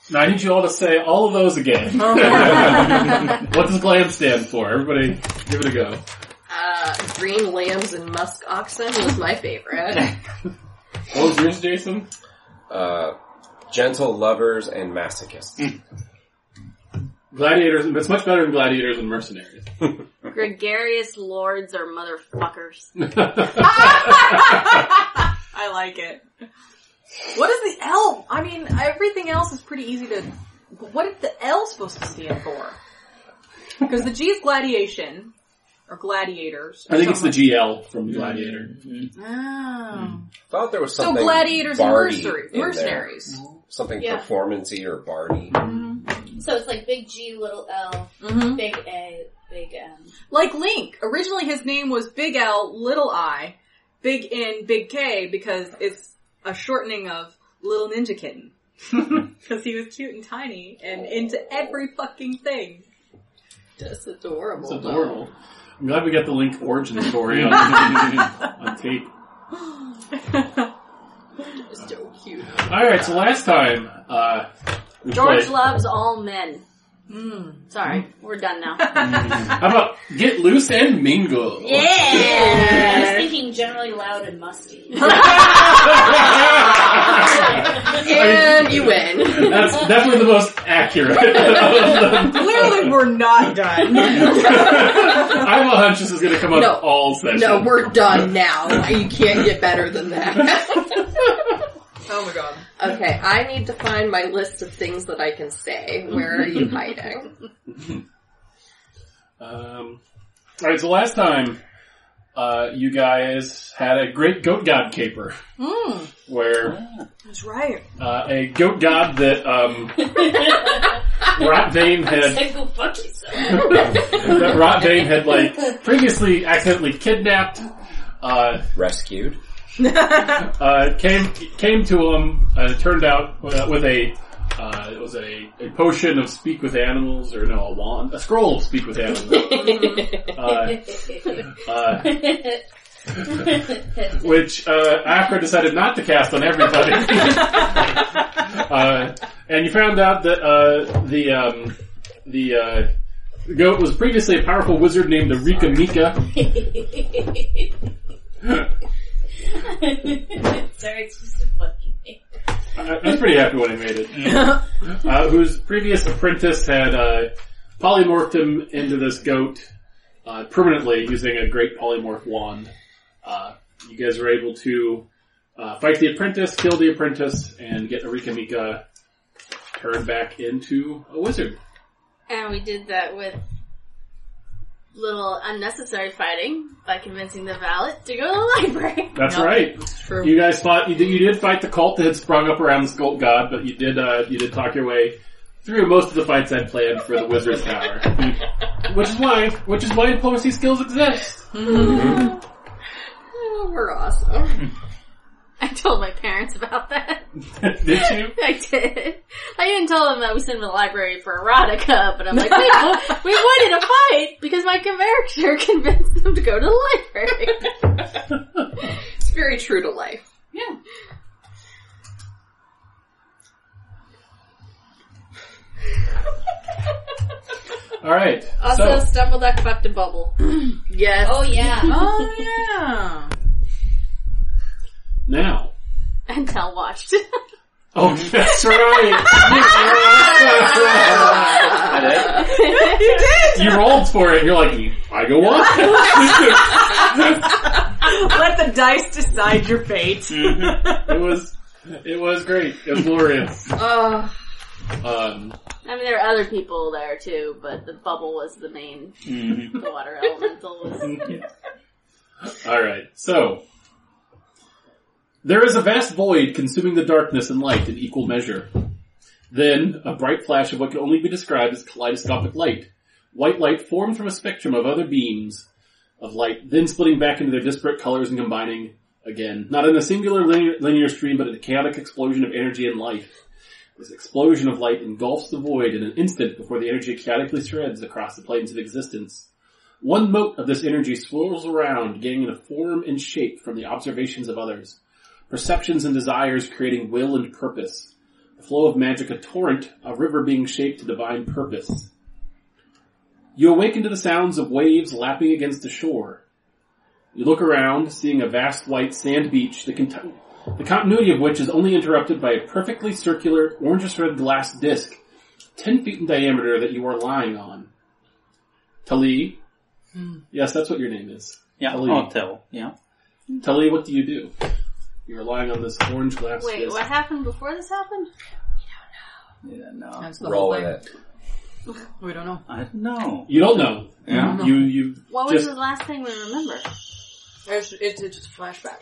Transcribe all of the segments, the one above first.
Now I need you all to say all of those again. What does glam stand for? Everybody, give it a go. Green lambs and musk oxen was my favorite. What was yours, Jason? Gentle lovers and masochists. Gladiators. It's much better than gladiators and mercenaries. Gregarious lords or motherfuckers. I like it. What is the L? I mean, everything else is pretty easy to... What is the L supposed to stand for? Because the G is gladiation. Or gladiators. Or I think it's the GL from Gladiator. Oh. Thought there was something So gladiators and mercenaries. Something performance-y or bardy. So it's like big G, little L, big A, big M. Like Link. Originally his name was Big L, Little I, Big N, Big K, because it's a shortening of Little Ninja Kitten. Because he was cute and tiny and into every fucking thing. Just adorable. It's adorable. I'm glad we got the Link origin story on tape. So cute. Alright, so last time, we George played. loves all men. Sorry, we're done now. How about Get Loose and Mingle? I was Yeah! thinking generally loud and musty. And you win. That's definitely the most accurate. Clearly we're not done. I have a hunch this is going to come up all session. No, we're done now. You can't get better than that. Oh my god. Okay, I need to find my list of things that I can say. Where are you hiding? Alright, so last time, you guys had a great goat god caper. Where, That's right. a goat god that, Rotvane had, Go fuck yourself. that Rotvane had, like, previously accidentally kidnapped, Rescued. came to him, it turned out, with a, it was a potion of speak with animals, or no, a scroll of speak with animals. Which, Afra decided not to cast on everybody. And you found out that, the goat was previously a powerful wizard named Arika Mika. Sorry, it's just a fucking name. I was pretty happy when he made it. Whose previous apprentice had polymorphed him into this goat permanently using a great polymorph wand. You guys were able to fight the apprentice, kill the apprentice, and get Arika Mika turned back into a wizard. And we did that with little unnecessary fighting by convincing the valet to go to the library. That's right. It's true. You guys fought. You did fight the cult that had sprung up around the Skull God, but you did talk your way through most of the fights I'd planned for the Wizard's Tower. Which is why diplomacy skills exist. Oh, we're awesome. I told my parents about that. Did you? I did. I didn't tell them that we sent them to the library for erotica, but I'm like, we avoided a fight because my character convinced them to go to the library. It's very true to life. Yeah. Alright. Also, So, Stumbleduck fucked a bubble. Yes. Oh yeah. Oh yeah. now. And Tel watched. Oh, that's right. You did! You rolled for it. You're like, I go on. Let the dice decide your fate. It was great. It was glorious. I mean, there were other people there too, but the bubble was the main. The water elemental was. Alright, so. There is a vast void consuming the darkness and light in equal measure. Then, a bright flash of what can only be described as kaleidoscopic light. White light formed from a spectrum of other beams of light, then splitting back into their disparate colors and combining again. Not in a singular linear stream, but in a chaotic explosion of energy and life. This explosion of light engulfs the void in an instant before the energy chaotically spreads across the planes of existence. One mote of this energy swirls around, gaining a form and shape from the observations of others. Perceptions and desires creating will and purpose. a flow of magic, a torrent, a river being shaped to divine purpose. You awaken to the sounds of waves lapping against the shore. You look around, seeing a vast white sand beach, the continuity of which is only interrupted by a perfectly circular, orangish-red glass disc, 10 feet in diameter, that you are lying on. Tali, yes, that's what your name is. Yeah, Tali. Tel, yeah. Tali, what do you do? You're lying on this orange glass Wait, disc. what happened before this happened? Yeah, no. That's the Roll whole with thing. it. We don't know. I don't know. You don't know. Yeah. You What was just... the last thing we remember? It's just a flashback.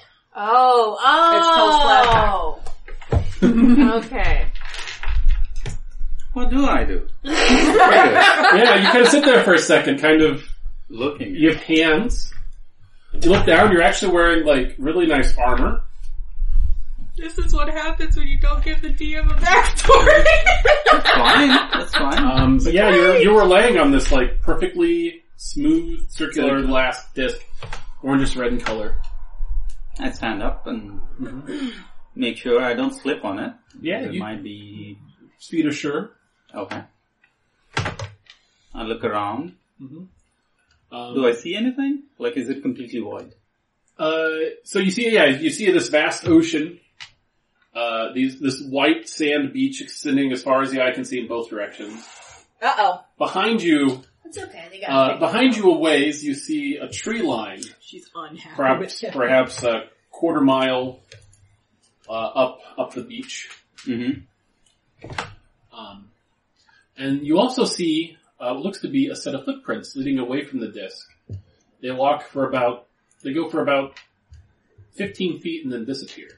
Oh. Okay. What do I do? Yeah, you kind of sit there for a second, kind of... Looking. You have hands. You look down, you're actually wearing, like, really nice armor. This is what happens when you don't give the DM a backstory. That's fine. That's fine. But yeah, you were laying on this, like, perfectly smooth, circular glass disc, orangish red in color. I stand up and make sure I don't slip on it. Yeah, It you might be... speed assured. Okay. I look around. Um, Do I see anything? Like, is it completely void? So you see this vast ocean, this white sand beach extending as far as the eye can see in both directions. Uh-oh. Behind you, It's okay. They got behind you a ways, you see a tree line, She's unhappy with him. perhaps a quarter mile up the beach. Mm-hmm. And you also see what looks to be a set of footprints leading away from the disc. They go for about 15 feet and then disappear.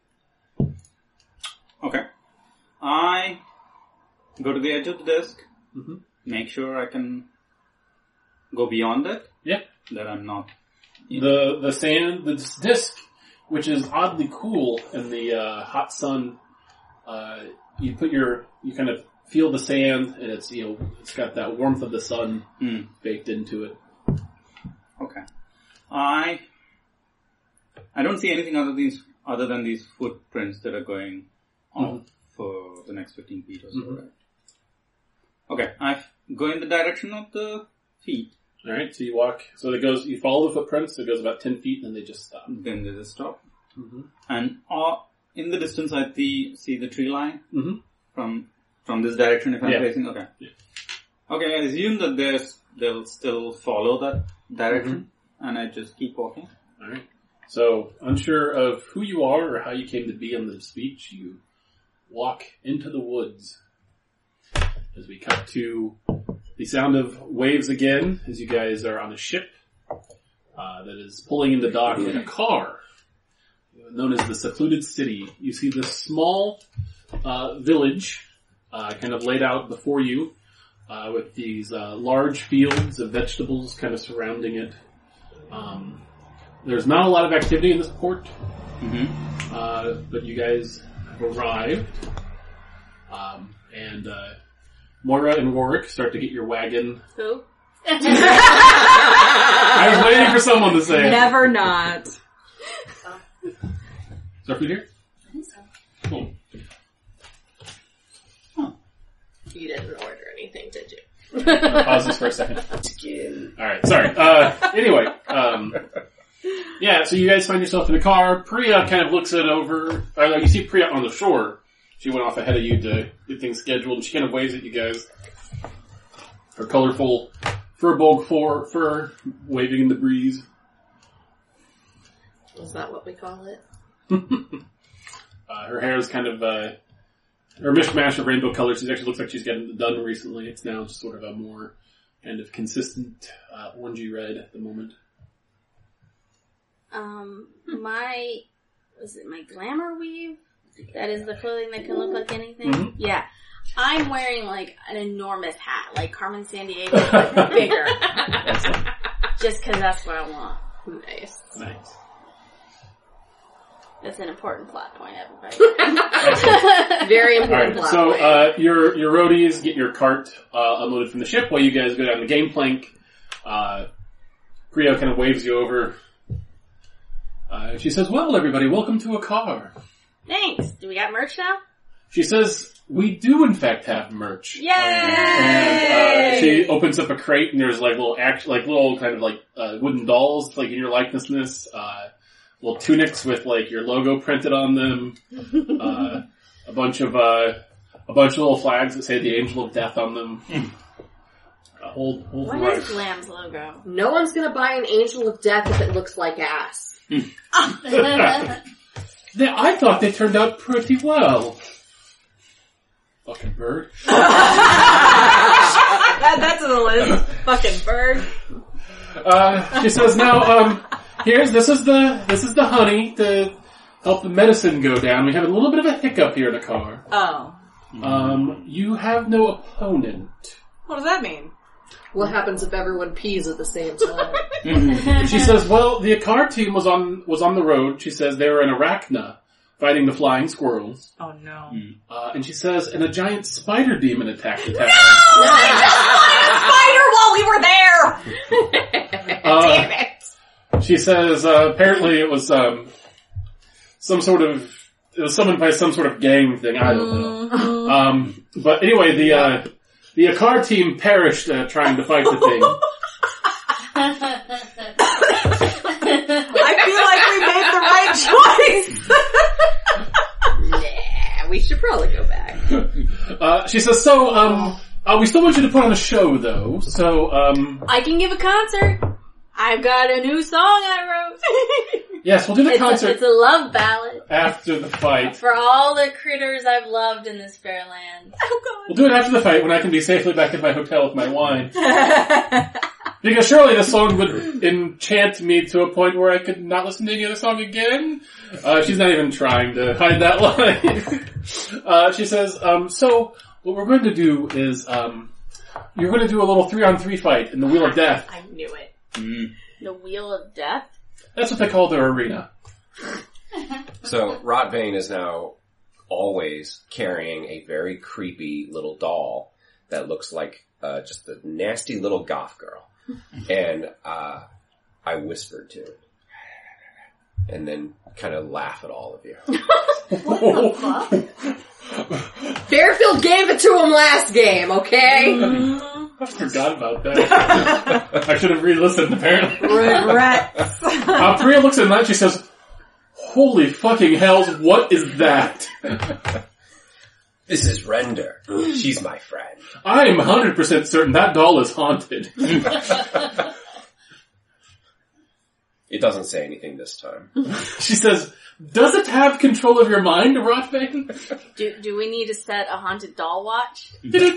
Okay. I go to the edge of the disc, make sure I can go beyond it. Yeah. That I'm not... The sand, this disc, which is oddly cool in the hot sun, you kind of feel the sand, and it's got that warmth of the sun baked into it. Okay. I don't see anything other than these footprints that are going off for the next 15 feet or so, right? Okay, I go in the direction of the feet. Alright, so you walk, you follow the footprints, it goes about 10 feet, and then they just stop. Then they just stop. And in the distance I see the tree line from this direction if I'm facing. Okay. Yeah. Okay, I assume that they'll still follow that direction, and I just keep walking. Alright. So, unsure of who you are or how you came to be on this beach, you walk into the woods. As we cut to the sound of waves again, as you guys are on a ship that is pulling into dock in a car, known as the Secluded City. You see this small village kind of laid out before you with these large fields of vegetables kind of surrounding it. There's not a lot of activity in this port, but you guys have arrived, and Moira and Warwick start to get your wagon. Who? I was waiting for someone to say it. Never not. Is our food here? I think so. Cool. You didn't order anything, did you? I'll pause this for a second. Alright, sorry. Anyway, yeah, so you guys find yourself in a car. Priya kind of looks it over. You see Priya on the shore. She went off ahead of you to get things scheduled, and she kind of waves at you guys. Her colorful fur waving in the breeze. Is that what we call it? Her hair is kind of her mishmash of rainbow colors. She actually looks like she's gotten it done recently. It's now just sort of a more kind of consistent orangey red at the moment. Was it my glamour weave? That is the clothing that can look like anything? Yeah. I'm wearing like an enormous hat, like Carmen Sandiego, but bigger. Just cause that's what I want. Nice. Nice. That's an important plot point, everybody. Very important. Alright, so your roadies get your cart unloaded from the ship while you guys go down the gangplank. Priya kind of waves you over. She says, "Well, everybody, welcome to a car." Thanks. Do we got merch now? She says, we do in fact have merch. Yay! And she opens up a crate and there's like little kind of like wooden dolls like in your likenessness, little tunics with like your logo printed on them, a bunch of little flags that say the Angel of Death on them. What is Glam's logo? No one's gonna buy an Angel of Death if it looks like ass. I thought they turned out pretty well. Fucking bird. That's on the list. Fucking bird. She says, now, this is the honey to help the medicine go down. We have a little bit of a hiccup here in the car. Oh. You have no opponent. What does that mean? What happens if everyone pees at the same time? She says, well, the Akar team was on the road. She says they were in Arachna fighting the flying squirrels. Oh no. And she says, and a giant spider demon attacked the town. Spider while we were there! Damn it! She says, apparently it was, it was summoned by some sort of gang thing, I don't know. But anyway, the Akar team perished trying to fight the thing. I feel like we made the right choice! Nah, we should probably go back. She says, so, we still want you to put on a show though, so, I can give a concert. I've got a new song I wrote. yes, we'll do the concert It's a love ballad. after the fight. For all the critters I've loved in this fair land. Oh god. We'll do it after the fight when I can be safely back at my hotel with my wine. Because surely this song would enchant me to a point where I could not listen to any other song again. She's not even trying to hide that line. She says, so what we're going to do is, you're going to do a little 3-on-3 fight in the Wheel of Death. I knew it. The Wheel of Death? That's what they call their arena. So, Rotvane is now always carrying a very creepy little doll that looks like just a nasty little goth girl. And I whispered to it. And then kind of laugh at all of you. What the fuck? Fairfield gave it to him last game, okay? I forgot about that. I should have re-listened, apparently. Regrets. Priya looks at that and she says, holy fucking hells, what is that? This is Render. She's my friend. I am 100% certain that doll is haunted. It doesn't say anything this time. She says, does it have control of your mind, Rotvane? Do we need to set a haunted doll watch?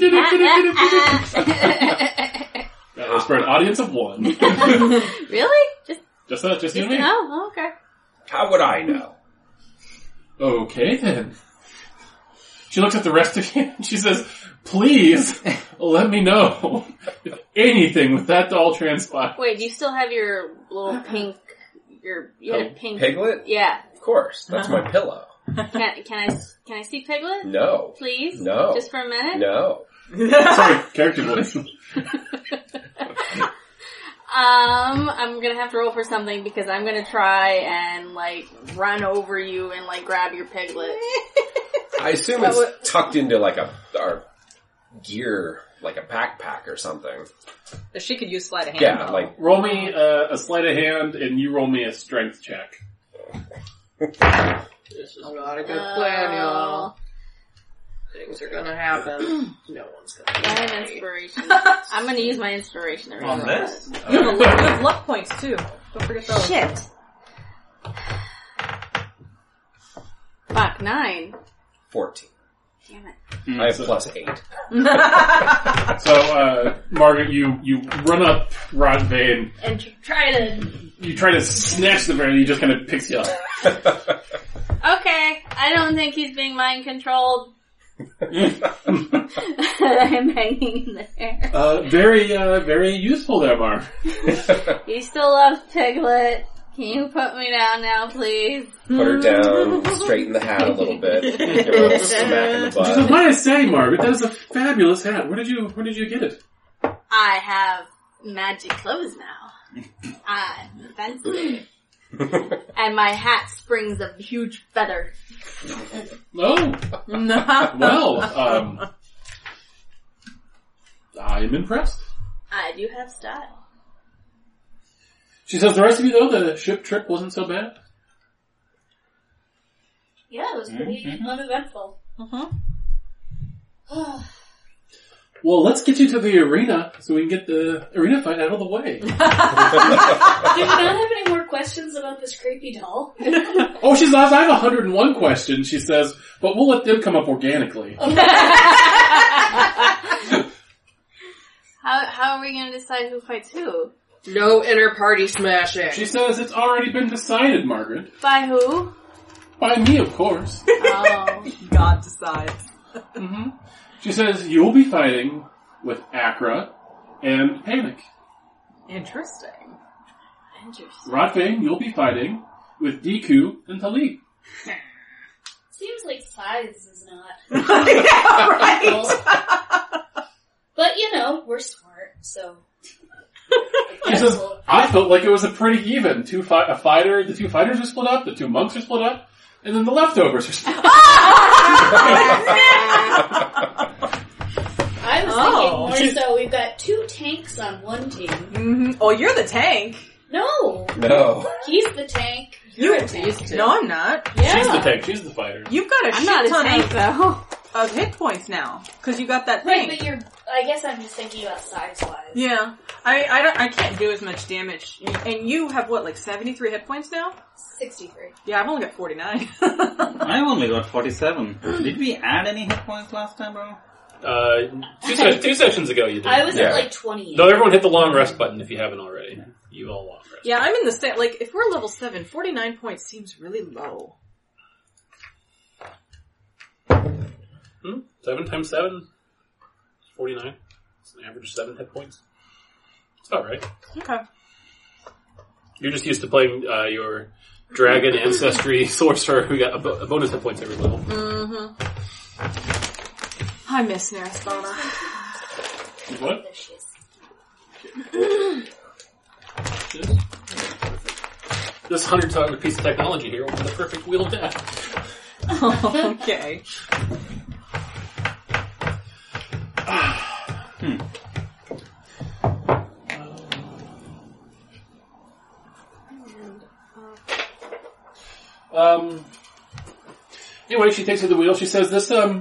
That was for an audience of one. Really? Just you and me. Oh, okay. How would I know? Okay then. She looks at the rest of you and she says, please, let me know if anything with that doll transpires. Wait, do you still have your little pink, you had a pink... Piglet? Yeah. Of course. That's my pillow. Can I see Piglet? No. Please? No. Just for a minute? No. Sorry, character voice. I'm gonna have to roll for something because I'm gonna try and, run over you and, grab your Piglet. I assume it's tucked into, our gear, like a backpack or something. She could use sleight of hand. Yeah, roll me a sleight of hand and you roll me a strength check. This is not a good plan, y'all. Things are gonna happen. No one's gonna I have inspiration. I'm gonna use my inspiration. On this? You have luck points too. Don't forget those. Shit. Fuck, 9. 14. Damn it. I have +8. So, Margaret, you run up Rotvane. And try to... You try to snatch the bear and he just kind of picks you up. Okay, I don't think he's being mind controlled. I'm hanging in the air. Very useful there, Mark. He still loves Piglet. Can you put me down now, please? Put her down, straighten the hat a little bit, give her a little smack in the So butt. what I say, Margaret, that is a fabulous hat. Where did you get it? I have magic clothes now. I'm fancy. and my hat springs a huge feather. Oh, well, I'm impressed. I do have style. She says, the rest of you though, the ship trip wasn't so bad. Yeah, it was pretty uneventful. Well, let's get you to the arena so we can get the arena fight out of the way. Do we not have any more questions about this creepy doll? Oh, she says, I have 101 questions, she says, but we'll let them come up organically. How are we going to decide who fights who? No inter-party smashing. She says, it's already been decided, Margaret. By who? By me, of course. Oh. God decides. She says, you'll be fighting with Akra and Panic. Interesting. Rotfang, you'll be fighting with Deku and Talib. Seems like size is not. Yeah, right. But you know, we're smart, so. She says, I felt like it was a pretty even. The two fighters are split up, the two monks are split up, and then the leftovers are split up. I was thinking more so we've got two tanks on one team. Oh, you're the tank. No! No. He's the tank. You're a tank. No, I'm not. Yeah. She's the tank, she's the fighter. You've got a I'm not shit a ton tank, though. of hit points now. Because you got that Right, thing. but I guess I'm just thinking about size-wise. Yeah. I can't do as much damage. And you have what, like 73 hit points now? 63. Yeah, I've only got 49. I only got 47. Did we add any hit points last time, bro? Two sessions ago you did. I was at like 28. No, everyone hit the long rest button if you haven't already. You all long rest. Yeah, I'm in the same, like, if we're level 7, 49 points seems really low. 7 times 7? 49. It's an average of 7 hit points. It's alright. Okay. You're just used to playing your dragon ancestry sorcerer who got a bonus hit points every level. I miss Narasana. What? This $100 piece of technology here will be the perfect wheel of death. Okay. Anyway, she takes to the wheel. She says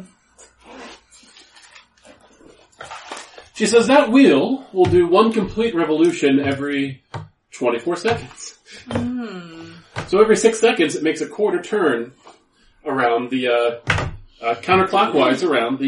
she says that wheel will do one complete revolution every 24 seconds. So every 6 seconds it makes a quarter turn around the, counterclockwise around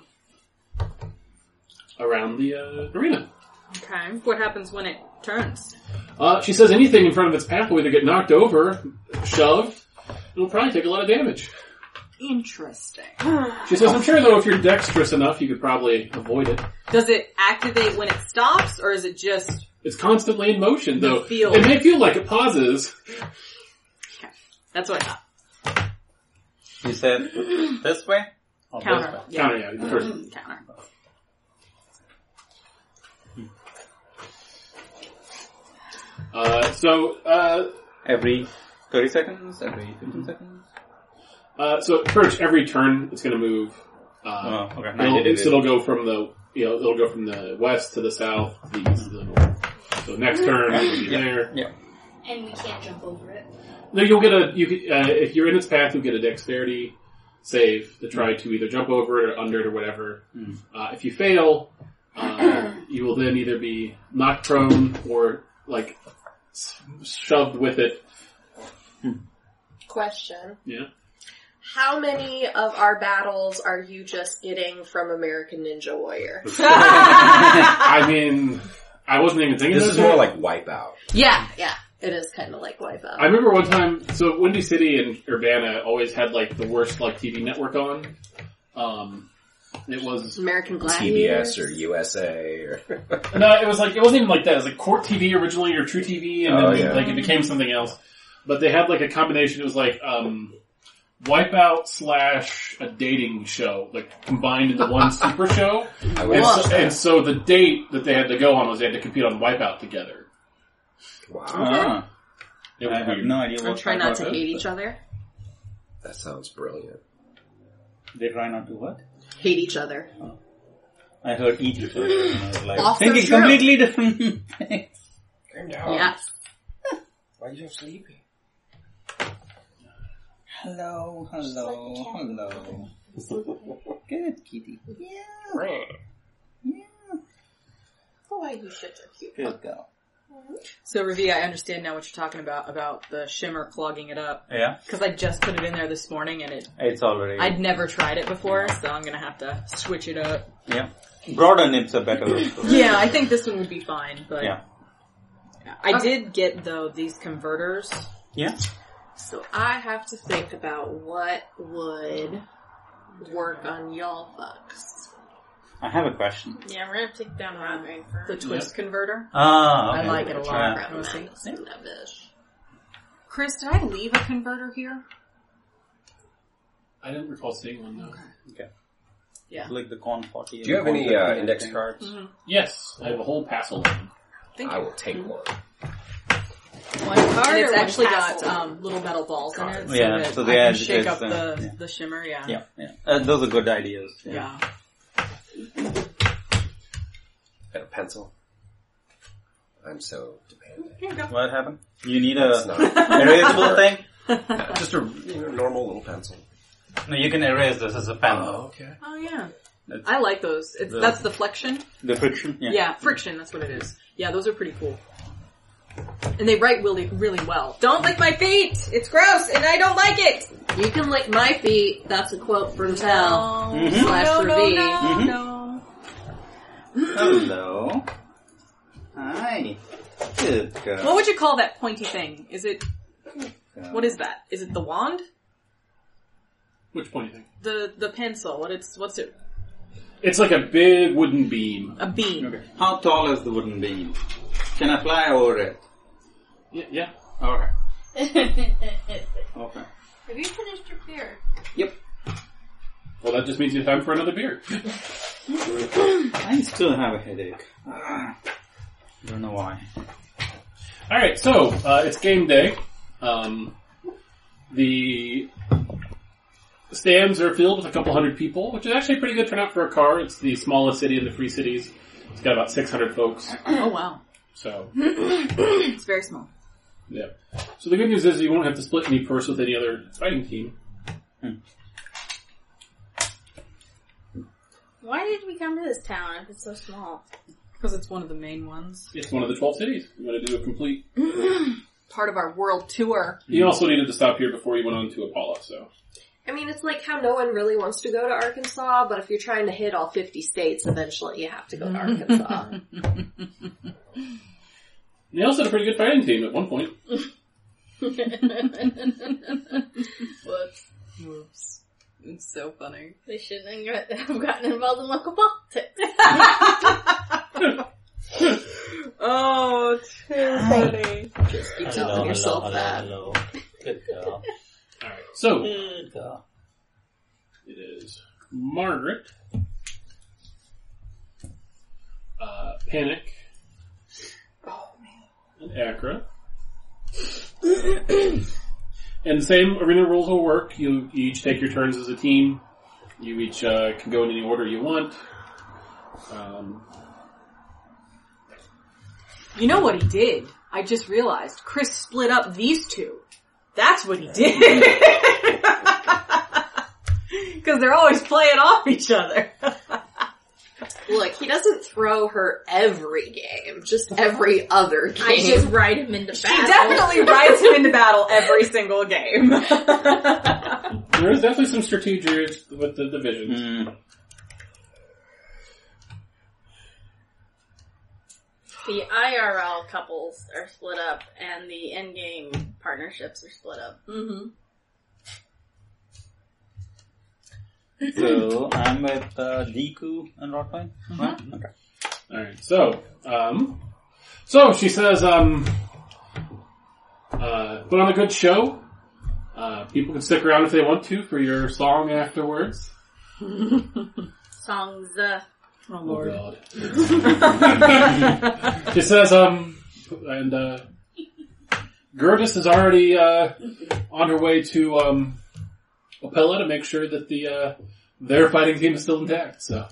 the arena. Okay. What happens when it turns? She says anything in front of its path will either get knocked over, shoved, it'll probably take a lot of damage. Interesting. She says, I'm sure though if you're dexterous enough, you could probably avoid it. Does it activate when it stops, or is it just... It's constantly in motion, though. Feel. It may feel like it pauses. Okay. That's what I thought. You said this way? Or Counter. this way? Yeah. Counter, yeah. First. Counter. Every 30 seconds? Every 15 seconds? So first, every turn, it's gonna move. Okay. It'll go from it'll go from the west to the south, the east to the north. So next turn, it'll be there. Yeah. And we can't jump over it. No, you'll get if you're in its path, you'll get a dexterity save to try to either jump over it or under it or whatever. If you fail, you will then either be knocked prone or like shoved with it. Question. Yeah. How many of our battles are you just getting from American Ninja Warrior? I mean, I wasn't even thinking This of is that. more like Wipeout. Yeah. It is kind of like Wipeout. I remember one time, so Windy City and Urbana always had like the worst like TV network on. It was American Gladiators. TBS or USA or... no, it wasn't even like that. It was like Court TV originally or True TV, and then like it became something else. But they had like a combination. It was like Wipeout / a dating show, like combined into one super show. And so the date that they had to go on was they had to compete on Wipeout together. Wow. It was I have weird. no idea what And try not to Typhus hate is. each other. That sounds brilliant. They try not to what? Hate each other. I heard eat each other. And I was like, Also thinking true. completely different things. Calm down. Yes. Why are you so sleepy? Hello, hello. Good kitty. Why you such a cute? Good girl. So, Ravi, I understand now what you're talking about the shimmer clogging it up. Yeah, Because I just put it in there this morning and it's already. I'd never tried it before, so I'm gonna have to switch it up. Yeah, broader nips are better. Yeah, I think this one would be fine, but Yeah. I did get, though, these converters. Yeah. So I have to think about what would work on y'all fucks. I have a question. Yeah, we're gonna take down Rodman The first. twist converter. Ah, okay. I like it a lot. Yeah. Honestly. That bitch. Chris, did I leave a converter here? I didn't recall seeing one though. Okay. Yeah. Like the Con 40. Do you have and any Con 50 index thing. cards? Mm-hmm. Yes, I have a whole passel of them. Thank I you. will take one. One card And it's or one actually tassel? got little metal balls in it, so Yeah, that so I the can edge shake is, up yeah. the shimmer. Yeah. Yeah. Those are good ideas. Yeah. And a pencil. I'm so dependent. What happened? You need It's a not. erasable thing? Just a normal little pencil. No, you can erase this as a pen. Okay. Oh yeah. That's I like those. That's the flexion. the friction. Yeah, friction. That's what it is. Yeah, those are pretty cool. And they write really, really well. Don't lick my feet. It's gross, and I don't like it. You can lick my feet. That's a quote from Tell Mhm. slash No, Ravi. Mhm. no. Hello. Hi. Good girl. What would you call that pointy thing? Is it? What is that? Is it the wand? Which point do you think? The pencil? What's it? It's like a big wooden beam. A beam. Okay. How tall is the wooden beam? Can I fly over it? Yeah. Okay. Okay. Have you finished your beer? Yep. Well, that just means it's time for another beer. I still have a headache. Don't know why. Alright, so, it's game day. The stands are filled with a couple hundred people, which is actually a pretty good turnout for a car. It's the smallest city in the Free Cities. It's got about 600 folks. Oh wow. So, It's very small. yeah. So the good news is you won't have to split any purse with any other fighting team. Why did we come to this town if it's so small? Because it's one of the main ones. It's one of the 12 cities. You want to do a complete... Part of our world tour. You also needed to stop here before you went on to Apollo, so... I mean, it's like how no one really wants to go to Arkansas, but if you're trying to hit all 50 states, eventually you have to go to Arkansas. They also had a pretty good fighting team at one point. Whoops. It's so funny. They shouldn't have gotten involved in local politics. Oh, too funny. Just keep telling yourself that. Hello. Good girl. Alright, so, Good girl. it is Margaret, Panic, and Acra. And the same arena rules will work. You each take your turns as a team. You each can go in any order you want. You know what he did? I just realized. Chris split up these two. That's what he did. Because they're always playing off each other. Look, he doesn't throw her every game, just every other game. I just ride him into She battle. definitely rides him into battle every single game. There is definitely some strategy with the divisions. Mm. The IRL couples are split up, and the endgame partnerships are split up. Mm-hmm. So, I'm with Deku and Rotwine? Right? Okay. Alright, so she says, put on a good show. People can stick around if they want to for your song afterwards. Songs, Oh, Oh Lord. god. She says, go Gertis is already on her way to Opella to make sure that their fighting team is still intact. So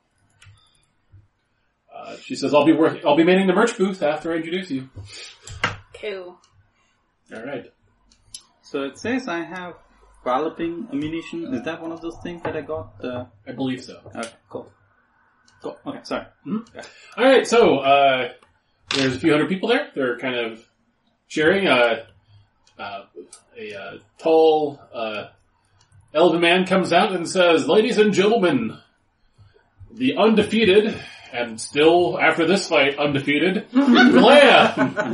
she says, "I'll be manning the merch booth after I introduce you." Cool. All right. So it says I have walloping ammunition. Is that one of those things that I got? I believe so. Okay, cool. Cool. Okay, sorry. Mm-hmm. All right. So there's a few hundred people there. They're kind of cheering. A tall elven man comes out and says, "Ladies and gentlemen, the undefeated, and still after this fight undefeated, Galea."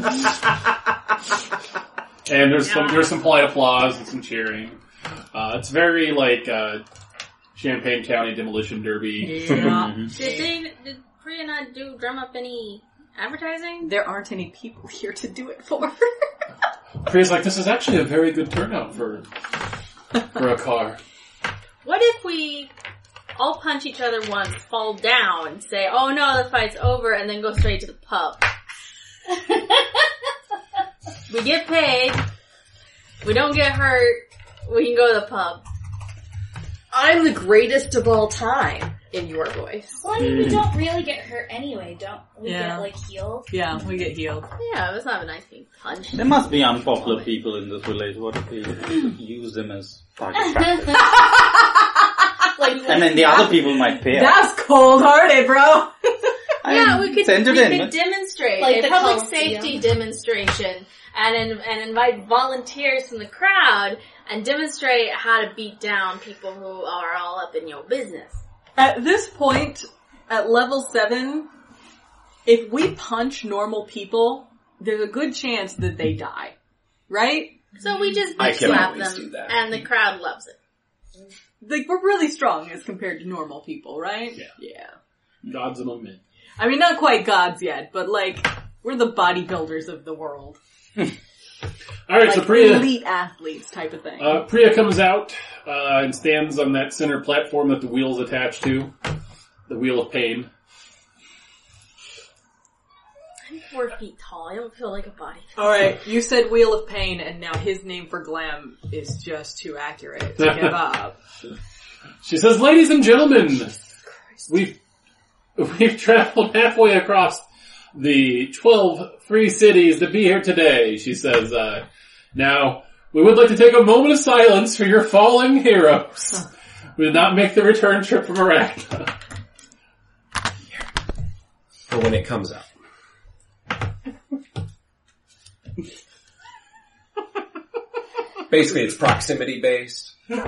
And there's some polite applause and some cheering. It's very like Champaign County Demolition Derby. Yeah. Did Priya not drum up any advertising? There aren't any people here to do it for. Priya's like, this is actually a very good turnout for a car. What if we all punch each other once, fall down, say, "Oh no, the fight's over," and then go straight to the pub? We get paid. We don't get hurt. We can go to the pub. I'm the greatest of all time, in your voice. Well, I mean, we don't really get hurt anyway, don't we? Yeah. Get, like, healed? Yeah, we get healed. Yeah, it was not nice being punched. There must be unpopular people in this village. What if we use them as target practice? And then the other people might pay us. That's cold-hearted, bro. Yeah, we could entertainment. demonstrate Like a the public Coliseum. safety demonstration and invite volunteers from the crowd and demonstrate how to beat down people who are all up in your business. At this point, at level 7, if we punch normal people, there's a good chance that they die. Right? So we just I bitch can slap always them do that. and the crowd loves it. Like, we're really strong as compared to normal people, right? Yeah. Yeah. Gods among men. I mean, not quite gods yet, but like, we're the bodybuilders of the world. Alright, Like, so Priya... elite athletes type of thing. Priya comes out and stands on that center platform that the wheel's attached to. The Wheel of Pain. I'm 4 feet tall. I don't feel like a body. Alright, you said Wheel of Pain, and now his name for glam is just too accurate to give up. She says, "Ladies and gentlemen, we've traveled halfway across the 12 free cities to be here today." She says, "Now, we would like to take a moment of silence for your fallen heroes. We did not make the return trip from Arachna." For when it comes out. Basically, it's proximity based. I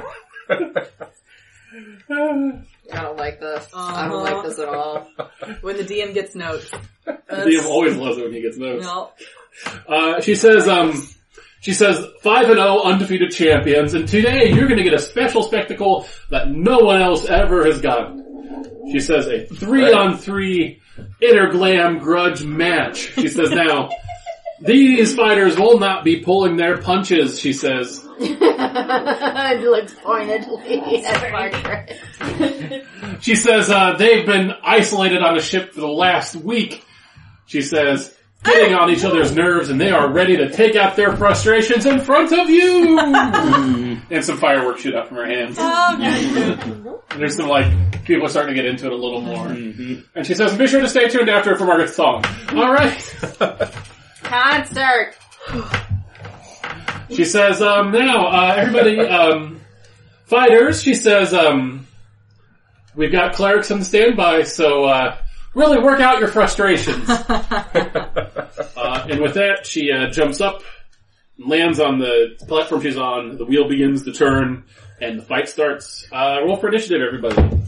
don't like this. I don't like this at all. When the DM gets notes. Liam always loves it when he gets notes. No. She says 5-0 undefeated champions, and today you're gonna get a special spectacle that no one else ever has gotten. She says a 3-on-3 inner glam grudge match. She says now, these fighters will not be pulling their punches, she says. It looks pointedly at Margaret. She says, they've been isolated on a ship for the last week. She says, getting on each other's nerves, and they are ready to take out their frustrations in front of you! And some fireworks shoot out from her hands. And there's some, people are starting to get into it a little more. And she says, be sure to stay tuned after for Margaret's song. Alright. Concert! She says, now, everybody, fighters, she says, we've got clerics on standby, so, really work out your frustrations. And with that, she, jumps up, lands on the platform she's on, the wheel begins to turn, and the fight starts. Roll for initiative, everybody.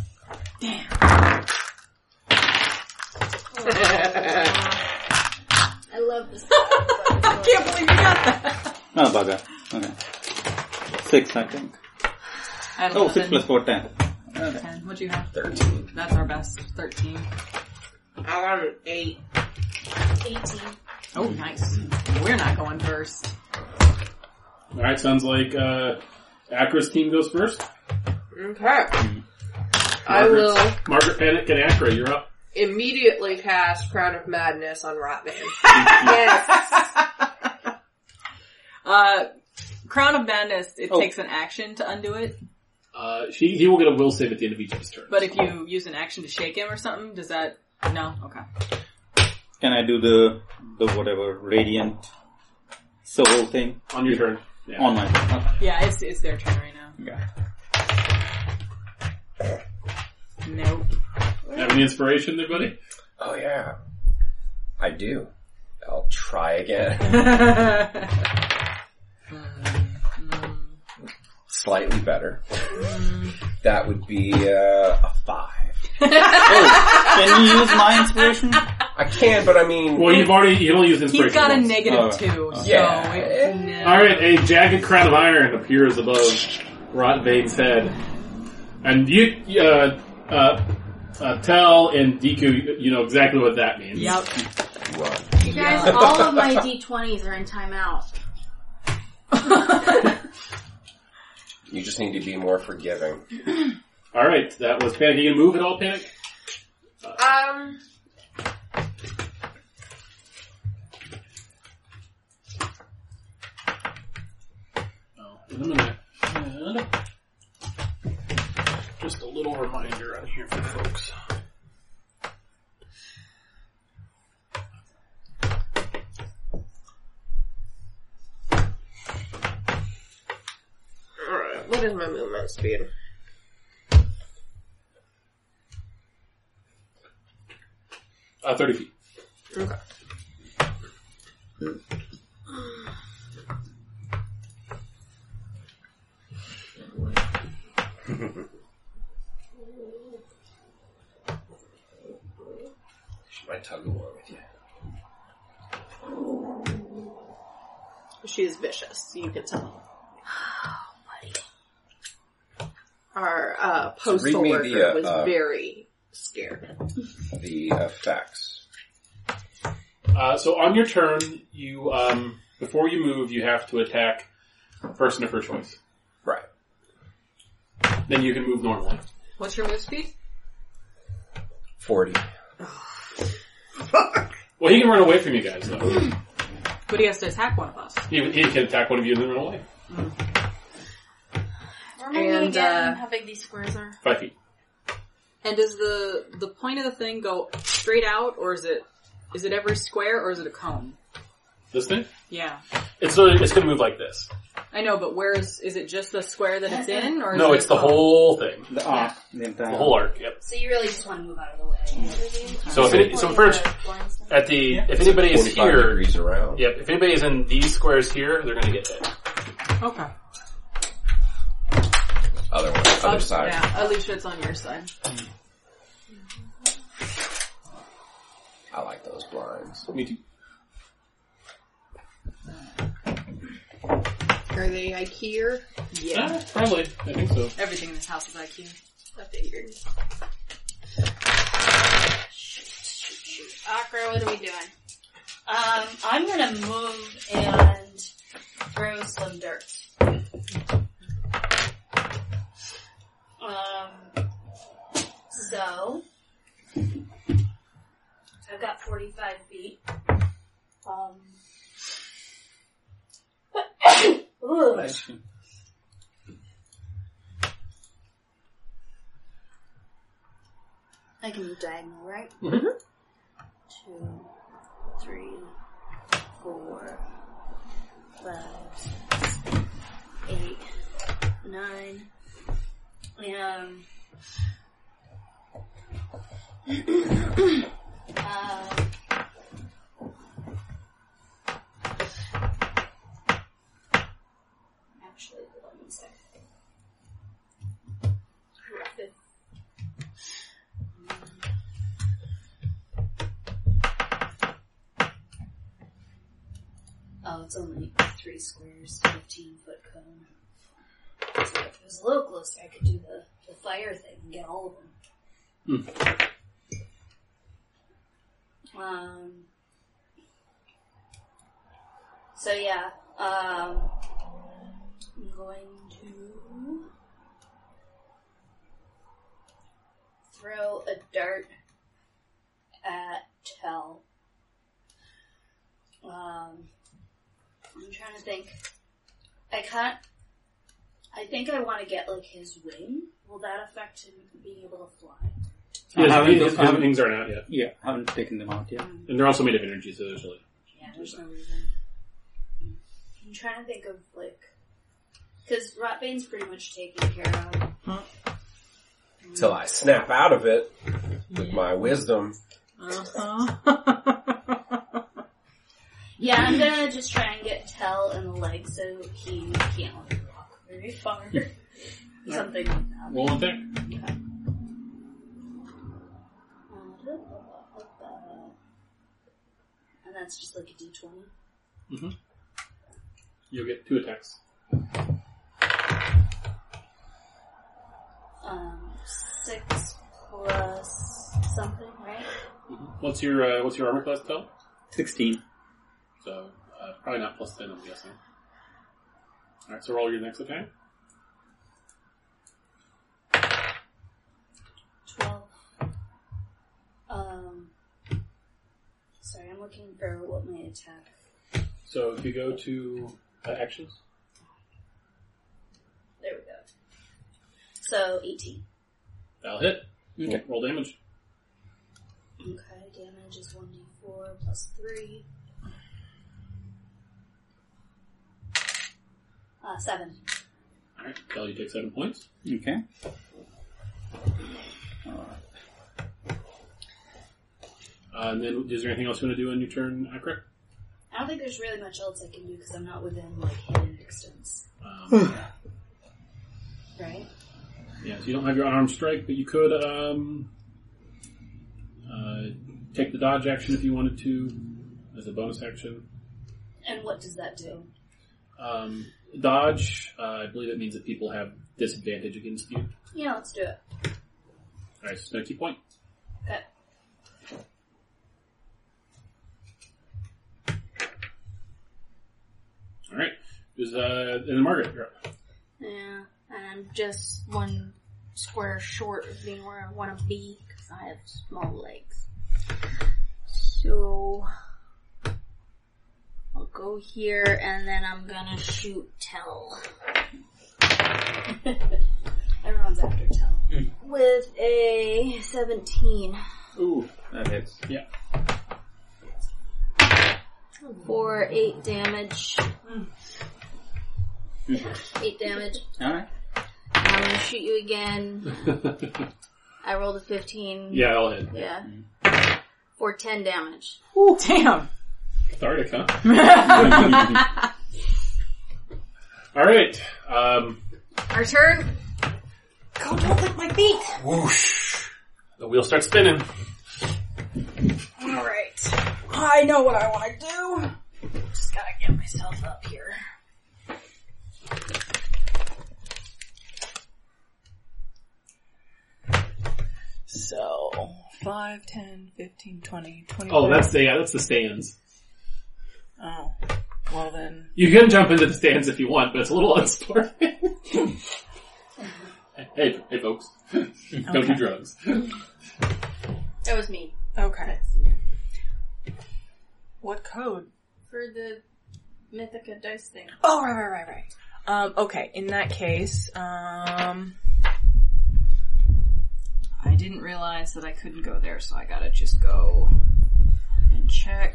I love this. I can't believe you got that. Oh, bugger. Okay. 6, I think. I have 6 plus 4, 10. 10. What'd you have? 13. That's our best. 13. I got an 8. 18. Oh, nice. We're not going first. Alright, sounds like, Akra's team goes first. Okay. I will Margaret, Panic, and Akra, you're up. immediately cast Crown of Madness on Rotman. Yes. Crown of Madness, it Oh. takes an action to undo it. He will get a will save at the end of each of his turns. But if you use an action to shake him or something, does that... No? Okay. Can I do the whatever radiant soul thing On your turn. Yeah. on my turn? Okay. Yeah, it's their turn right now. Yeah. Nope. Have any inspiration there, buddy? Oh yeah, I do. I'll try again. Slightly better. That would be a 5. Can you use my inspiration? I can, but I mean, Well, you can only use inspiration He's got a once. -2, so Yeah. no. Alright, a jagged crown of iron appears above Rotvane's head. And Tel and Deku, you know exactly what that means. Yep. run. You guys, all of my D20s are in timeout. You just need to be more forgiving. Alright, that was Panic. You gonna move at all, Panic? In a minute. And just a little reminder on here for folks. Alright, what is my movement speed? Uh, 30 feet. Okay. She might tug of war with you. She is vicious, you can tell. Our postal read me worker the, was very scared. The effects. So on your turn, you, before you move, you have to attack person of her choice. Right. Then you can move normally. What's your move speed? 40. Well, he can run away from you guys, though. But he has to attack one of us. He can attack one of you and then run away. Remind me And, again how big these squares are. 5 feet. And does the point of the thing go straight out, or is it every square, or is it a cone? This thing? Yeah. It's going to move like this. I know, but is it just the square that it's in, or is No, it it's the a cone? whole thing. The arc, the entire The whole arc, yep. So you really just want to move out of the way. So first, if anybody is 45 here, degrees around. yep, if anybody is in these squares here, they're going to get hit. Okay. Other side. Yeah, Alicia, it's on your side. I like those blinds. Me too. Are they IKEA? Yeah. Probably. I think so. Everything in this house is IQ. I figured. Akra, what are we doing? I'm gonna move and throw some dirt. So I've got 45 feet. Ugh. I can move diagonal, right? Mm-hmm. 2, 3, 4, 5, 6, 8, 9. Actually, hold on 1 second. Oh, it's only 3 squares, 15-foot cone. So if it was a little closer, I could do the fire thing and get all of them. So yeah, I'm going to throw a dart at Tel. I'm trying to think. I think I want to get, like, his wing. Will that affect him being able to fly? His wings aren't out yet. Yeah, haven't taken them out yet. And they're also made of energy, so there's really... Yeah, there's no reason. I'm trying to think of, like... Because Rotbane's pretty much taken care of. Till I snap out of it with my wisdom. Yeah, I'm gonna just try and get Tell in the leg so he can't walk very far. Something like that. Roll it there. Okay. And that's just like a d20. Mm-hmm. You'll get 2 attacks. 6 plus something, right? Mm-hmm. What's your armor class, Tel? 16. So, probably not plus 10, I'm guessing. Alright, so roll your next attack. 12. Sorry, I'm looking for what my attack. So, if you go to actions. There we go. So, 18. That'll hit. Okay, roll damage. Okay, damage is 1d4 plus 3. 7. Alright, Tel, you take 7 points. Okay. And then, is there anything else you want to do on your turn, Akra? I don't think there's really much else I can do because I'm not within, like, hidden distance. Right? Yeah, so you don't have your unarmed strike, but you could take the dodge action if you wanted to, as a bonus action. And what does that do? Dodge, I believe it means that people have disadvantage against you. Yeah, let's do it. Alright, so it's going to keep point. Okay. Alright, and then Margaret, you're up. Yeah, and I'm just one square short of being where I want to be because I have small legs. So I'll go here and then I'm gonna shoot Tell. Everyone's after Tell. With a 17. Ooh, that hits. Yeah. For 8 damage. 8 damage. Alright. I'm gonna shoot you again. I rolled a 15. Yeah, I'll hit. Yeah. For 10 damage. Ooh, damn. Cathartic, huh? Alright, Our turn. Go, don't lick my feet. whoosh. The wheel starts spinning. Alright. I know what I want to do. Just gotta get myself up here. So, 5, 10, 15, 20, 25. Oh, that's the stands. Oh. Well then. You can jump into the stands if you want, but it's a little unsporting. hey folks. Don't do drugs. That was me. Okay. What code? For the Mythica dice thing. Oh, right. Okay, in that case, I didn't realize that I couldn't go there, so I gotta just go and check.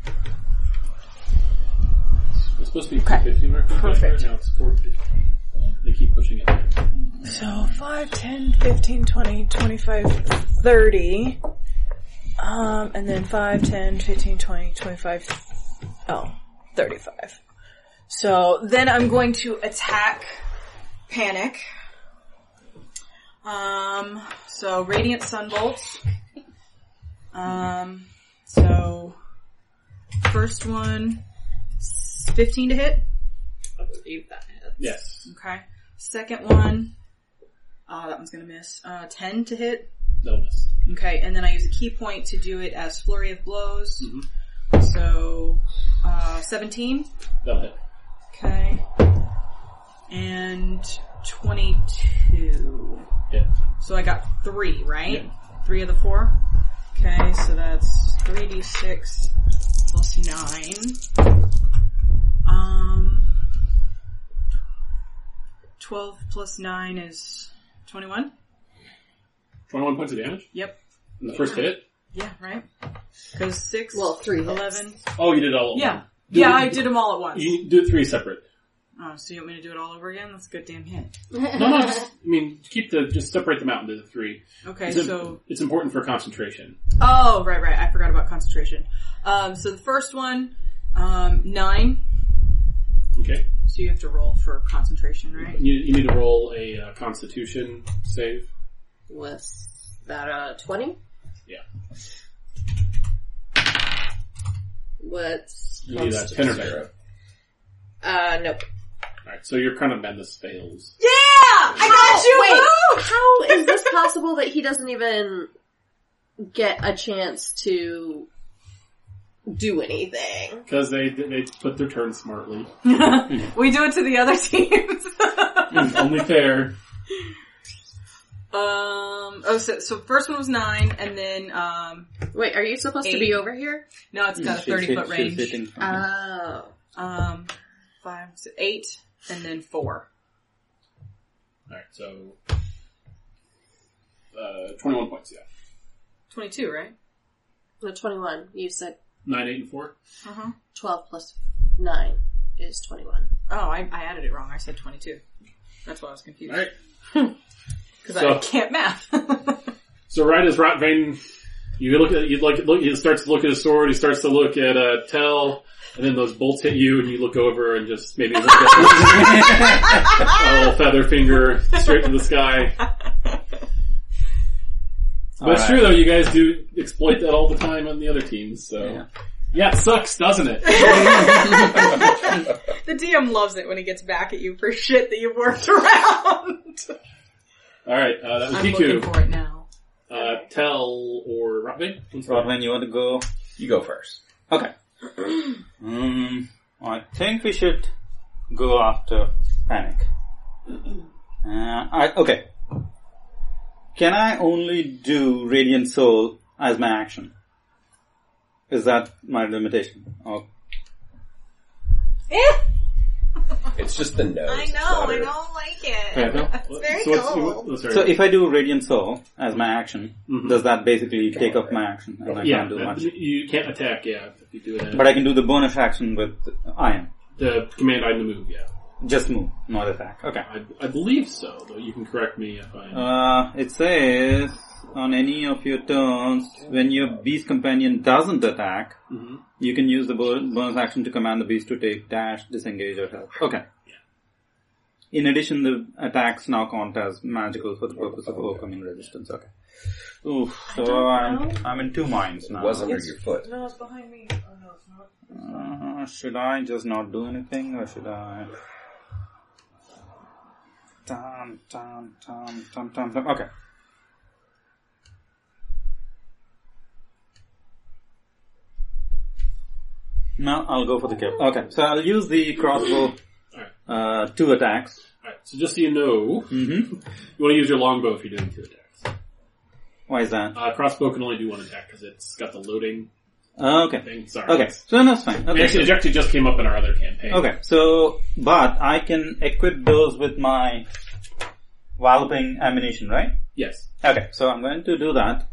It's supposed to be 250 mark. Perfect. Now it's 450. They keep pushing it back. So, 5, 10, 15, 20, 25, 30. And then 5, 10, 15, 20, 25, 35. So, then I'm going to attack Panic. So Radiant Sunbolts. So first one, 15 to hit. I believe that hits. Yes. Okay. Second one, that one's gonna miss. 10 to hit. That'll miss. Okay, and then I use a key point to do it as Flurry of Blows. Mm-hmm. So, 17. That'll hit. Okay. And 22. Yeah. So I got 3, right? Yeah. 3 of the 4? Okay, so that's 3d6 plus 9. 12 plus 9 is 21? 21 points of damage? Yep. In the first hit? Yeah, right? Because 6, Well, 3 hits. 11. Oh, you did all of Yeah. them. Yeah, I did them all at once. You do it 3 separate. Oh, so you want me to do it all over again? That's a good damn hit. No, just separate them out into the 3. Okay, It's important for concentration. Oh, right. I forgot about concentration. So the first one, 9. Okay. So you have to roll for concentration, right? You need to roll a Constitution save. Was that 20? Yeah. What's You need a 10 or better. nope. Alright, so your Crown of Madness fails. Yeah! I got you! How is this possible that he doesn't even get a chance to do anything? Because they put their turn smartly. We do it to the other teams. Only fair. So first one was 9, and then, Wait, are you supposed to 8. be over here? no, it's got a 30-foot range. Oh. 5, 8, and then 4. Alright, so 21 points, yeah. 22, right? The 21. You said 9, 8, and 4? 12 plus 9 is 21. Oh, I added it wrong. I said 22. That's why I was confused. Alright. Because I can't math. So right as Rotvane, he starts to look at his sword, he starts to look at Tell, and then those bolts hit you, and you look over and just maybe look at a little feather finger straight to the sky. But it's true though, you guys do exploit that all the time on the other teams, so. Yeah, it sucks, doesn't it? The DM loves it when he gets back at you for shit that you've worked around. Alright, that was I'm Giku. looking for it now. Tell or Rotvane? Rotvane, you want to go? You go first. Okay. I think we should go after Panic. Okay. Can I only do Radiant Soul as my action? Is that my limitation? Oh. It's just the nose. I know, I don't like it. It's very cold. So if I do Radiant Soul as my action, does that basically take up my action? And I can't do much? You can't attack, if you do that. But I can do the bonus action with Iron. The command item to move, yeah. Just move, not attack. Okay. I believe so, though you can correct me if I... It says, on any of your turns, when your beast companion doesn't attack, you can use the bonus action to command the beast to take dash, disengage, or help. Okay. In addition, the attacks now count as magical for the purpose of overcoming resistance. Okay. Oof, so I'm in 2 minds now. It was under your foot. No, it's behind me. Oh no, it's not. Should I just not do anything, or should I... Okay. No, I'll go for the kill. Okay, so I'll use the crossbow, 2 attacks. Alright, so just so you know, you want to use your longbow if you're doing 2 attacks. Why is that? Crossbow can only do 1 attack because it's got the loading Okay. thing. Sorry. Okay, so that's fine. Okay. Actually, it actually just came up in our other campaign. Okay, so, but I can equip those with my walloping ammunition, right? Yes. Okay, so I'm going to do that.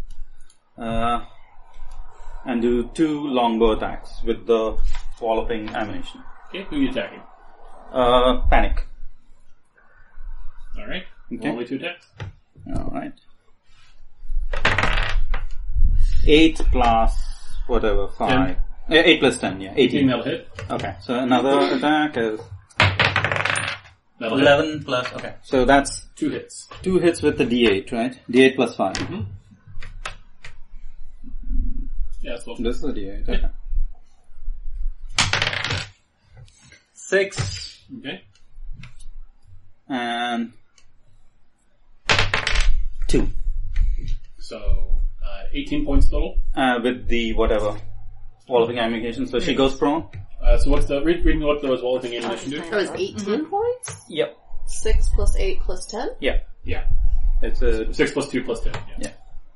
And do 2 longbow attacks with the walloping ammunition. Okay, who are you attacking? Panic. Alright. Okay. Only 2 attacks. Alright. 8 plus whatever, 5. 8 plus 10, yeah. 18. That'll hit. Okay, so another attack is That'll 11 hit. plus, okay. So that's 2 hits. 2 hits with the D8, right? D8 plus 5. Yeah, that's what. This is a D8, okay. 6 Okay. and 2. So, 18 points total. With the whatever walloping ammunition, so she goes prone. So what's the, read me what those walloping ammunition do? That was 18 points? Yep. 6 plus 8 plus 10? Yeah. Yeah. It's a 6 plus 2 plus 10. Yeah.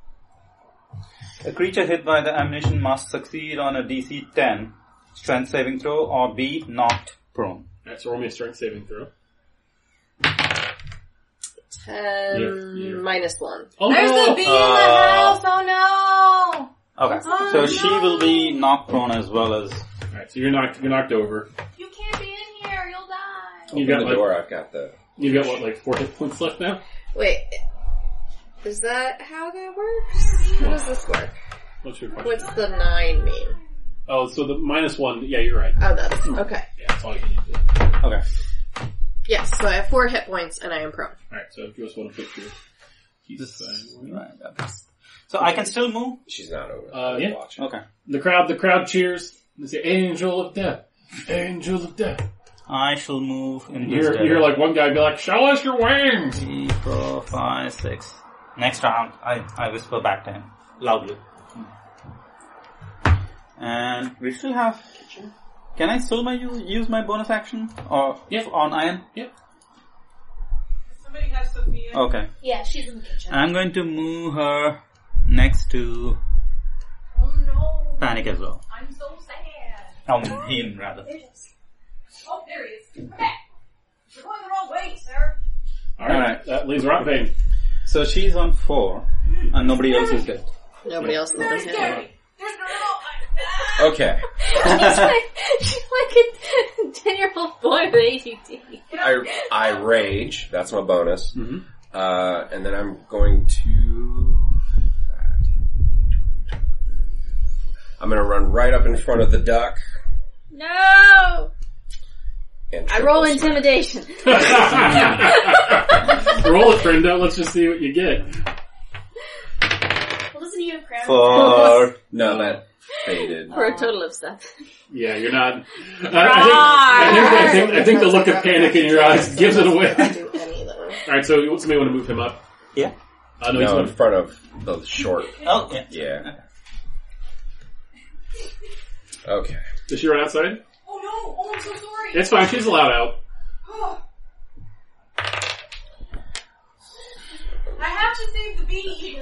A creature hit by the ammunition must succeed on a DC 10 strength saving throw or be knocked prone. Alright, so roll me a strength saving throw. 10 Yeah. minus 1. Oh There's no! the bee in the house! Oh no! Okay. So she will be knocked prone as well as... Alright, so you're knocked over. You can't be in here, you'll die. You Open got the like, door, I've got the... you got what, like 4 hit points left now? Wait, is that how that works? How does this work? What's your question? What's the 9 mean? Oh, so the -1, yeah, you're right. Oh, that's, okay. Yeah, that's all you need to do. Okay. Yes, so I have 4 hit points and I am prone. Alright, so if you just want to pick your keys Right. So I can still move? She's not over. yeah. Watching. Okay. The crowd cheers. They say, Angel of Death. Angel of Death. I shall move in You this hear like one guy be like, show us your wings! 3, 4, 5, 6. Next round, I whisper back to him loudly. And we still have... Can I still use my bonus action or on Iron? Yep. Somebody have Sophia. Okay. Yeah, she's in the kitchen. I'm going to move her next to Oh no, Panic as well. I'm so sad. Him rather. Oh, there he is. Come back. You're going the wrong way, sir. Alright, that leaves Rockbane. So she's on 4 and nobody else is dead. Nobody else has been hit. There's no remote. Okay. She's like a 10-year-old boy with ADD. I rage. That's my bonus. Mm-hmm. And then I'm going to... I'm going to run right up in front of the duck. No! And I roll triple smack. intimidation. Roll it, Brenda. Let's just see what you get. Well, doesn't he have crowd? 4. No, that faded. For a total of 7. Yeah, you're not... I think the look of panic in your eyes gives it away. Do any though. Alright, so somebody want to move him up? Yeah. No, he's No, in not. front of the short. Oh, yeah. Yeah. Okay. Does she run outside? Oh no, oh I'm so sorry. It's fine, she's allowed out. I have to save the bee.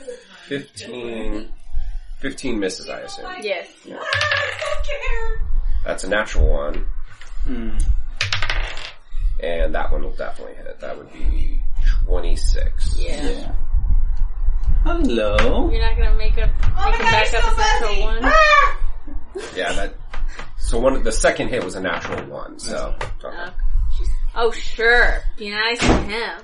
15 misses, I assume. Yes. I'm so scared. That's a natural 1. Hmm. And that one will definitely hit. That would be 26. Yeah. Hello. You're not gonna make it God, back up so a natural fuzzy. 1? Yeah, that... So the second hit was a natural 1, so... Okay. Oh, sure. Be nice to him.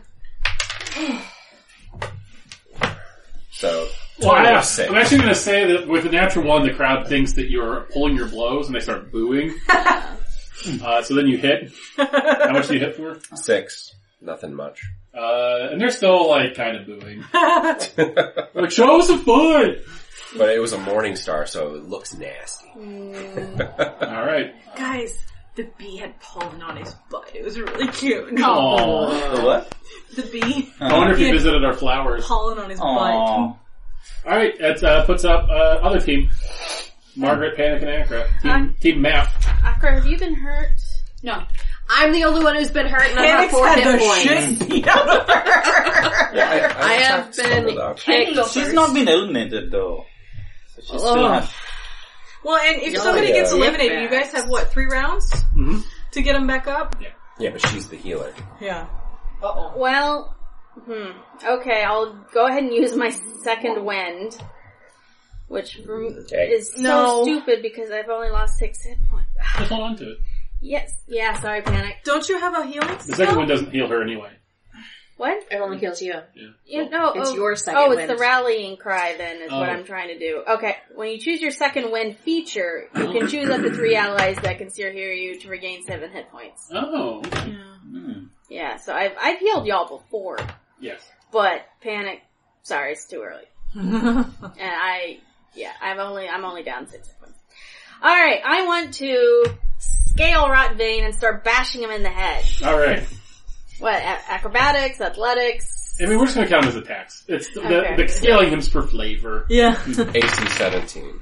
So... Well, I'm 26. actually going to say that with the natural 1, the crowd thinks that you're pulling your blows and they start booing. So then you hit. How much do you hit for? 6. Nothing much. And they're still like kind of booing. Like, show us some fun! But it was a morning star, so it looks nasty. Alright. Guys, the bee had pollen on his butt. It was really cute. Aww. The what? The bee. I wonder if he visited our flowers. Pollen on his butt. Aww. Alright, that puts up other team. Margaret, Panic, and Akra. Team Map. Akra, have you been hurt? No. I'm the only one who's been hurt and I have Panic's 4 had hit the points. shit beat out of her. Yeah, I have stumbled been out. kicked. She's not been eliminated though. So she still Oh. has... Well, and if Yeah. somebody gets Yeah. eliminated, you guys have what, 3 rounds Mm-hmm. to get them back up? Yeah, but she's the healer. Yeah. Well, okay, I'll go ahead and use my second wind. Which Okay. is so No. stupid because I've only lost 6 hit points. Just hold on to it. Yes. Yeah, sorry, Panic. Don't you have a healing The spell? second one doesn't heal her anyway. What? It only kills you. You know, It's your second Oh, it's wind. the rallying cry then is what Oh. I'm trying to do. Okay, when you choose your second wind feature, you can choose up to 3 allies that can still hear you to regain 7 hit points. Oh. Okay. Yeah, so I've healed y'all before, Yes. but Panic, sorry, it's too early. And I'm only down 6 hit points. Alright, I want to scale Rotvane and start bashing him in the head. Alright. What, acrobatics, athletics? I mean, we're just gonna count as attacks. It's Okay. the scaling him's for flavor. Yeah. AC 17.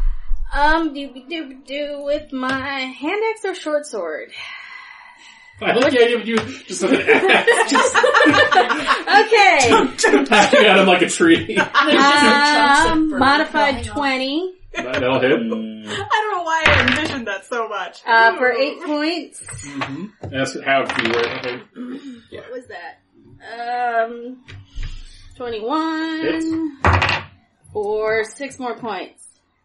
Do with my hand axe or short sword? I like the idea of you just with an axe, just Okay. hacking at him like a tree. Chunks of fruit. Modified Hang on. 20. That'll hit. I don't know why I envisioned that so much. For 8 points. Mm-hmm. Ask how if you were. Okay. What was that? 21. Hits. For 6 more points.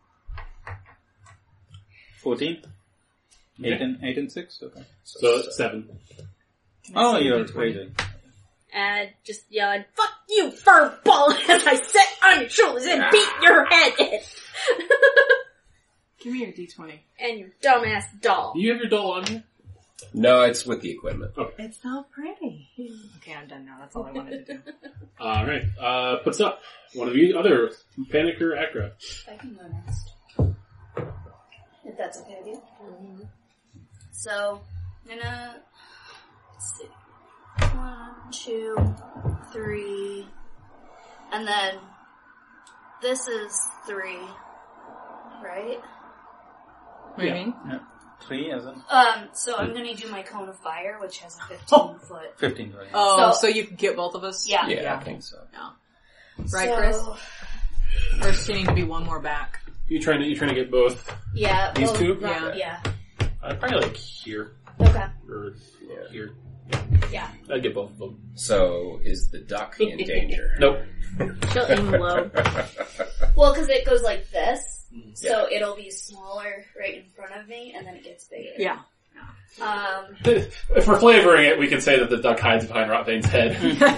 14? Yeah. 8 and 6? Okay. So 7. Oh, you're crazy. And just yelling, "Fuck you, furball!" as I sit on your shoulders and beat your head in. Give me your D20. And your dumbass doll. Do you have your doll on you? No, it's with the equipment. It's so pretty. Okay, I'm done now. That's all I wanted to do. Alright, puts up. One of you other, Panic or Acra. I can go next. If that's okay with you. Mm-hmm. So, I'm gonna, let's see. 1, 2, 3, and then this is 3, right? What do you mean? Yeah. 3 as in? So I'm gonna do my cone of fire, which has a 15 foot. 15, right? Oh, So- so you can get both of us? Yeah. Yeah, I think so. Right, So- Chris? Or does she need to be one more back? You trying to get both? Yeah. These well, two? Yeah. Yeah. Probably like here. Okay. Or here. Yeah. I'd get both of them. So, is the duck in danger? Nope. She'll aim low. Well, because it goes like this, so it'll be smaller right in front of me, and then it gets bigger. Yeah. If we're flavoring it, we can say that the duck hides behind Rotvane's head.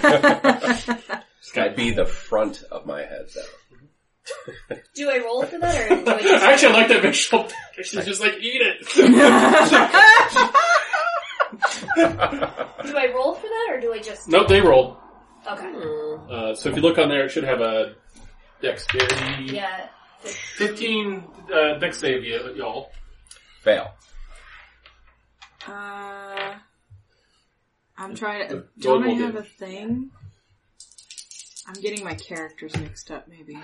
I'd be the front of my head, though. Do I roll for that, or do I just... Actually, I like that visual. She's just like, eat it. Do I roll for that, or do I just... Nope, they rolled. Okay. So if you look on there, it should have a dexterity. Yeah. 15 dex save, y'all. Fail. I'm trying to... Go Don't I ahead. have a thing? I'm getting my characters mixed up, maybe.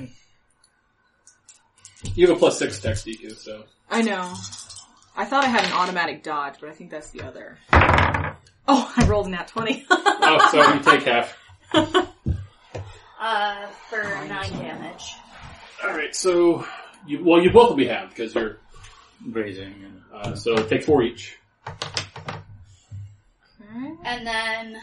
You have a +6 dex DQ, so. I know. I thought I had an automatic dodge, but I think that's the other. Oh, I rolled in that 20. Oh, so you take half. For 9 damage. Alright, so, you both will be halved, because you're, Grazing. so take 4 each. And then...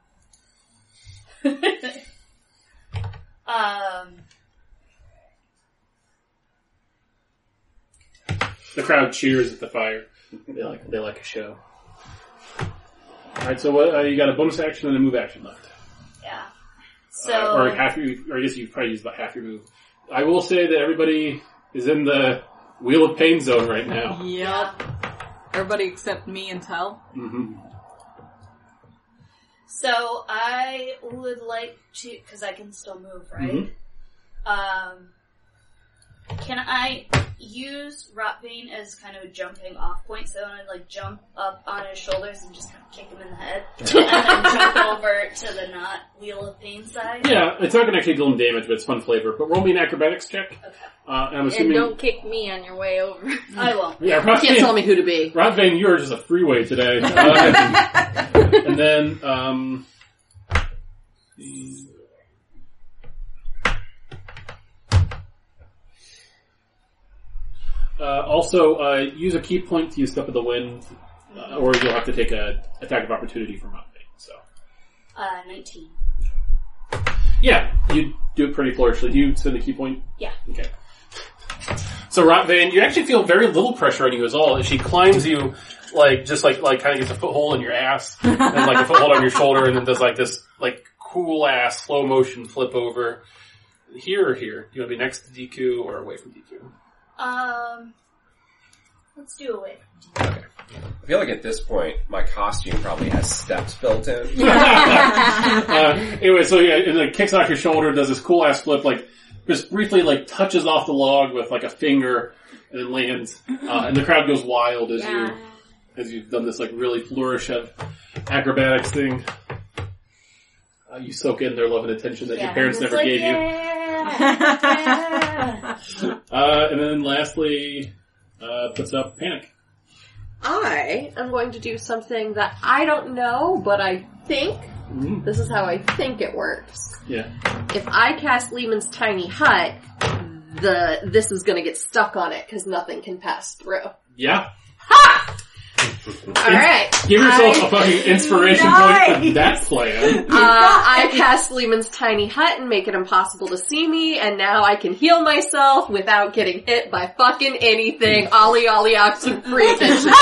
The crowd cheers at the fire. They like a show. Alright, so what, you got a bonus action and a move action left. Yeah. So... Or half your, or I guess you've probably used about half your move. I will say that everybody is in the Wheel of Pain zone right now. Yep. Everybody except me and Tell. Mm-hmm. So I would like to, because I can still move, right? Mm-hmm. Can I use Rotvane as kind of a jumping off point? So I want to jump up on his shoulders and just kind of kick him in the head, and then jump over to the not Wheel of Pain side. Yeah, it's not going to actually deal him damage, but it's fun flavor. But roll me an acrobatics check. Okay. And I'm And assuming. don't kick me on your way over. I won't. Yeah, You can't tell me who to be. Rotvane, you are just a freeway today. And then, also, use a key point to use Step of the Wind, or you'll have to take a attack of opportunity from Rotvane. So, 19. yeah, you do it pretty flourishly. Do you send a key point? Yeah. Okay. So Rotvane, you actually feel very little pressure on you at all as she climbs you, just kind of gets a foothold in your ass, and a foothold on your shoulder, and then does this cool ass slow motion flip over. Here or here? Do you want to be next to DQ or away from DQ? Let's do away. Okay. I feel like at this point, my costume probably has steps built in. Anyway, so yeah, and then kicks off your shoulder, does this cool ass flip, just briefly touches off the log with a finger, and then lands. And the crowd goes wild as you've done this really flourish of acrobatics thing. You soak in their love and attention that your parents never gave you. And then lastly, puts up Panic. I am going to do something that I don't know, but I think this is how I think it works. Yeah. If I cast Lehman's Tiny Hut, this is gonna get stuck on it because nothing can pass through. Yeah. Alright. Give yourself a fucking inspiration point for that plan. I cast Lehman's tiny hut and make it impossible to see me, and now I can heal myself without getting hit by fucking anything. Ollie Ollie Oxen free attention.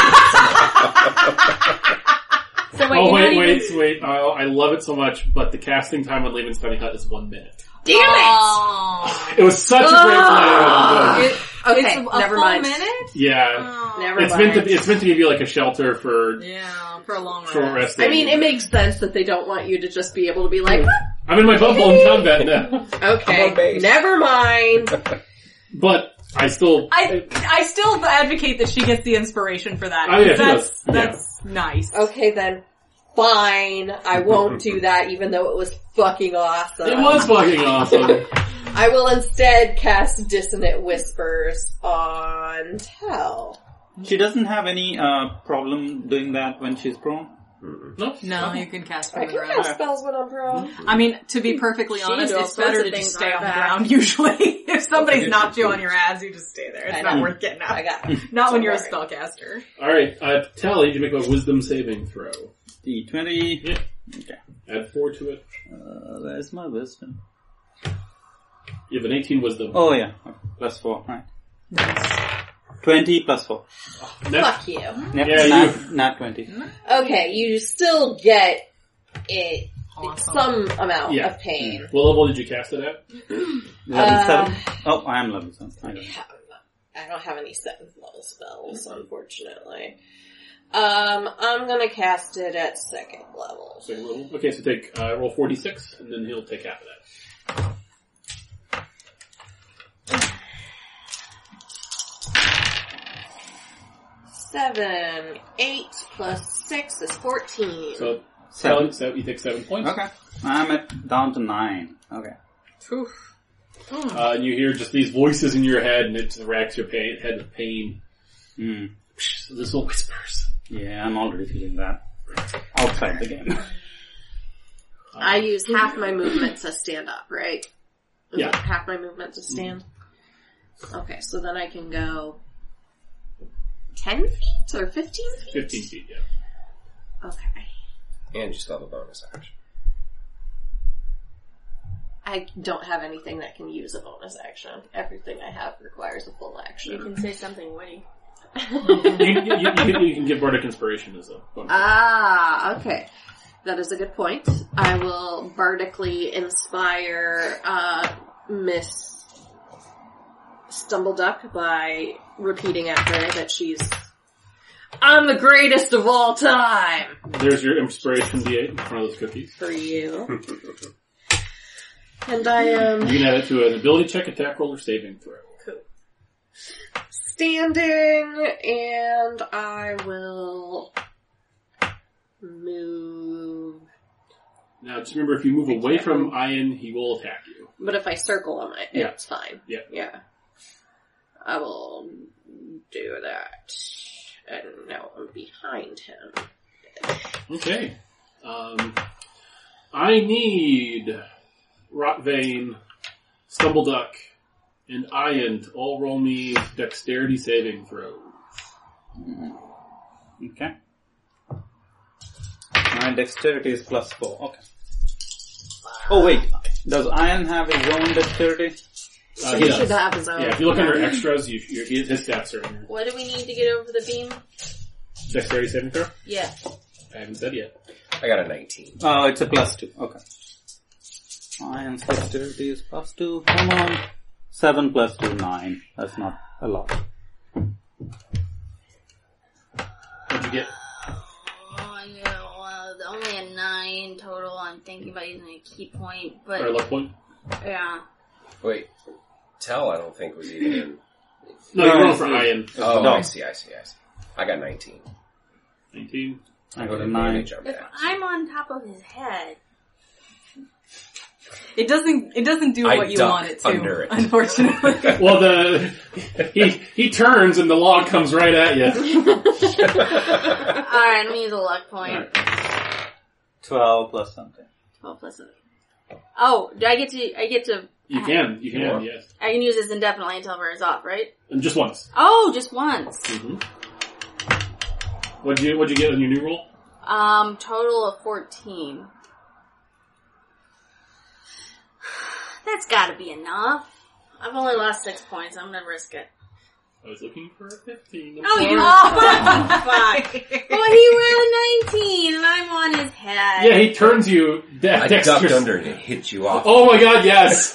So Oh, wait, wait. Oh, I love it so much, but the casting time on Lehman's tiny hut is 1 minute. Damn it! It was such a great plan. Okay, It's a never full mind. minute? Yeah. Never It's mind. meant to give you like a shelter for Yeah, for a long short rest. resting. I mean, it makes sense that they don't want you to just be able to be like, I'm in my bubble in combat now. I'm on okay, base. never mind. But I still... I still advocate that she gets the inspiration for that. Oh, yeah, she that's does. that's nice. Okay then, fine. I won't do that even though it was fucking awesome. It was fucking awesome. I will instead cast Dissonant Whispers on Tell. She doesn't have any problem doing that when she's prone. No? No, you can cast I from the can ground. cast spells when I'm prone. I mean, to be perfectly She honest, does it's all sorts better of to things just stay on on the her ground usually. If somebody's knocked you on your ass, you just stay there. It's I not know. worth getting I up. got it. Not when Don't you're a worry. spellcaster. Alright, Tell, you need to make a wisdom saving throw. D20. Yeah. Okay. Add 4 to it. There's my wisdom. You have an 18 wisdom. Oh yeah. Okay. +4. Right. 20 plus 4. Fuck you. Yep. Yeah, Nat 20. Okay, you still get it Awesome. some amount Yeah. of pain. What level did you cast it at? Level 7? Oh, I am level 7. I don't know. I don't have any 7th level spells, unfortunately. I'm gonna cast it at 2nd level. Second level. Okay, so take, roll 46, and then he'll take half of that. 7, 8 plus 6 is 14. So, 7. so you take 7 points. Okay. I'm down to 9. Okay. And you hear just these voices in your head, and it racks your head with pain. Mm. So this will whispers. Yeah, I'm already feeling that. Outside the game. I use half my movement to stand up, right? Is Yeah. it half my movement to stand? Okay, so then I can go 10 feet or 15 feet? 15 feet, yeah. Okay. And you still have a bonus action. I don't have anything that can use a bonus action. Everything I have requires a full You action. can say something witty. You can get Bardic Inspiration as a bonus. Ah, okay. That is a good point. I will bardically inspire Miss Stumbleduck by repeating after her that I'm the greatest of all time! There's your Inspiration D8 in front of those cookies. For you. And I am You can add it to an ability check, attack roll, or saving throw. standing, and I will move. Now, just remember, if you move away from Ian, he will attack you. But if I circle him, Yeah. it's fine. Yeah. Yeah. I will do that. And now I'm behind him. Okay. I need Rotvane, Stumbleduck, and Ian to all roll me dexterity saving throws. Okay. My dexterity is +4. Okay. Oh wait, does Iron have his own dexterity? So He he does. should have his own. Yeah, if you look under extras, his stats are in there. What do we need to get over the beam? Dexterity saving throw? Yeah. I haven't said yet. I got a 19. Oh, it's a +2. Okay. Iron's dexterity is +2. Come on. 7 + 2, 9. That's not a lot. What'd you get? Oh, yeah, well, only a 9 total. I'm thinking about using a key point, but Or luck point? yeah. Wait, Tell I don't think was even in. No, you're rolling for Ian. Oh, No. I see. I got 19. 19. I I got got a a 9. advantage on If that. I'm on top of his head, It doesn't do I what you duck want it to, under it. unfortunately. Well, he turns and the log comes right at you. alright, let me use a luck point. 12 plus something. 12 plus 7. Oh, do I get to You can, yes. I can use this indefinitely until it wears off, right? And just once. Oh, just once. Mm-hmm. What'd you get on your new roll? Total of 14. That's gotta be enough. I've only lost 6 points. I'm gonna risk it. I was looking for a 15. Oh, you fucking fuck. Well, he rolled a 19 and I'm on his head. Yeah, he turns you. I ducked under and it hit you off. Oh my god, yes!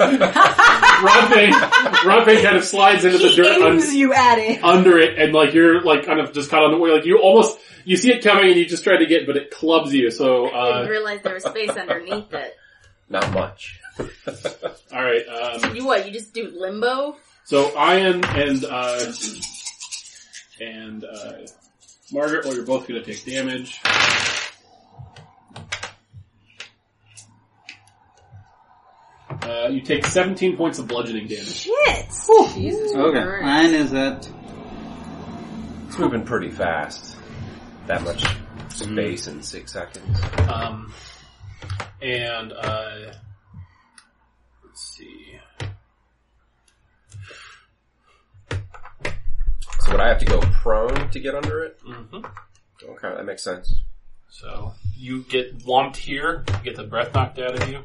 Rob Bane kind of slides into the dirt you at it. under it, and like you're like kind of just caught on the way. Like you see it coming and you just try to get, but it clubs you, so, I didn't realize there was space underneath it. Not much. Alright, You just do limbo? so Ian and Margaret, well, you're both gonna take damage. You take 17 points of bludgeoning damage. Shit! Jesus Okay. Christ. Mine is at... It's moving pretty fast. That much space in 6 seconds. Let's see. So would I have to go prone to get under it? Mm-hmm. Okay, that makes sense. So you get whumped here, you get the breath knocked out of you.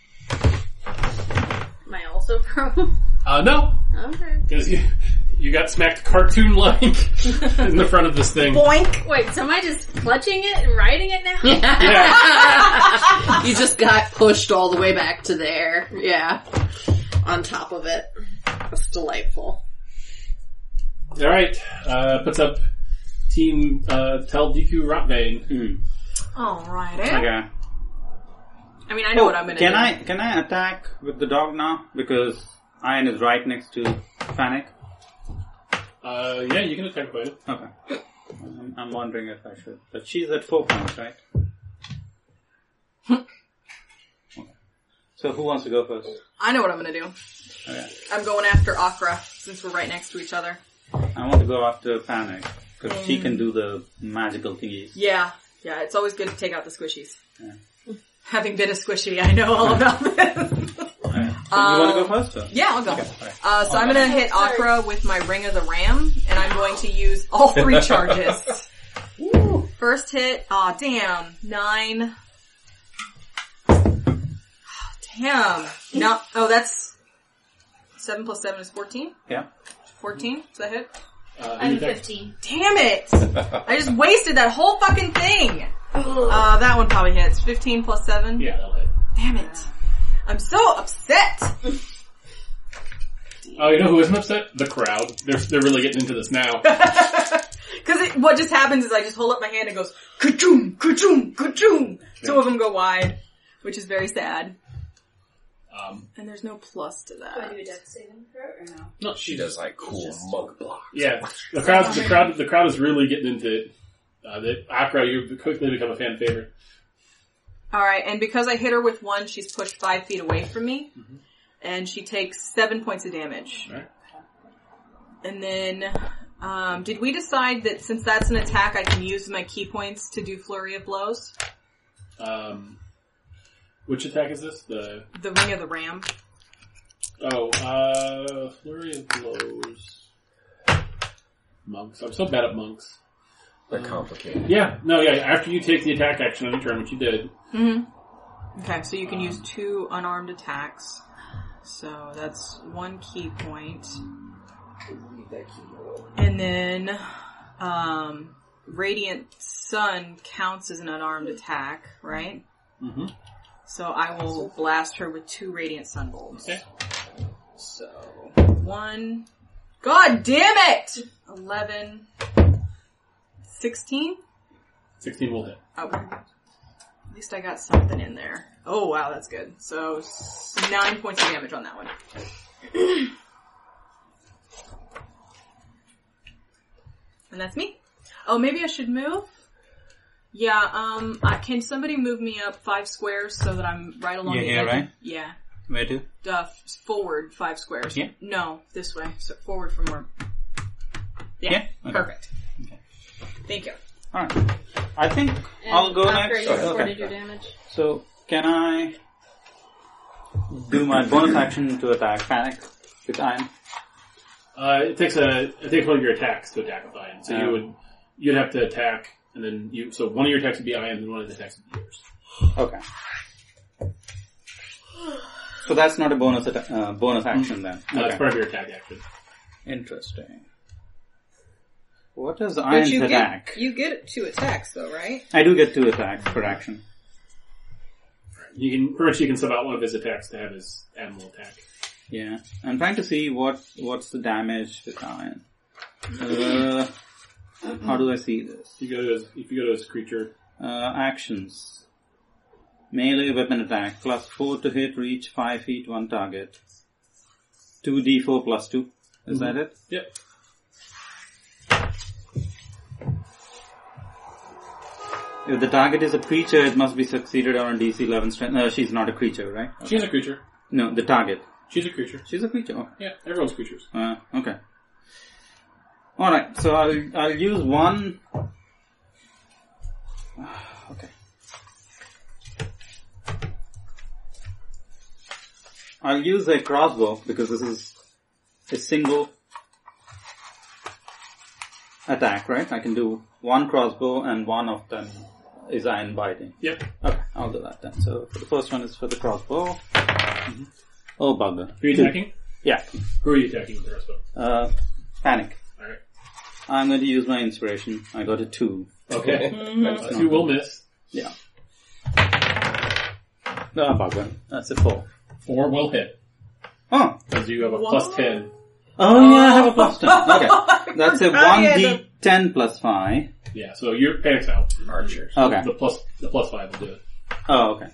Am I also prone? No, Okay. because you got smacked cartoon-like in the front of this thing. Boink! Wait, so am I just clutching it and riding it now? Yeah. You just got pushed all the way back to there. Yeah. On top of it. That's delightful. Alright, puts up Team Tel Deku Rotvane. Alrighty. Okay. I mean, I know what I'm gonna do. Can I attack with the dog now? Because Iron is right next to Panic. Yeah, you can attack by it. Okay. I'm wondering if I should. But she's at 4 points, right? Okay. So who wants to go first? I know what I'm gonna do. Okay. I'm going after Akra, since we're right next to each other. I want to go after Panic. Because she can do the magical thingies. Yeah, it's always good to take out the squishies. Yeah. Having been a squishy, I know all about this. Okay. So you want to go first? Or? Yeah, I'll go. Okay, alright. So I'm gonna hit Akra with my Ring of the Ram, and I'm going to use all 3 charges. Woo. First hit, aw damn, 9. Damn. No, that's 7 plus 7 is 14? Yeah. 14? Does that hit? I'm 15. Damn it! I just wasted that whole fucking thing! That one probably hits. 15 plus 7? Yeah, that'll hit. Damn it. I'm so upset! Oh, you know who isn't upset? The crowd. They're really getting into this now. Cause what just happens is I just hold up my hand and it goes, ka-choom, ka-choom, ka-choom! 2 of them go wide, which is very sad. And there's no plus to Do I that. do a death saving throw or no? No, She does like cool monk blocks. Yeah, the crowd is really getting into it. Akra, you quickly become a fan favorite. Alright, and because I hit her with 1, she's pushed 5 feet away from me. Mm-hmm. And she takes 7 points of damage. Right. And then, did we decide that since that's an attack, I can use my key points to do Flurry of Blows? Which attack is this? The Ring of the Ram. Flurry of Blows. Monks. I'm so bad at monks. They're complicated. Yeah, after you take the attack action on your turn, which you did. Mm-hmm. Okay, so you can use 2 unarmed attacks. So that's 1 key point. And then, Radiant Sun counts as an unarmed attack, right? Mm-hmm. So I will blast her with 2 Radiant Sun bolts. Okay. So, 1. God damn it! 11. 16? 16 will hit. Okay. At least I got something in there. Oh wow, that's good. So, 9 points of damage on that one. And that's me. Oh, maybe I should move? Yeah, can somebody move me up 5 squares so that I'm right along You're the here, edge? right? Yeah. Where to? Forward 5 squares. Yeah? No, this way. So forward from where... Yeah, Okay. perfect. Okay. Thank you. Alright. I think I'll go After next. you Okay. recorded your damage. So, can I... do my bonus action to attack Panic with Iron. It takes one of your attacks to attack with Iron. So you'd have to attack, and then so one of your attacks would be Iron, and one of the attacks would be yours. Okay. So that's not a bonus action then. That's Okay. part of your attack action. Interesting. What is But Iron's attack? you get 2 attacks though, right? I do get 2 attacks per action. You can sub out one of his attacks to have his animal attack. Yeah. I'm trying to see what's the damage with Iron. How do I see this? If you go to his creature, Actions. Melee weapon attack, plus 4 to hit, reach 5 feet, 1 target. 2d4 plus 2. Is that it? yep. If the target is a creature, it must be succeeded on a DC 11 strength. She's not a creature, right? She's a creature. No, the target. She's a creature. She's a creature. Oh. Yeah, everyone's creatures. Okay. Alright, so I'll use one... Okay. I'll use a crossbow because this is a single attack, right? I can do one crossbow and one of them is iron biting. Yep. Okay, I'll do that then. So for the first one is for the crossbow. Mm-hmm. Oh bugger. Who are you attacking? Yeah. Who are you attacking with the crossbow? Panic. Alright. I'm going to use my inspiration. I got a 2. Okay. That's 2 will miss. Yeah. Bugger. That's a 4. 4 will hit. Oh. Because you have a plus 10. Oh yeah, I have a plus 10. Okay. That's a 1d10 plus 5. Yeah, so your panic's out. Archers. Okay. The plus 5 will do it. Oh, okay.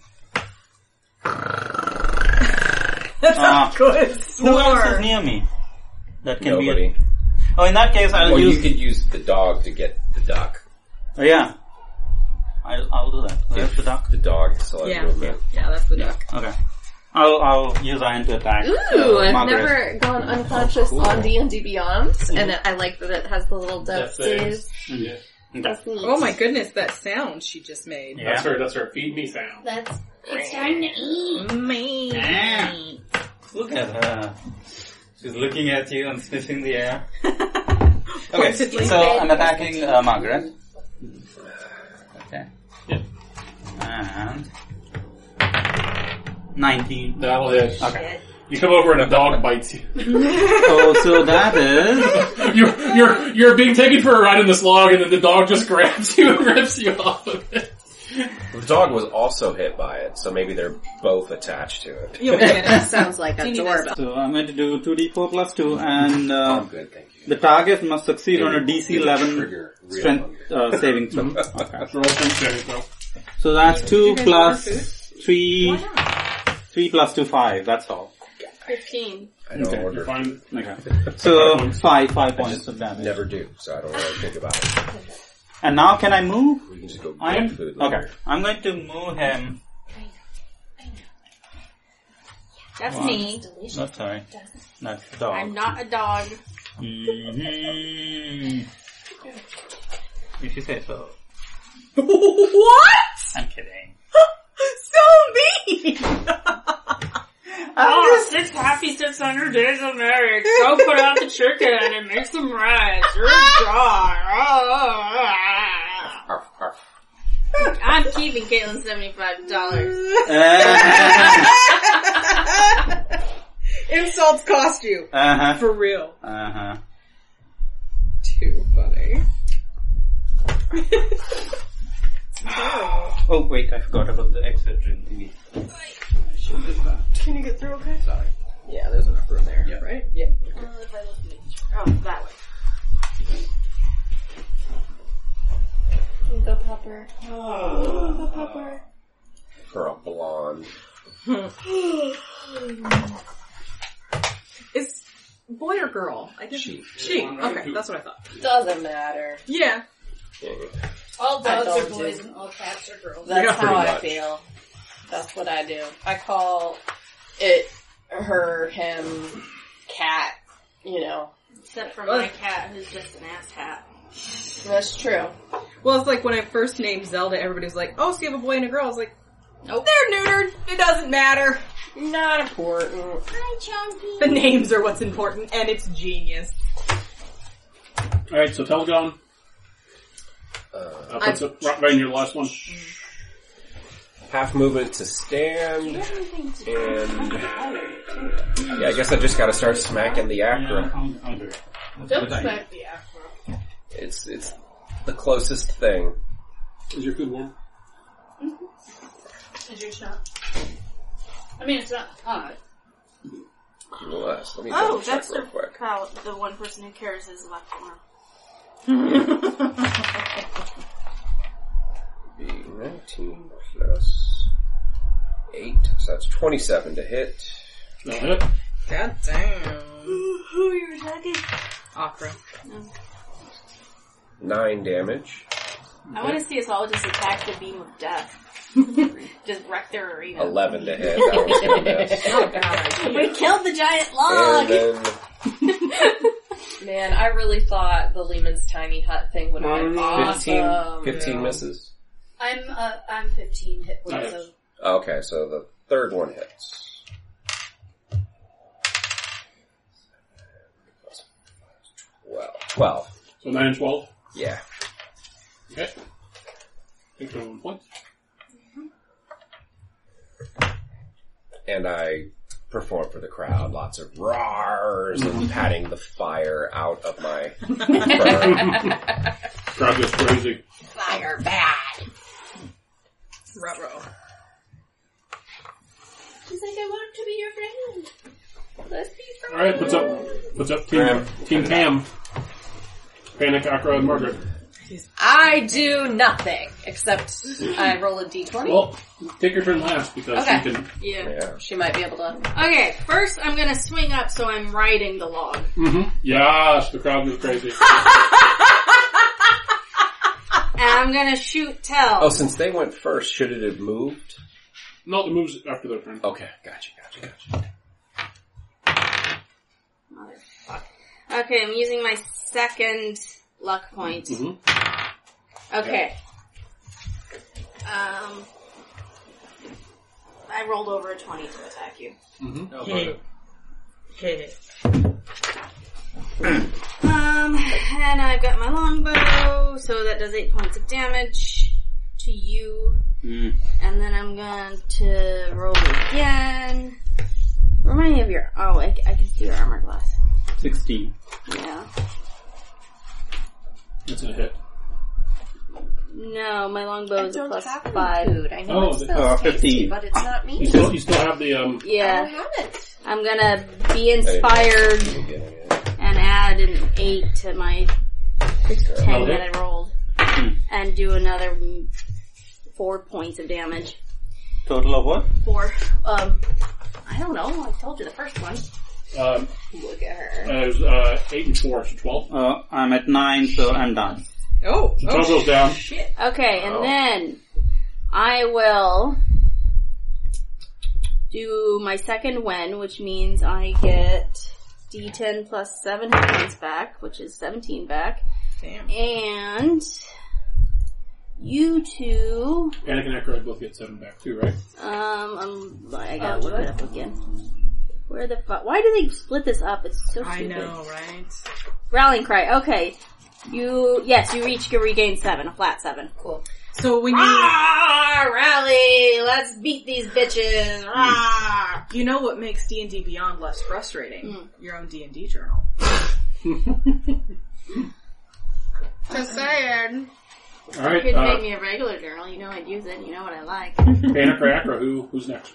That's not good. Who else is Snore. near me? That can Nobody. be Oh, in that case I'll Well, use... you could use the dog to get the duck. Oh yeah. I'll do that. Where's the duck? The dog still has Yeah. movement. Yeah, that's the duck. Okay. I'll use iron to attack. Ooh, I've Margaret. never gone unconscious on D&D Beyond, and I like that it has the little death saves. Yeah. That's neat. Oh my goodness, that sound she just made. Yeah. That's her feed me sound. It's time to eat. Man. Look at her. She's looking at you and sniffing the air. Okay, Pointedly. so I'm attacking Margaret. Okay. Yeah. And 19. That'll hit. Okay. You come over and a dog bites you. Oh, so that is... You're being taken for a ride in this log, and then the dog just grabs you and rips you off of it. The dog was also hit by it, so maybe they're both attached to it. You'll get it. Sounds like a doorbell. So I'm going to do 2d4 plus 2 and Oh, good, thank you. the target must succeed on a DC 11 Trigger real strength hunger. saving throw. Okay. Roll some saving throw. So that's 2 You guys plus order 3, 3 plus 2, 5, that's all. 15. I don't Okay, order. fine. Okay. So 5 points of damage. Never do, so I don't really think about it. And now can I move? We can just go I get am? food Okay. later. I'm going to move him. That's Wow. me. No, sorry. That's the dog. I'm not a dog. Mm-hmm. If you say so. What? I'm kidding. So mean! Oh, 600 days of marriage. Go put out the chicken and make some rice. You're a dog. Arf, arf. I'm keeping Caitlin $75. Insults cost you. Uh-huh. For real. Uh-huh. Too funny. Oh, wait, I forgot about the exit drink thingy. I should do that. Can you get through okay? Sorry. Yeah, there's enough room there, right? Yeah. Oh, that way. The pupper. Oh, the pupper. For a blonde. Is boy or girl? I guess She. She. Okay, that's what I thought. Doesn't matter. Yeah. All I dogs are don't boys do- and all cats are girls. That's Yeah, how pretty I much. feel. That's what I do. I call it her, him, cat, you know. Except for my cat, who's just an ass hat. That's true. Well, it's like when I first named Zelda, everybody was like, oh, so you have a boy and a girl. I was like, nope. They're neutered. It doesn't matter. Not important. Hi, Chunky. The names are what's important, and it's genius. Alright, so Telgon. Puts it right in your last one. Half movement to stand, and yeah, I guess I just gotta start smacking the Acra. I'll do it. Don't smack the Acra. It's the closest thing. Is your food warm? Is yours not? I mean, it's not hot. Nonetheless, let me Oh, double check that's real the quick. the one person who cares is left arm. Be 19 plus 8, so that's 27 to hit. That'll hit. God damn. Who are you attacking? Akra. 9 damage. I want to see us all just attack the beam of death. Just wreck their arena. 11 to hit. That one's gonna miss. Oh god. We killed the giant log! And then Man, I really thought the Lehman's tiny hut thing would have been awesome. 15 misses. I'm 15 hit points, so Okay, so the third one hits. 12. So 9 and 12. Yeah. Okay. Take 1 point. And I perform for the crowd. Lots of roars and patting the fire out of my fur. Crowd goes crazy. Fire bad. Ruh-roh. she's like, I want to be your friend. Let's be friends. Alright, what's up, Team Cam? Panic, Akra, and Margaret. I do nothing, except I roll a d20. Well, take your turn last, because Okay. you can... Yeah. She might be able to... Okay, first I'm gonna swing up so I'm riding the log. Mm-hmm. Yes, the crowd goes crazy. And I'm gonna shoot Tell. Oh, since they went first, should it have moved? No, the move's after their turn. Okay, gotcha. Motherfucker. Okay, I'm using my second luck point. Mm-hmm. Okay. I rolled over a 20 to attack you. Mm-hmm. And I've got my longbow, so that does 8 points of damage to you. Mm. And then I'm going to roll again. Remind me of your... Oh, I can see your armor class. 16. Yeah. That's a hit. No, my longbow is a plus have any 5. food. I know Oh, it smells 15. tasty, but it's not me. You still have the, I don't Yeah. have it. I'm gonna be inspired and add an 8 to my 10 that I rolled. And do another 4 points of damage. Total of what? 4. I don't know. I told you the first one. Look at her. it was 8 and 4, so 12. I'm at 9, so I'm done. Oh, So 12 goes down. shit. Okay, and then I will do my second win, which means I get D10 plus 7 hit points back, which is 17 back. Damn. And you two, Panic and Akra both get 7 back too, right? I gotta look it up again. Where the fuck? Why do they split this up? It's so stupid. I know, right? Rallying cry. Okay. You each regain 7, a flat 7. Cool. So when you, Rally! Let's beat these bitches! Rah! you know what makes D&D Beyond less frustrating? Your own D&D journal. Just saying. Alright, Could make me a regular journal. You know I'd use it. You know what I like. Panic or Akra, who's next?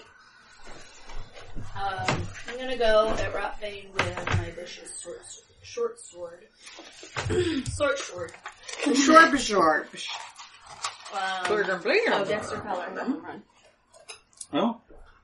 I'm gonna go at Rotbane with my vicious short sword. Short. Short. Oh, Dexter Color. Doesn't run. Oh?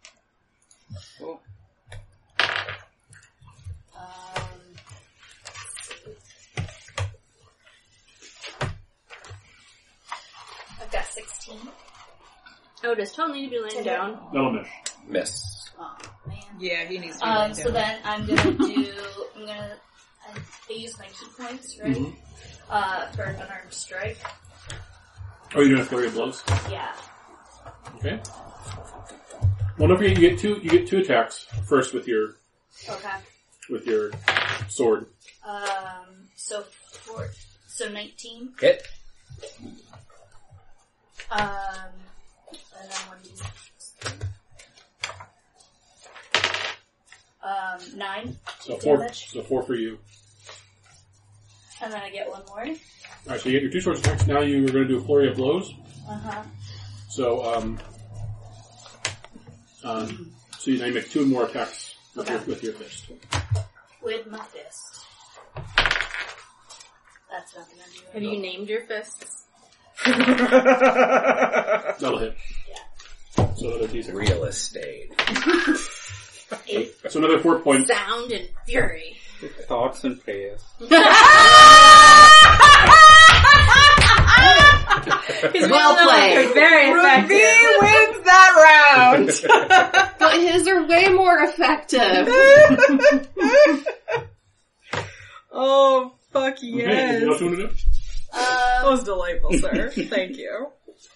I've got 16. Oh, does Tom need to be laying down? That'll miss. Miss. Oh, man. Yeah, he needs to be So then I'm gonna I use my key points, right? For an unarmed strike. Oh, you're doing a flurry of blows? Yeah. Okay. Well, don't forget, you get two attacks. First with your sword. So 19. Hit. And then 1d6. 9. So 4. Damage. So 4 for you. And then I get one more. Alright, so you get your 2 swords attacks. Now you are going to do a flurry of blows. Uh-huh. So, so now you make 2 more attacks with your fist. With my fist. That's not gonna do it. Have you named your fists? That'll hit. Yeah. So another D6. Real estate. 8. So another 4 points. Sound and fury. Thoughts and prayers. Well played. Very effective. wins that round. But his are way more effective. Oh, fuck Okay, yes. anything else you want to do? That was delightful, sir. Thank you.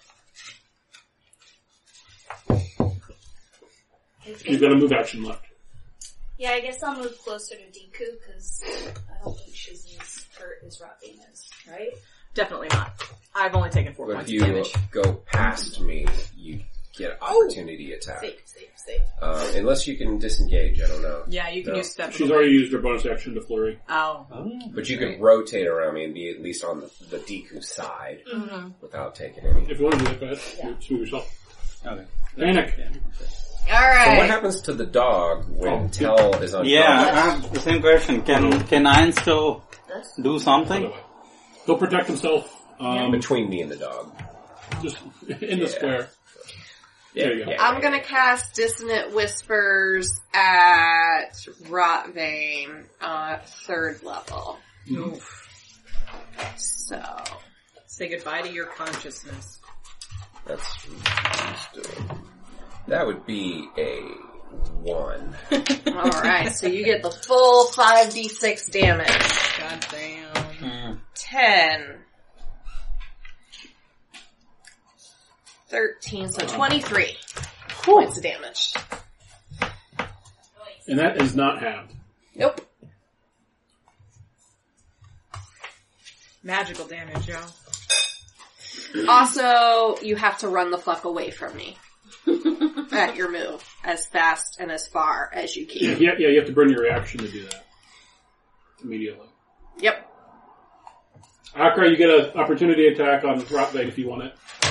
You've got a move action left. Yeah, I guess I'll move closer to Deku, because I don't think she's as hurt as Robin is, right? Definitely not. I've only taken 4 But points if of you damage. go past me, you get opportunity attack. Safe. Unless you can disengage, I don't know. Yeah, you can No. use step. She's already used her bonus action to flurry. Oh. But you can rotate around me and be at least on the Deku side Mm-hmm. without taking any. If you want to do that, go ahead. Just move yourself. Okay. Panic. Yeah. So what Alright. happens to the dog when Tell is on Yeah, I have the same question. Can Iron still do something? He'll protect himself between me and the dog? just in the square. There you go. I'm gonna cast Dissonant Whispers at Rotvane, 3rd level. So, Say goodbye to your consciousness. That would be a 1. alright, so you get the full 5d6 damage. God damn. 10. 13, so 23 points of damage. And that is not halved. Nope. Magical damage, yo. Also, you have to run the fuck away from me. At your move. As fast and as far as you can. Yeah, you have to burn your reaction to do that. Immediately. Yep. Akra, you get an opportunity attack on Rotvane if you want it.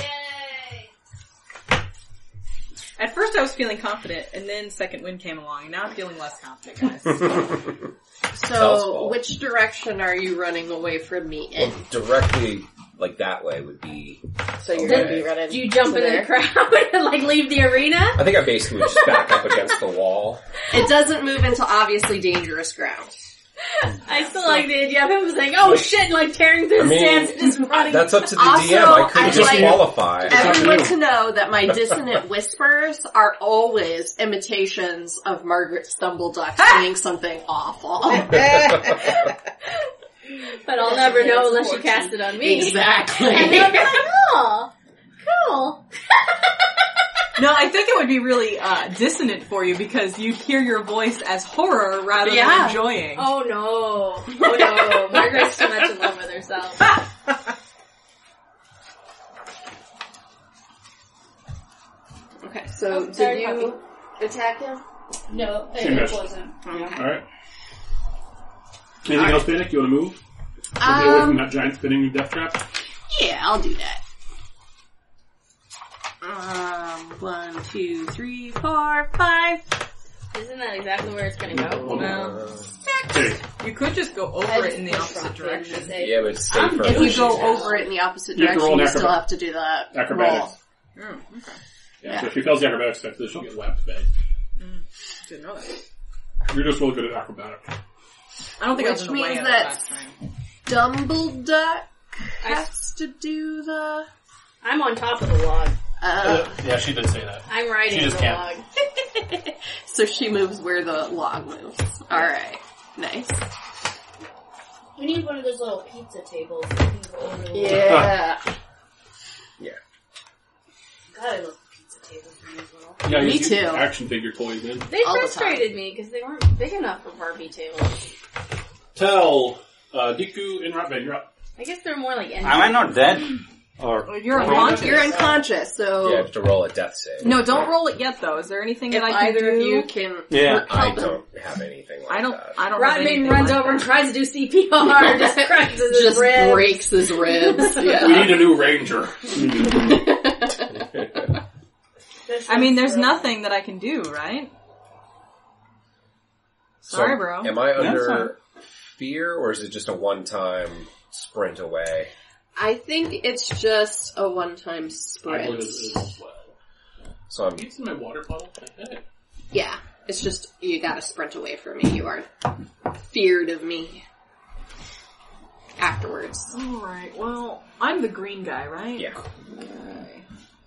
Yay! At first I was feeling confident, and then second wind came along, and now I'm feeling less confident, guys. So, which direction are you running away from me in? Well, directly, like that way would be... So you're Okay. gonna be running. Do you jump to into there. the crowd and like leave the arena? I think I basically would just back up against the wall. It doesn't move into obviously dangerous ground. I still like the idea of him saying, "Oh shit," and like tearing through the stands and just running. That's up to the Also, DM. I could I'd just like qualify. Everyone to know that my dissonant whispers are always imitations of Margaret Stumbleduck saying something awful. But I'll never know unless you cast it on me. Exactly. And then I'll be like, "Oh, cool." No, I think it would be really dissonant for you because you'd hear your voice as horror rather than enjoying. Oh no, Margaret's too much in love with herself. Okay, so Oh, sorry, did you attack him? No, She it missed. wasn't. Alright. Anything else, Panic? You want to move? Get away from that giant spinning death trap? Yeah, I'll do that. 1, 2, 3, 4, 5. Isn't that exactly where it's gonna go? Well, Okay. you could just go over it in the opposite direction. Yeah, but it's safer. If when you she's go down. over it in the opposite You have to roll direction, an you still acrobat- have to do the Acrobatics. roll. Oh, okay. Yeah, so if she fails the acrobatics test, then she'll get whacked back. Didn't know that. You're just really good at acrobatics. I don't think I was Which in the way means of it that last time. Dumbleduck has to do the... I'm on top of the log. Yeah, she did say that. I'm riding She just the can't. log. So she moves where the log moves. Alright. Nice. We need one of those little pizza tables that you can go over the wall. Yeah. Yeah. God, I love pizza tables. Yeah, Me you get too. Action figure toys, man. They All the frustrated me because they weren't big enough for Barbie tables. Tell Deku and Ratman, you're up. I guess they're more like Am I not dead? Or You're unconscious. You're unconscious, so You have to roll a death save. No, don't roll it yet though. Is there anything if that I can either do? of you can... Yeah. I don't have anything like I don't that. have Rodman anything runs like over and that. tries to do CPR, just cracks his just ribs. breaks his ribs. We Yeah. need a new ranger. I mean, there's nothing that I can do, right? Sorry, So, bro. Am I That's under fear, or is it just a one-time sprint away? I think it's just a one-time I sprint. believe it is as well. So I'm It's in my water bottle. Hey. Yeah, it's just, you gotta sprint away from me. You are feared of me. Afterwards. Alright, well, I'm the green guy, right? yeah. Okay.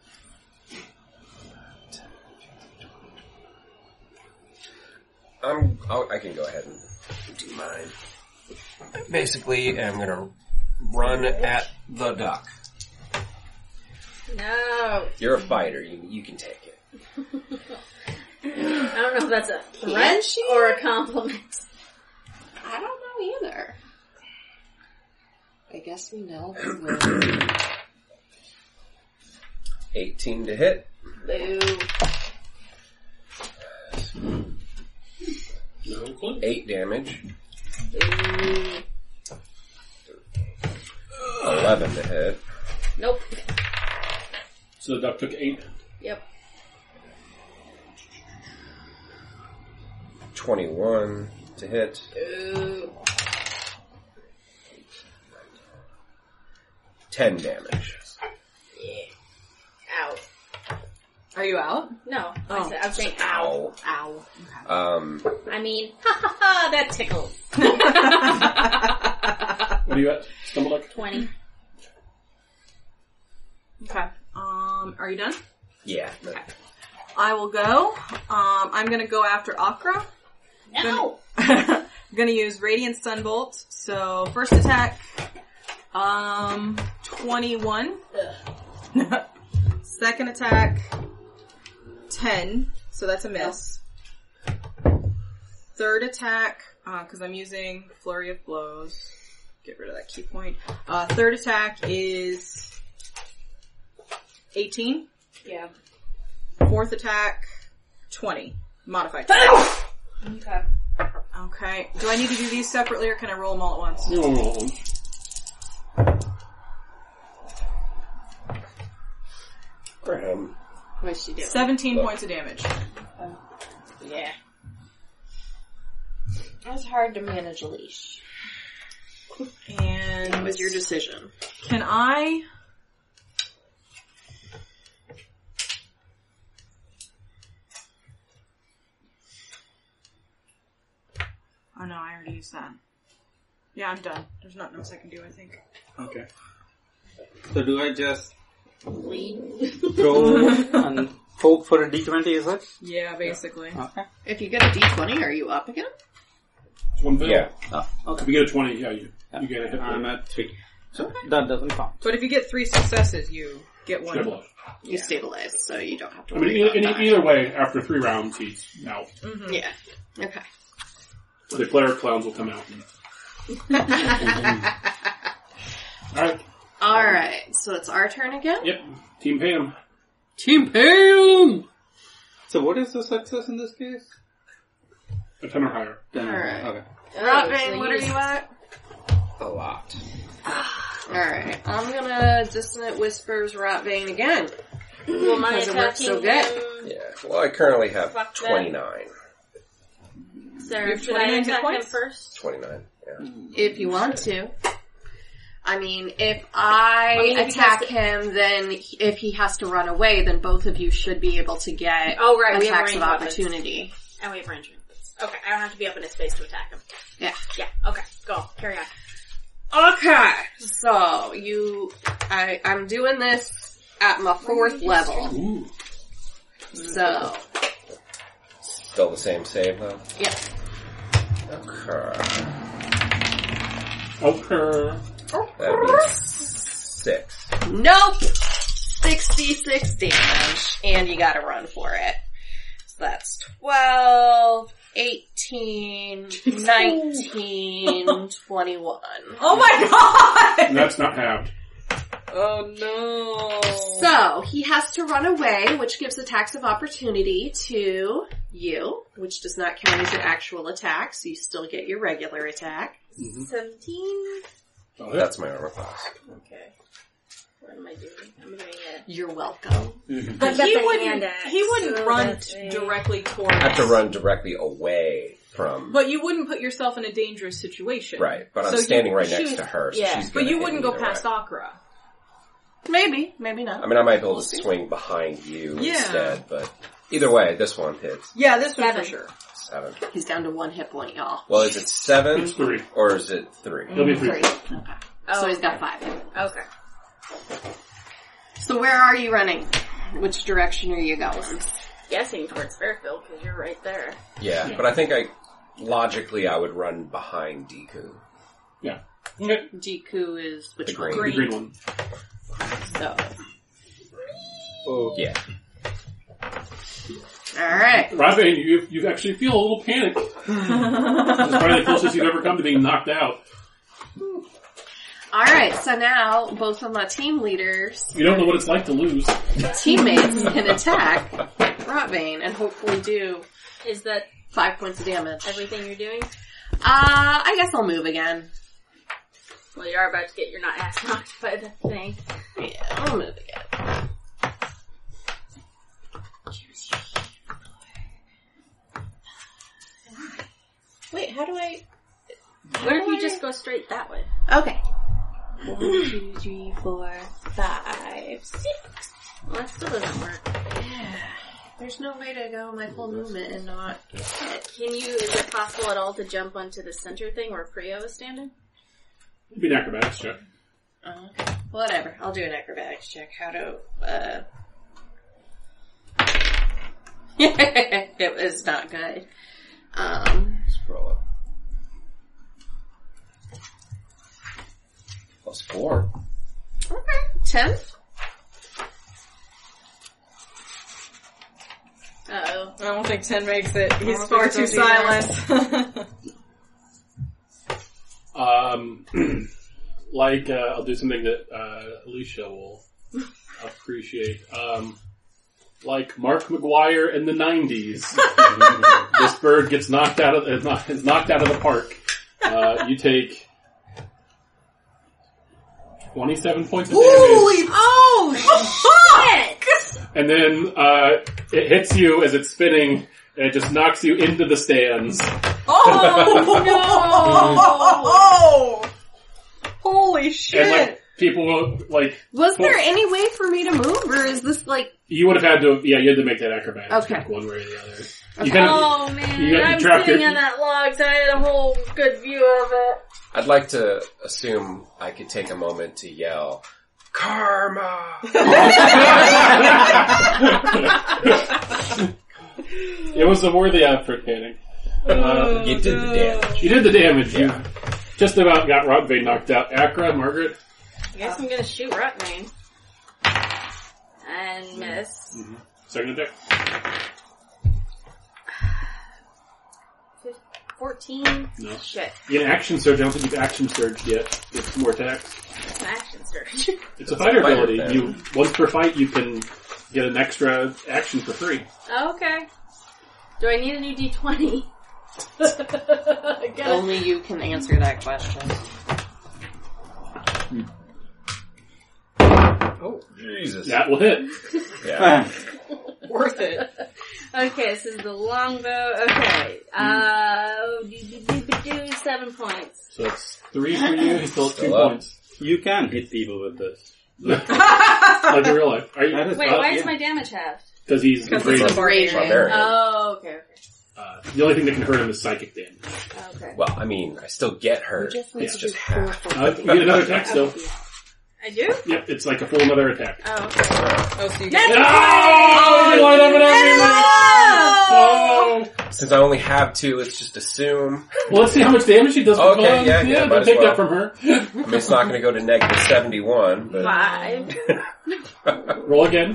I can go ahead and do mine. Basically, I'm gonna run at the duck. No. You're a fighter. You can take it. I don't know if that's a threat or a compliment. I don't know either. I guess we know who will. 18 to hit. Boo. No clue. 8 damage. Boo. 11 to hit. Nope. So the duck took 8. Yep. 21 to hit. Boo. 10 damage. Ow. Are you out? No. Oh. I'm saying ow. Ow. Ow. I mean, ha ha ha, that tickles. What are you at? Stumbleduck? 20. Okay. Are you done? Yeah. I will go. I'm gonna go after Akra. No! I'm gonna use Radiant Sunbolt. So, first attack, 21. Second attack, 10. So that's a miss. Third attack, cause I'm using Flurry of Blows. Get rid of that key point. Third attack is 18. Yeah. Fourth attack, 20. Modified. Okay. Okay. Do I need to do these separately or can I roll them all at once? You don't roll them. Graham. What's she doing? 17 points of damage. Yeah. It's hard to manage a leash. And That was your decision. can I... Oh no, I already used that. Yeah, I'm done. There's nothing else I can do, I think. Okay. So do I just Bleed. throw and hope for a D20, is it? Yeah, basically. Okay. If you get a d20, are you up again? It's one fail. Yeah. Oh, okay. If you get a 20, yeah, you get a hit. I'm at 3. So that doesn't count. But if you get 3 successes, you get one. Stabilize. You stabilize, so you don't have to I mean, worry about that. either way, after 3 rounds, he's out. Mm-hmm. Yeah. Okay. The player clowns will come out. Alright. Alright, so it's our turn again? Yep. Team Pam. Team Pam! So what is the success in this case? A 10 or higher. Alright. Okay. Robin, what are you at? A lot. Alright, I'm gonna Dissonant Whispers Rotvane again. Will my Because it works so attacking good. him- Yeah. Well, I currently have Fuck that. 29. Sarah, have should I 29 hit attack him points? first? 29. Yeah. If you want to. I mean, if I if he attack has to- him, then if he has to run away, then both of you should be able to get Oh, right, we have attacks of ranged weapons. opportunity. And we have range weapons. Okay, I don't have to be up in his face to attack him. Yeah. Yeah, okay, go, carry on. Okay, so I'm doing this at my 4th level. Ooh. So, Still the same save, though? yeah. Okay. Okay. That'd be 6. Nope! 66 damage, and you gotta run for it. So that's 12, 18, 19, 21. Oh my god! That's not halved. Oh no. So, he has to run away, which gives attacks of opportunity to you, which does not count as your actual attack, so you still get your regular attack. 17? Oh, That's my armor class. Okay. What am I doing? I'm doing it. You're welcome. But got he the wouldn't, hand axe, he wouldn't so run that's a- directly towards... I have to run directly away from... But you wouldn't put yourself in a dangerous situation. Right, but I'm So standing you right next choose- to her, so yeah. she's But gonna you hit wouldn't me go either past way. Sakura. Maybe, maybe not. I mean, I might be able to swing behind you Yeah. instead, but either way, this one hits. Yeah, this one for 7. sure. 7. He's down to 1 hit point, y'all. Well, is it 7 It's 3. or is it 3? It'll be 3. 3. Okay. Oh, So he's got 5. Okay. So where are you running? Which direction are you going? Guessing towards Fairfield, because you're right there. Yeah, Yeah. but I think logically I would run behind Deku. Yeah. Okay. Jiku is which The one? green. The green one. So, Yeah. alright. Robin, you actually feel a little panic. This is probably the closest you've ever come to being knocked out. Alright, so now both of my team leaders, You don't know what it's like to lose. teammates can attack Rotvane and hopefully do Is that 5 points of damage. everything you're doing? I guess I'll move again. Well, you are about to get your ass knocked by the thing. Yeah, I'll move again. Wait, how do I... What if you just go straight that way? Okay. 1, 2, 3, 4, 5, 6. Well, that still doesn't work. There's no way to go my full movement and not get hit. Is it possible at all to jump onto the center thing where Priya was standing? It'd be an acrobatics check. Okay. Whatever. I'll do an acrobatics check. How to, it was not good. Scroll up. +4. Okay. 10? Uh-oh. I don't think 10 makes it. He's don't far think too so either. silent. I'll do something that Alicia will appreciate. Like Mark McGuire in the 90s. This bird gets knocked out of is knocked out of the park. You take 27 points of damage. Oh, fuck! And then it hits you as it's spinning, and it just knocks you into the stands. Oh, no! Holy shit! And like people Was there any way for me to move, or is this like... you would have had to you had to make that acrobatics Okay. check one way or the other. Okay. You kind of, Oh man, you I'm trapped sitting your- on that log, so I had a whole good view of it. I'd like to assume I could take a moment to yell, Karma! it was a worthy effort, Panning. You did the damage. You did the damage. Yeah. You just about got Rotvane knocked out. Akra, Margaret. I guess I'm gonna shoot Rutmane. And miss. Second attack. 14? No. Shit. You get an action surge. I don't think you've action surged yet. It's more attacks. It's an action surge. It's a fighter fighter ability. thing. You once per fight you can get an extra action for free. Okay. Do I need a new D20? Only you can answer that question. Oh, Jesus. That will hit. Yeah. Worth it. Okay, this is the longbow. Okay. 7 points. So it's 3 for you. He's still at 2 Still up. points. You can hit people with this. Like in real life. Are you? That is- Wait, why yeah. is my damage halved? Because he's Because afraid. he's a barbarian. Barbarian. Oh, okay. The only thing that can hurt him is psychic damage. Okay. Well, I mean, I still get hurt. You just need It's to just do half. You get another attack still. I do? Yep, it's like a full another attack. Oh, okay. Oh, so you No! get... You light up an enemy! Oh! Since I only have 2, let's just assume. Well, let's see how much damage he does. For Okay, fun. yeah, might don't as take well. that from her. I mean, it's not going to go to -71, but... 5. Roll again.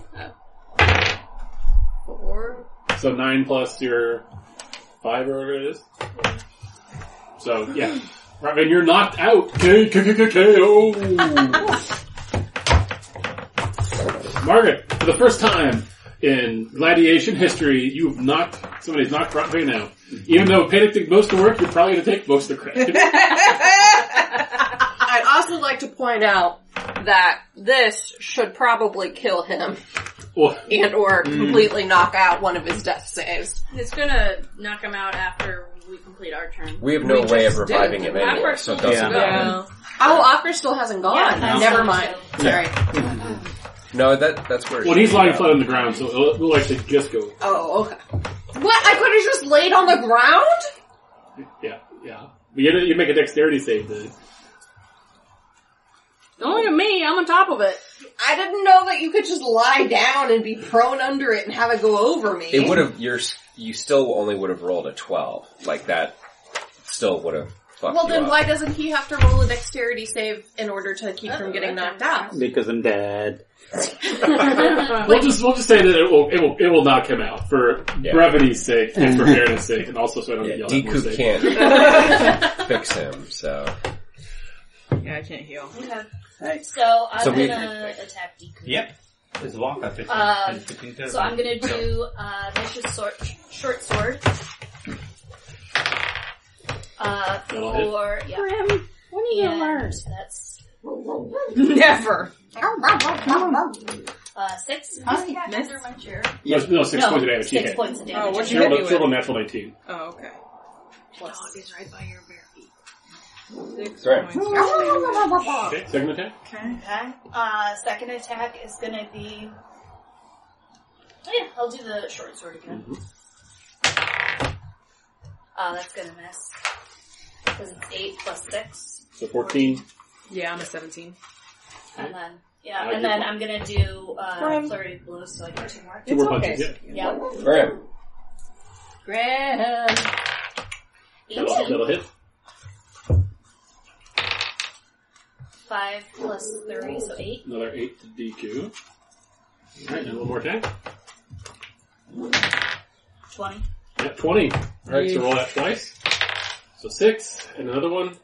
4. So 9 plus your 5 or whatever it is. So, yeah. Robin, you're knocked out. KO. Margaret, for the first time in gladiation history, somebody's knocked Robin out. Even though Panic did most of the work, you're probably going to take most of the credit. I'd also like to point out that this should probably kill him. Well, And or completely knock out one of his death saves. It's gonna knock him out after we complete our turn. We have no We way of just reviving did. him anyway, so it doesn't matter. Oh, Oscar still hasn't gone. Yeah, Never no. mind. Sorry. No, that's where. well, he's lying flat on the ground, so we'll actually just go. Oh, okay. What? I could have just laid on the ground? Yeah. But you make a dexterity save then. Don't look at me, I'm on top of it. I didn't know that you could just lie down and be prone under it and have it go over me. It would have. You still only would have rolled a 12. Like that. Still would have. Well, then why doesn't he have to roll a dexterity save in order to keep from getting knocked out? Because I'm dead. We'll just say that it will knock him out for brevity's sake and for fairness sake, and also so I don't get yelled at. Deku more can't fix him, so. Yeah, I can't heal. Okay. Right. So I'm So we- gonna attack Deku. Yep. His walk after So I'm gonna do vicious short sword. That'll hit. For yeah. Grim, when are you gonna learn? That's Never. 6. Miss? My chair. No, 6 points of damage. 6 Okay. points of damage. Oh, what'd She you hit me rolled with? a natural 19. Oh, okay. Plus. Is right by your bare feet. 6 Right. points. Okay, second attack. Okay. Okay. Second attack is gonna be. Oh yeah, I'll do the short sword again. That's gonna miss. Because it's 8 plus 6. So 14. Yeah, I'm a 17. And then, I and did then one. I'm gonna do, flurry of blows, so I get 2 more. 2 more It's punches, okay. yeah. Yeah. Graham. Grand. 18. That'll hit. 5 plus 3, so 8. Another 8 to DQ. Alright, and one more attack. 20. Yep, 20. Alright, so roll that twice. So 6, and another one.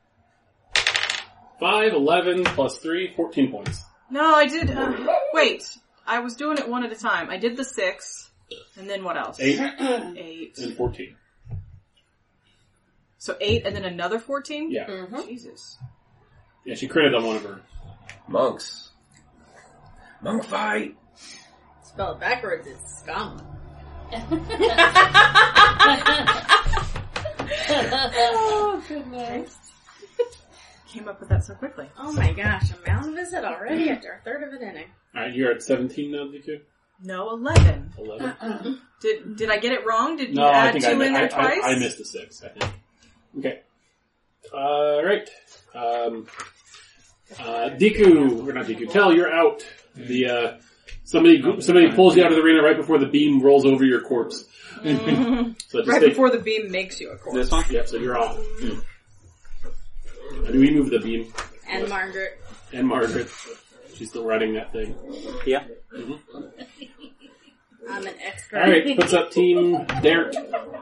5, 11, plus 3, 14 points. No, I did, wait. I was doing it one at a time. I did the 6, and then what else? 8 8. and 14. So 8 and then another 14? Yeah. Mm-hmm. Jesus. Yeah, she critted on one of her. Monks. Monk fight. Spelled backwards, it's scum. Oh, goodness. Came up with that so quickly. Oh my gosh, a mound visit already after a third of an inning. Alright, you're at 17 now, DQ? No, 11. 11? Did I get it wrong? Did you No, I add think 2 in there twice? I missed a 6, I think. Okay. Alright. Deku, or not Deku, Tell, you're out. Somebody pulls you out of the arena right before the beam rolls over your corpse. So just Right take- before the beam makes you a corpse. This one? Yep, so you're off. Do we move the beam? And Margaret. And Margaret. She's still riding that thing. Yeah. I'm an expert. Alright, puts up Team Derek.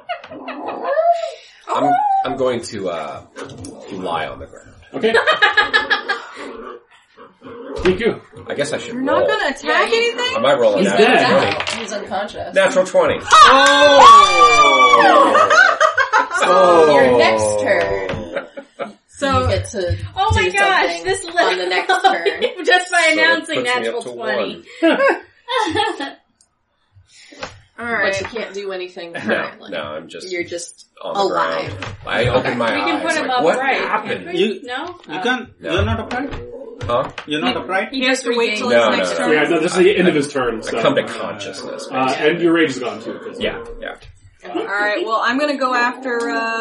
I'm going to lie on the ground. Okay. Deku. I guess I should You're roll. not gonna attack anything? I might roll a He's natural dead. 20. He's unconscious. Natural 20. So your next turn, So, you get to Oh my do gosh, something this on the next turn. Just by So it announcing puts me natural up to 20. 1. alright. But you can't do anything currently. No, I'm just You're just on the alive. ground. I open my We eyes. can put him like, what upright. happened? can't we? You- No? You can't, No. you're not upright? Huh? You're not upright? He has to wait till No, his next no, turn. Yeah, no, this is the end of his turn, so. I come to consciousness. And your rage is gone too. 'cause- Yeah. Alright, well, I'm gonna go after,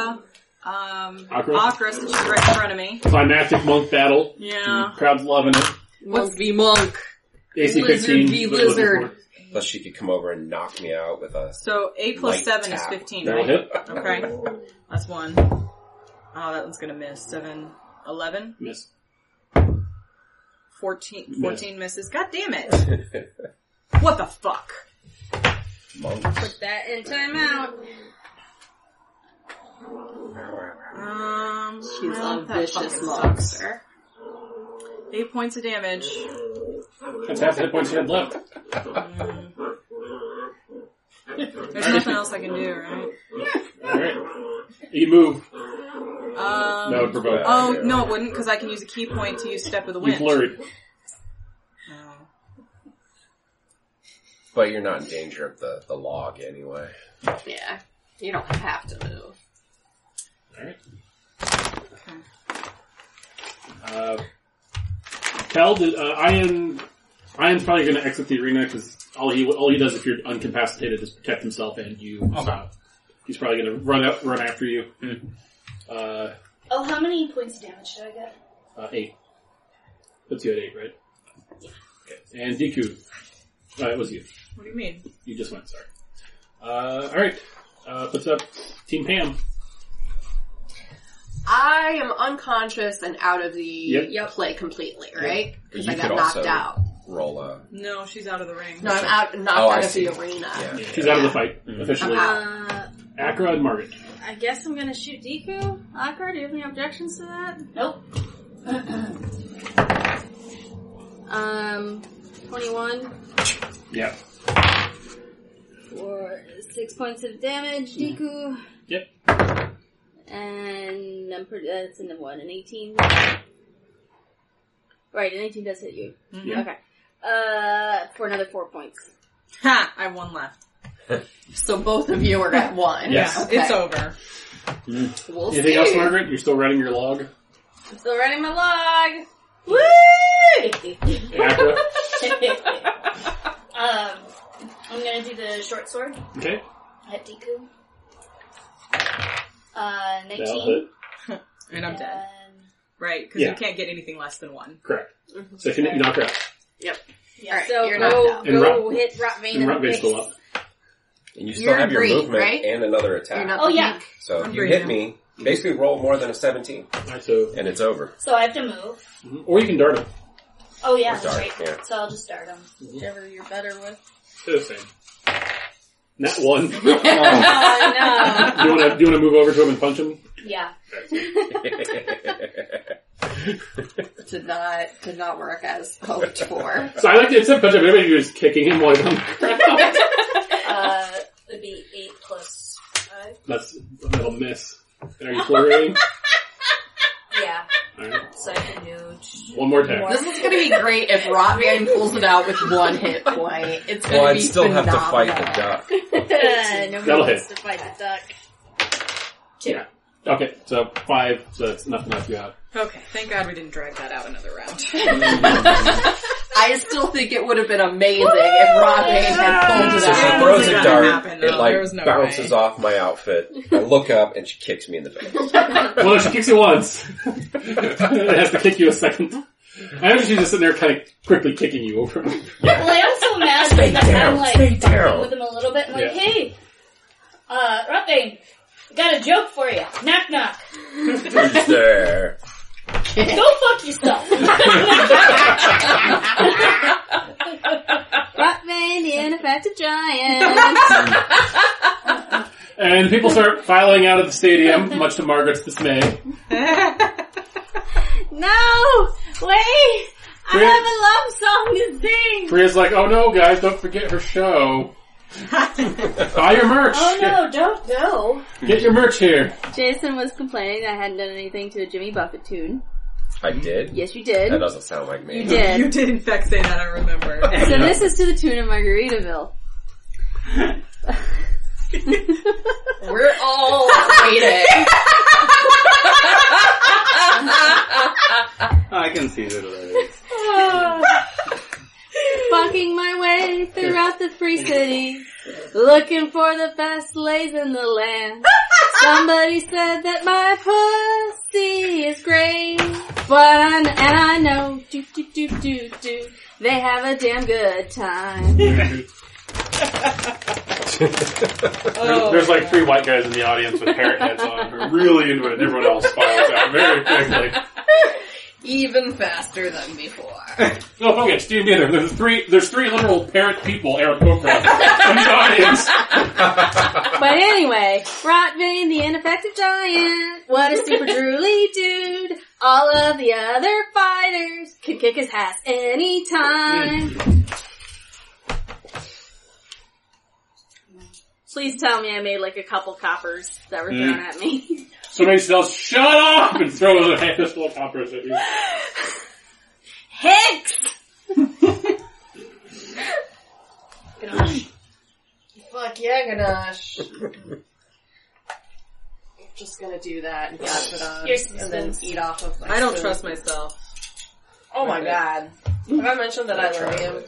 Akras, she's right in front of me. Climactic monk battle. Yeah. Crowd's loving it. Monk v monk. AC Lizard 15. v looking lizard. for it. Plus she could come over and knock me out with a... So 8 plus Light 7 is tap. 15, That'll right? hit. Okay. That's 1. Oh, that one's gonna miss. 7, 11, Miss. 14 misses. God damn it. What the fuck? Monks. Put that in timeout. She's well, a that vicious fucking monster. 8 points of damage. That's half the hit points you had left. There's nothing else I can do, right? Alright. You move. Um, That would provoke. Oh, no, it wouldn't, because I can use a key point to use Step of the You Wind. flurried. Oh. But you're not in danger of the log anyway. Yeah. You don't have to move. Alright. Cal, Ian's probably going to exit the arena because all he does if you're incapacitated is protect himself and you. Okay. So he's probably going to run after you. Oh, how many points of damage did I get? 8. Puts you at 8, right? Okay. And Deku. It was you. What do you mean? You just went, sorry. Alright. Puts up Team Pam. I am unconscious and out of the Yep. play completely, right? Because You I got could knocked also out. roll a... No, she's out of the ring. No, I'm out, knocked Oh, I out of see. the arena. Yeah. She's out of the fight, officially. Akra and Margaret. I guess I'm gonna shoot Deku. Akar, do you have any objections to that? Nope. 21 Yeah. for 6 points of damage, Deku. Yep. And that's an 18. Right, an 18 does hit you. Yeah. Okay. For another 4 points. Ha! I have 1 left. So both of you are at 1. Yes. Okay. It's over. We'll Anything see. else, Margaret? You're still writing your log? I'm still writing my log. Woo! Akra? I'm gonna do the short sword Okay. at Deku. That'll 19. hit. And I'm dead. And Right, because Yeah. you can't get anything less than 1. Correct. So if you knock her out. yeah. Alright, So you're knocked go, out. And go hit Rotvane in And the Rutgate's face. still up. And you still You're have your green, movement right? and another attack. You're not Oh the yeah. weak. So I'm if you green hit now. me, basically roll more than a 17. Alright, so, And it's over. So I have to move. or you can dart him. Oh yeah, Or that's dart, right. yeah. So I'll just dart him. Whichever you're better with. They're the same. Nat 1. Oh no. Do you wanna move over to him and punch him? Yeah. Did not work as hoped for. So I like to, instead of punching him, maybe you're just kicking him while he's on the ground. It'd be 8 plus 5. That'll miss. Are you flurrying? Yeah. Alright. So I can do... One more attack. This is gonna be great if Rotvane pulls it out with 1 hit point. It's gonna Well, be I'd still have to fight the phenomenal. duck. Nobody That'll wants hit. to fight the duck. 2. Yeah. Okay, so 5, so that's enough to knock you out. Okay, thank God we didn't drag that out another round. I still think it would have been amazing if Rotvane had pulled it So she out. throws a That dart, happened, it though. like There was no bounces way. off my outfit. I look up and she kicks me in the face. Well, no, she kicks you once. It has to kick you a second. I know she's just sitting there kind of quickly kicking you over. Well, I also imagine Stay that down, I'm like stay fucking down. with him a little bit and like, Yeah. hey, Rotvane, got a joke for you. Knock knock. Who's there? Go fuck yourself. Rotvane, the ineffective giant. And people start filing out of the stadium, much to Margaret's dismay. No! Wait! I have a love song to sing! Priya's like, oh no guys, don't forget her show. Buy your merch. Oh no, don't go. Get your merch here. Jason was complaining I hadn't done anything to a Jimmy Buffett tune. I did? Yes, you did. That doesn't sound like me. You did. You did in fact say that, I remember. So this is to the tune of Margaritaville. We're all waiting. I can see the lyrics. Fucking my way throughout the free city, looking for the best lays in the land. Somebody said that my pussy is great, but I know, they have a damn good time. There's like 3 white guys in the audience with parrot heads on. Who are really into it, and everyone else files out very quickly. Even faster than before. Oh, okay, Steve Neither. There's three literal parrot people, Aarakocra, in the audience. But anyway, Rotvane, the ineffective giant, what a super drooly dude. All of the other fighters can kick his ass anytime. Please tell me I made like a couple coppers that were thrown at me. Somebody yells, "Shut up!" and throws a handful of coppers at you. Hicks! Ganache. Fuck yeah, Ganache. Just gonna do that and pass it on. And then eat off of my I don't spoon. trust myself. Oh my god. Have I mentioned that I love him?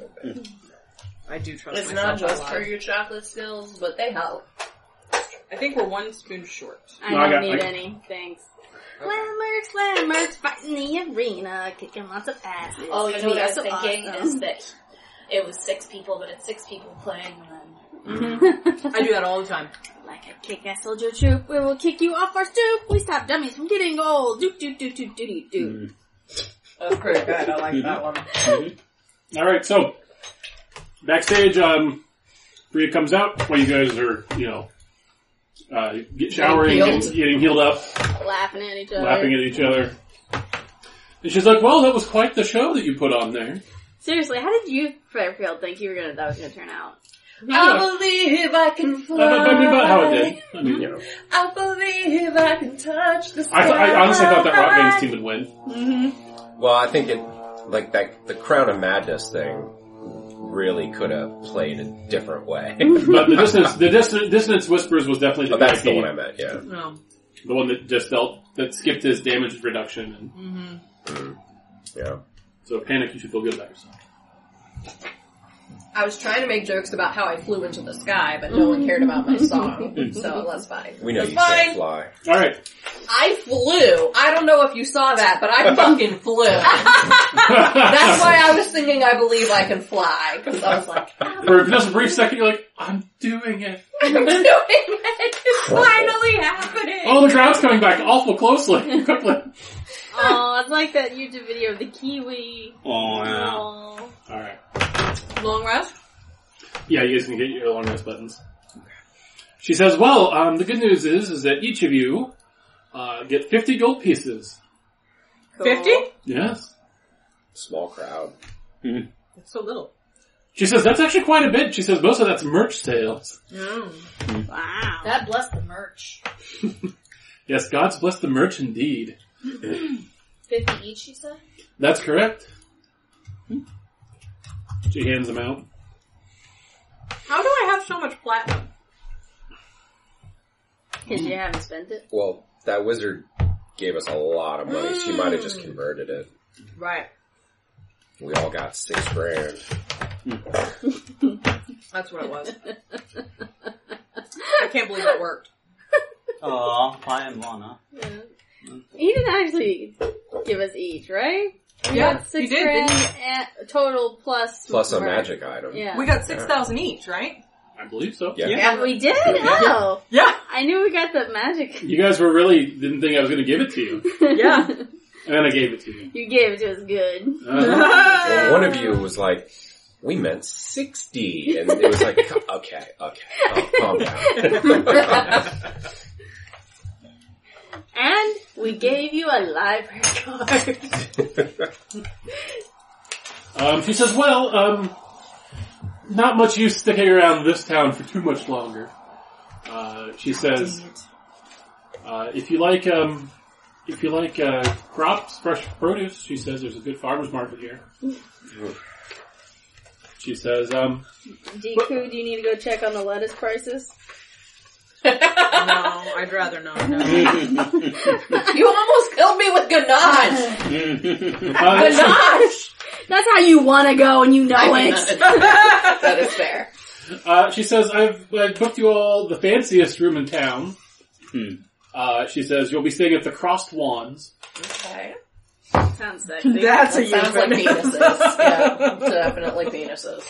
I do trust It's myself. not just a lot. for your chocolate skills, but they help. I think we're 1 spoon short. I No, I don't got- need I- any, thanks. Slammerks, fighting the arena, kicking lots of asses. Oh, you know what I was So thinking awesome. is that it was 6 people, but it's 6 people playing, and then I do that all the time. Like a kick-ass soldier troop, we will kick you off our stoop. We stop dummies from getting gold. Doop doop doop doop doop doop. That's pretty good. I like that one. Alright, so, backstage, Rhea comes out while you guys are, showering and getting healed up, Laughing at each other. laughing at each other. And she's like, well, that was quite the show that you put on there. Seriously, how did you, Fairfield, think that was gonna turn out? I believe I can fly. I mean, about how it did. I mean, I believe I can touch the sky. I honestly thought that Rockman's team would win. Well, I think the Crown of Madness thing really could have played a different way. But the Dissonance Whispers was definitely the That's the VIP. one I meant, yeah. No. The one that just that skipped his damage reduction. And Yeah. so Panic, you should feel good about yourself. I was trying to make jokes about how I flew into the sky, but no one cared about my song, so that's fine. We know That's you fine. can't fly. Alright. I flew. I don't know if you saw that, but I fucking flew. That's why I was singing I Believe I Can Fly, because I was like, For just a brief second, you're like, I'm doing it. I'm doing it. It's finally happening. Oh, the crowd's coming back awful closely. Quickly. Oh, it's like that YouTube video of the kiwi. Oh, yeah. Oh. Alright. Long rest? Yeah, you guys can get your long rest buttons. She says, well, the good news is that each of you, get 50 gold pieces. 50? Yes. Small crowd. That's so little. She says, that's actually quite a bit. She says, most of that's merch sales. Wow. God bless the merch. Yes, God's blessed the merch indeed. 50 each, you said? That's correct. She hands them out. How do I have so much platinum? Because you haven't spent it. Well, that wizard gave us a lot of money. She might have just converted it. Right. We all got $6,000. That's what it was. I can't believe that worked. Aw, 5 and 1, huh? Yeah. He didn't actually give us each, right? We Yeah, got he $6,000 did, didn't total plus Plus a merch. magic item. Yeah. We got 6,000 each, right? I believe so. Yeah. Yeah, we did? Oh. Yeah. I knew we got the magic. You guys didn't think I was going to give it to you. Yeah. And then I gave it to you. You gave it to us good. Well, one of you was like, we meant 60. And it was like, okay, calm down. And we gave you a library card. She says, well, not much use sticking around this town for too much longer. She says, if you like crops, fresh produce, she says there's a good farmer's market here. She says, Deku, do you need to go check on the lettuce prices? No, I'd rather not. No. You almost killed me with Ganache. Ganache. That's how you want to go and you know it. That is fair. she says, I've booked you all the fanciest room in town. She says, you'll be staying at the Crossed Wands. Okay. Sounds sexy. That's a That sounds like euphemism. penises. Yeah, definitely penises.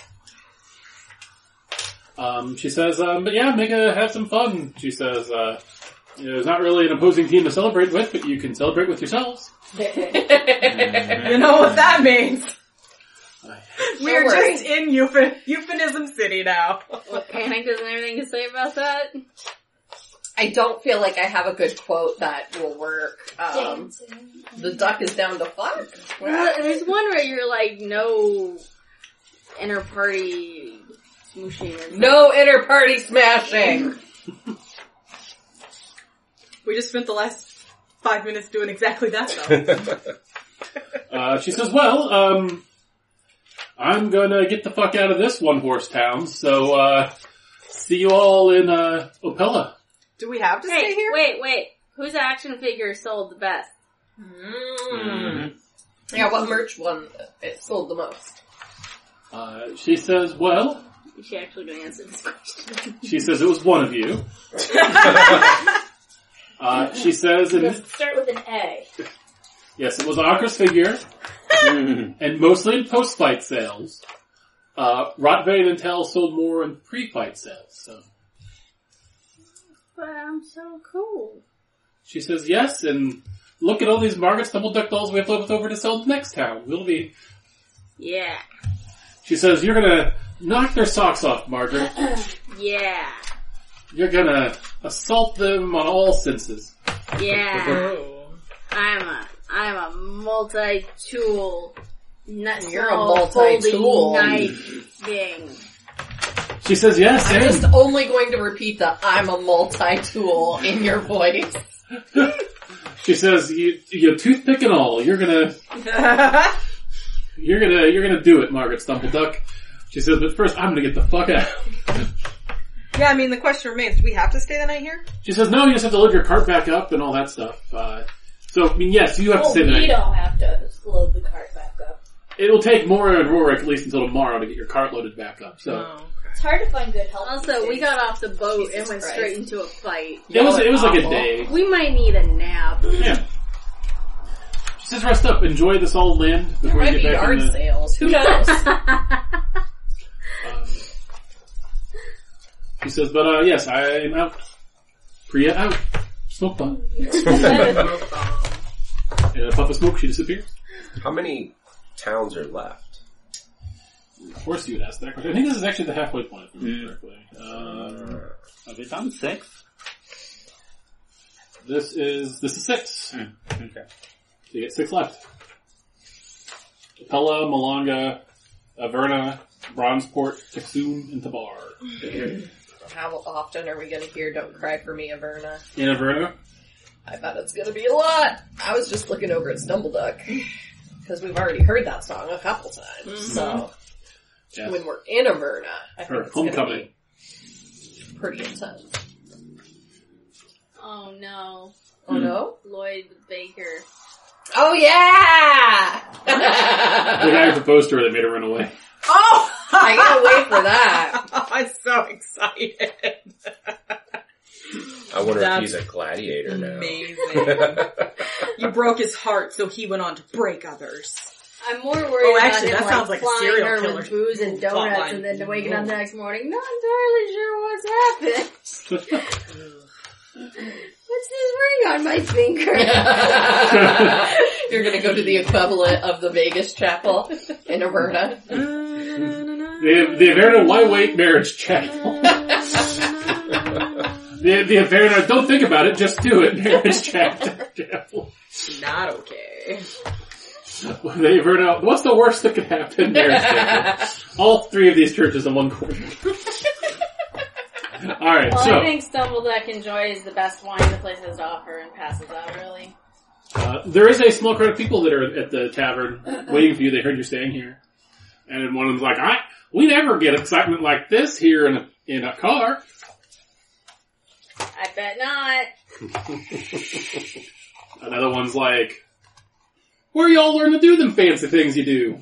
She says, but yeah, have some fun. She says, There's not really an opposing team to celebrate with, but you can celebrate with yourselves. You know what that means. We're worry. just in euphemism city now. What, Panic doesn't have anything to say about that? I don't feel like I have a good quote that will work. The duck is down to fuck. There's one where you're like, no inter-party smooshing. Or something. No inter-party smashing. We just spent the last 5 minutes doing exactly that though. She says, well, I'm gonna get the fuck out of this one-horse town, so, see you all in, Opella. Do we have to Hey, stay here? wait. Whose action figure sold the best? Yeah, what merch one it sold the most? She says, well, Is she actually going to answer this question? she says it was one of you. She says, Let's start with an A. yes, it was Akra's figure, and mostly in post-fight sales. Rotvane and Tel sold more in pre-fight sales, so. But I'm so cool. She says, yes, and look at all these Margaret's double duck dolls we have left over to sell in the next town. We'll be... Yeah. She says, you're gonna knock their socks off, Margaret. Yeah. You're gonna assault them on all senses. Yeah. I'm a multi-tool. You're a multi-tool. Knife thing. She says, yes, I'm and... just only going to repeat the "I'm a multi-tool" in your voice. She says, you toothpick and all, you're gonna do it, Margaret Stumbleduck. She says, but first I'm gonna get the fuck out. Yeah, I mean, the question remains, do we have to stay the night here? She says, no, you just have to load your cart back up and all that stuff. So, I mean, yes, you have to stay the We night. don't have to load the cart back up. It'll take Mora and Rorik at least until tomorrow to get your cart loaded back up, so. Oh. It's hard to find good help. Also, we got off the boat Jesus and went Christ. straight into a fight. It was like a awful. day. We might need a nap. Yeah. She says, rest up, enjoy this all land There before might you be get back in yard the... sales. Who knows? She says, but yes, I'm out. Priya out. Smoke bomb. In a puff of smoke, she disappears. How many towns are left? Of course you would ask that question. I think this is actually the halfway point, if I remember correctly. Have we done 6? This is 6. Okay. So you get 6 left. Capella, Malanga, Averna, Bronzeport, Tixum, and Tabar. How often are we going to hear "Don't Cry for Me, Averna"? In Averna? I bet it's going to be a lot. I was just looking over at Stumbleduck because we've already heard that song a couple times. So Yeah. when we're in Averna, I think Or it's going to Homecoming. be pretty intense. Oh no. Oh no? Lloyd Baker. Oh yeah! The guy who proposed to her that made her run away. Oh! I gotta wait for that. I'm so excited. I wonder That's if he's a gladiator now. Amazing. You broke his heart, so he went on to break others. I'm more worried Oh, about actually, him that sounds like a flying serial her killer with booze and donuts plotline. and then waking up the next morning, not entirely sure what's happened. What's this ring on my finger? You're gonna go to the equivalent of the Vegas Chapel in Averna. The Averna Y-Weight Marriage Chapel. The Averna, don't think about it, just do it. Marriage Chapel. Not okay. The Averna, what's the worst that could happen? Marriage Chapel. All 3 of these churches in one corner. Alright, Well, so. I think Stumbleduck enjoys the best wine the place has to offer and passes out early. There is a small crowd of people that are at the tavern waiting for you. They heard you're staying here. And one of them's like, we never get excitement like this here in a car. I bet not. Another one's like, where y'all learn to do them fancy things you do?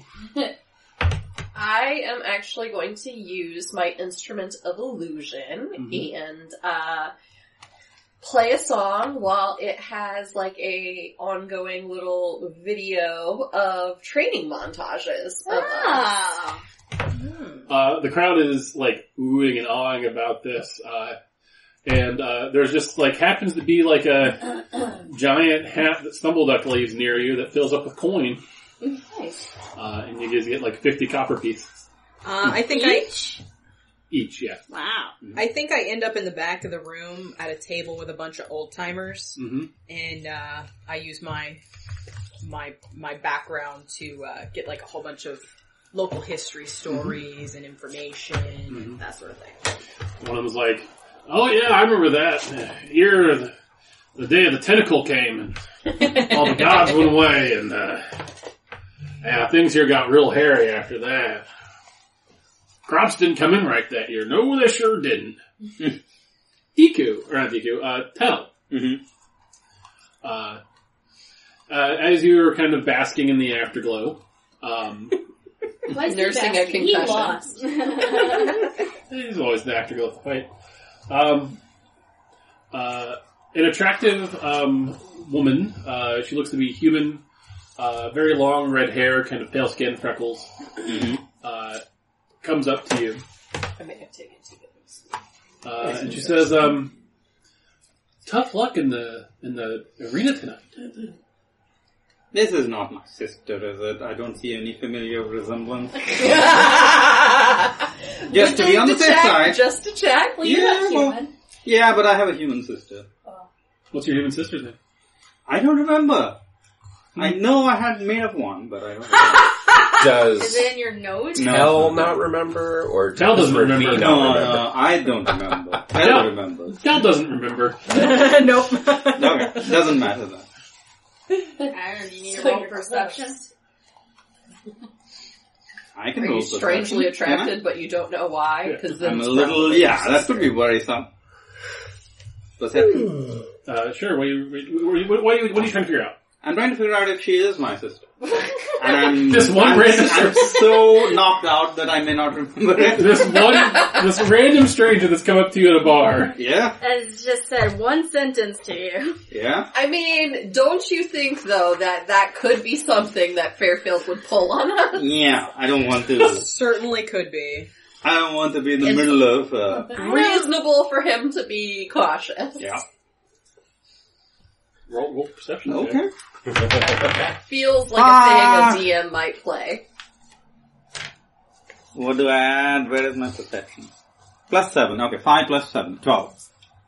I am actually going to use my instrument of illusion and play a song while it has like a ongoing little video of training montages of us. Ah. The crowd is like oohing and awing about this. And there's just like happens to be like a giant hat that Stumbleduck leaves near you that fills up with coin. Nice. And you guys get like 50 copper pieces. I think Each, yeah. Wow. I think I end up in the back of the room at a table with a bunch of old timers, Mm-hmm. and I use my background to get like a whole bunch of local history stories and information and that sort of thing. One of them was like, "Oh yeah, I remember that. Here, the day of the tentacle came, and all the gods went away, and things here got real hairy after that. Crops didn't come in right that year. No, they sure didn't." Tell. Mm-hmm. As you were kind of basking in the afterglow, Nursing a He concussion. lost. he's always the afterglow fight. An attractive woman. She looks to be human. Very long red hair, kind of pale skin, freckles. Comes up to you. I may have taken 2 minutes. And she says, "Tough luck in the arena tonight." This is not my sister, is it? I don't see any familiar resemblance. Just to be on the safe side. Just to check. Well, you're not well, human. yeah, but I have a human sister. What's your human sister's name? I don't remember. I know I had made up one, but I don't remember. Does Is it in your nose? No. Tell not remember, or Tell does doesn't remember. Ravine No, not remember? no, I don't remember. I don't remember. Dell doesn't remember. Nope. Okay, doesn't matter then. I don't know, do you need to So roll you're perception? I can Are roll you strangely perception, can I? attracted, but you don't know why? Because then I'm a it's little, probably yeah, that could be worrisome. Perception. Sure. What are you trying to figure out? I'm trying to figure out if she is my sister. And I'm This one random I'm so knocked out that I may not remember it. This random stranger that's come up to you at a bar. Yeah, Has just said one sentence to you. yeah. I mean, don't you think though that could be something that Fairfield would pull on us? Yeah, I don't want to. Certainly could be. I don't want to be in the It's- middle of. Reasonable for him to be cautious. Yeah. Roll perception. Okay. That feels like a thing a DM might play. What do I add? Where is my perception? +7. Okay, 5 + 7, 12.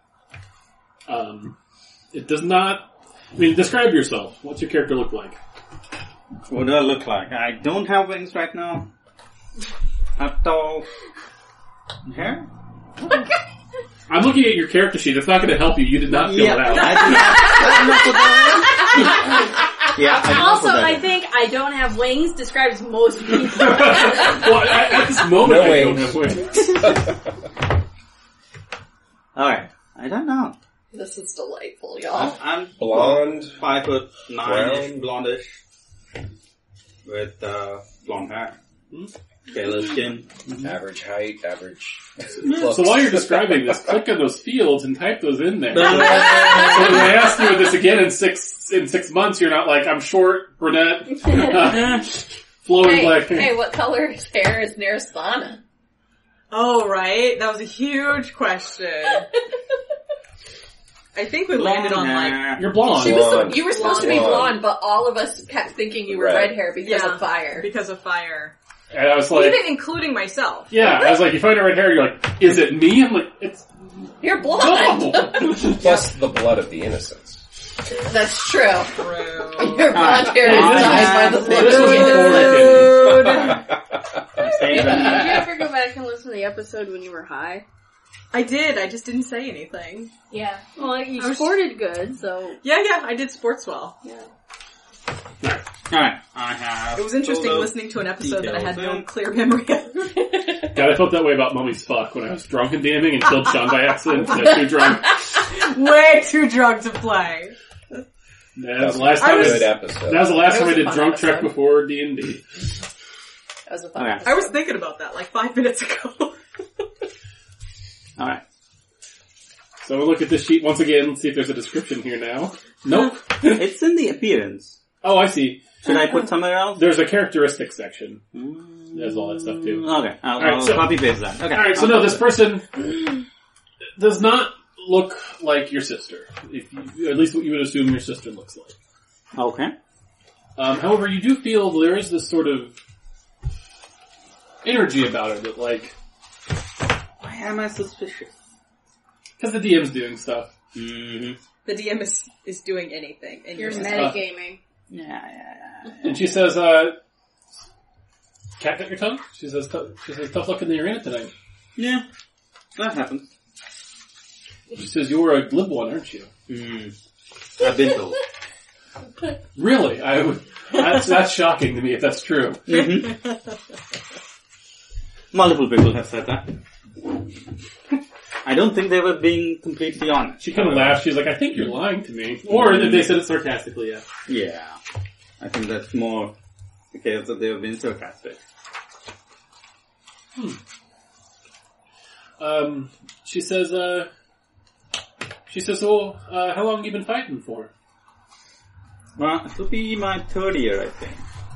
It does not. I mean, describe yourself. What's your character look like? What do I look like? I don't have wings right now. Not tall. Hair? I'm looking at your character sheet. It's not going to help you. You did not fill it out. I did not put that in. Yeah, I did not Also, put that I in. think I don't have wings describes most people. Well, at this moment, No I don't wings. have wings. Alright, I don't know. This is delightful, y'all. I'm Blonde, 5'9", brown. blondish, with blonde hair, pale skin. average height, average. So while you're describing this, click on those fields and type those in there. So when I ask you this again in 6 months, you're not like, I'm short, brunette, flowing black hair. Hey, what color is hair is Narasana? Oh, right. That was a huge question. I think we landed on like... You're blonde. You were supposed to be Blonde. blonde, but all of us kept thinking you were Red. red hair because Yeah. of fire. Because of fire. And I was like, Even including myself. yeah, I was like, you find a red hair, you're like, is it me? I'm like, it's You're blonde! no. Plus the blood of the innocents. That's true. True. Your blonde hair is dyed by the blood This of was the innocent. before Say Did that. you ever go back and listen to the episode when you were high? I did. I just didn't say anything. Yeah. Well, you I was- sported good, so... Yeah, I did sports well. Alright, I have... It was interesting all those listening to an episode that I had details no clear memory of. God, I felt that way about Mummy's Fuck when I was drunk and damning and killed Sean by accident. I was too drunk. Way too drunk to play. That was the last time Good episode. that was the last That time I was a did fun drunk trek episode. before D&D. That was a fun Okay. episode. I was thinking about that like 5 minutes ago. Alright. So we'll look at this sheet once again and see if there's a description here now. Nope. It's in the appearance. Oh, I see. Should I put somewhere else? There's a characteristics section. There's all that stuff too. Okay, I'll Alright, so- copy paste that. Okay. Alright, so no, this person does not look like your sister. If you, at least what you would assume your sister looks like. Okay. However, you do feel there is this sort of energy about it that, like... Why am I suspicious? Because the DM's doing stuff. Mm-hmm. The DM is doing anything. And You're you're metagaming. Yeah. And she says, cat got your tongue? She says, tough luck in the arena tonight. Yeah, that happens. She says, you're a glib one, aren't you? I've been told. Really? That's shocking to me if that's true. Multiple people have said that. I don't think they were being completely honest. She kind of laughed. She's like, I think you're lying to me. Or if they said it sarcastically, yeah. Yeah. I think that's more the case that they were being sarcastic. She says, so, how long have you been fighting for? Well, it will be my 3rd year, I think.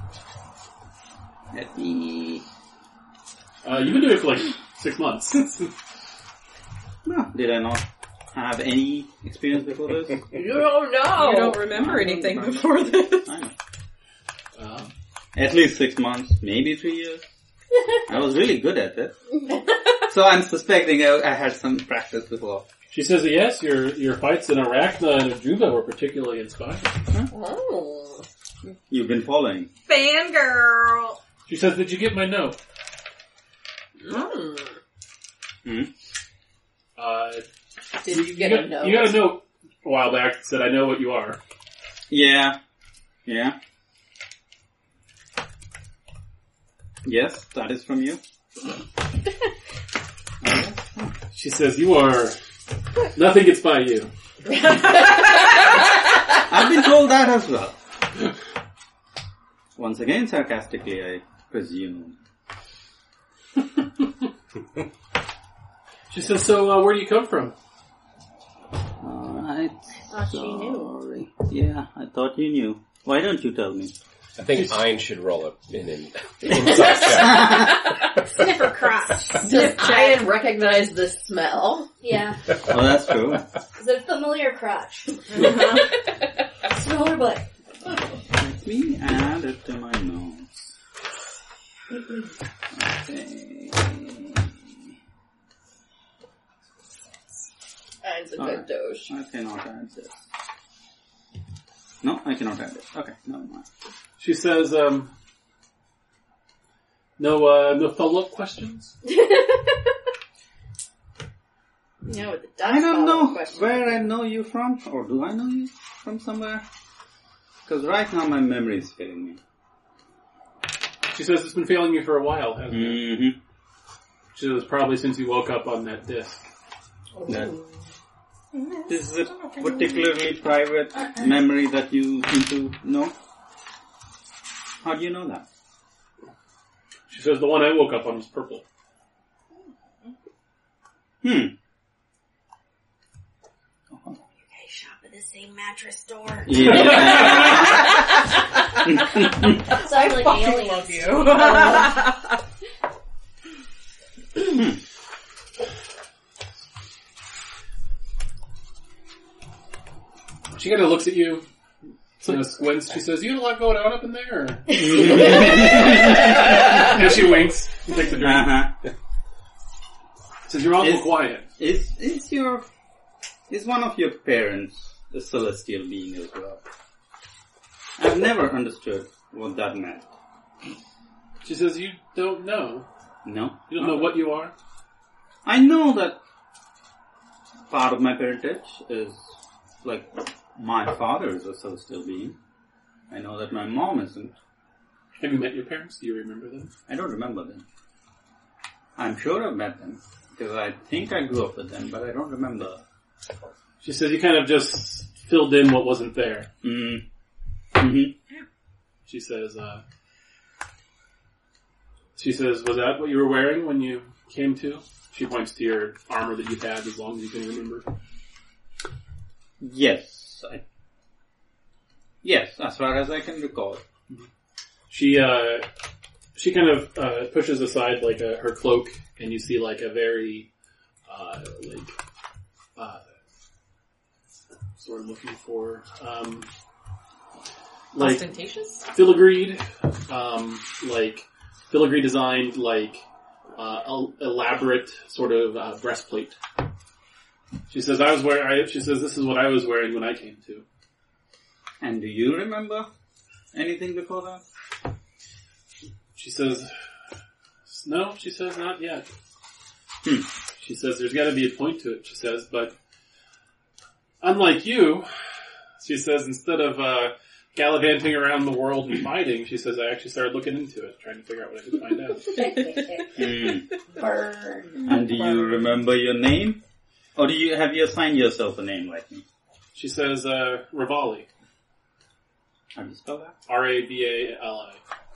Let me... You've been doing it for like 6 months. No, did I not have any experience before this? You don't know. You don't remember anything before this. I know. At least 6 months, maybe 3 years. I was really good at it. So I'm suspecting I had some practice before. She says that yes, your fights in Arachna and Ajuba were particularly inspiring. Oh. You've been following. Fangirl. She says, did you get my note? Did you get a note? You got a note a while back that said, I know what you are. Yeah. Yes, that is from you. She says, you are... Nothing gets by you. I've been told that as well. Once again, sarcastically, I presume. She says, so where do you come from? I thought you knew. Yeah, I thought you knew. Why don't you tell me? I think Ein should roll an inside check. Sniffer crotch. Does Ian recognize the smell? Yeah. Oh, that's true. Is it a familiar crotch? Smell her butt. Let me add it to my notes. Okay. Ian's a good doge. I cannot add this. No, I cannot add this. Okay, never mind. She says, no follow-up questions? No, the I don't know where I know you from, or do I know you from somewhere? Because right now my memory is failing me. She says it's been failing you for a while, hasn't it? Mm-hmm. She says probably since you woke up on that disc. This is a particularly private memory that you seem to know. How do you know that? She says the one I woke up on was purple. You guys shop at the same mattress store. Yeah. Sounds like aliens. Love you. She kind of looks at you, squints. She says, you had a lot going on up in there? Or? And she winks and takes a drink. Uh-huh. Says, you're awful quiet. Is one of your parents a celestial being as well? I've never understood what that meant. She says, you don't know. No? You don't know what you are? I know that part of my parentage is, like, my father is a celestial being. I know that my mom isn't. Have you met your parents? Do you remember them? I don't remember them. I'm sure I've met them, because I think I grew up with them, but I don't remember. She says, you kind of just filled in what wasn't there. Mm-hmm. She says, was that what you were wearing when you came to? She points to your armor that you've had as long as you can remember. Yes, as far as I can recall. She kind of pushes aside like her cloak, and you see like a very what's the word I'm looking for? Like Ostentatious? filigree, filigree designed elaborate sort of breastplate. She says she says this is what I was wearing when I came to. And do you remember anything before that? She says, no, she says not yet. Hmm. She says there's gotta be a point to it, she says, but unlike you, she says instead of gallivanting around the world and fighting, she says I actually started looking into it, trying to figure out what I could find out. Burn. And do you remember your name? Or have you assigned yourself a name like me? She says, Rivali. How do you spell that? Rabali.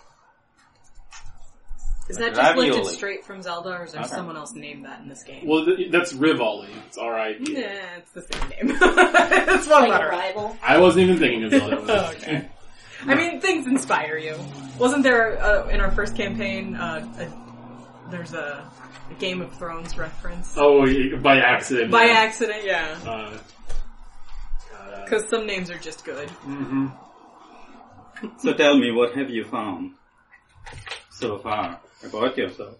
Is that just Ravioli. lifted straight from Zelda, or is there Okay. someone else named that in this game? Well, that's Rivali. It's R-I-V. Nah, it's the same name. It's one Like a letter. rival. I wasn't even thinking of that. Okay. I mean, things inspire you. Wasn't there, in our first campaign, there's a Game of Thrones reference? Oh, by accident. By yeah. accident, yeah. Because some names are just good. Mm-hmm. So tell me, what have you found so far about yourself?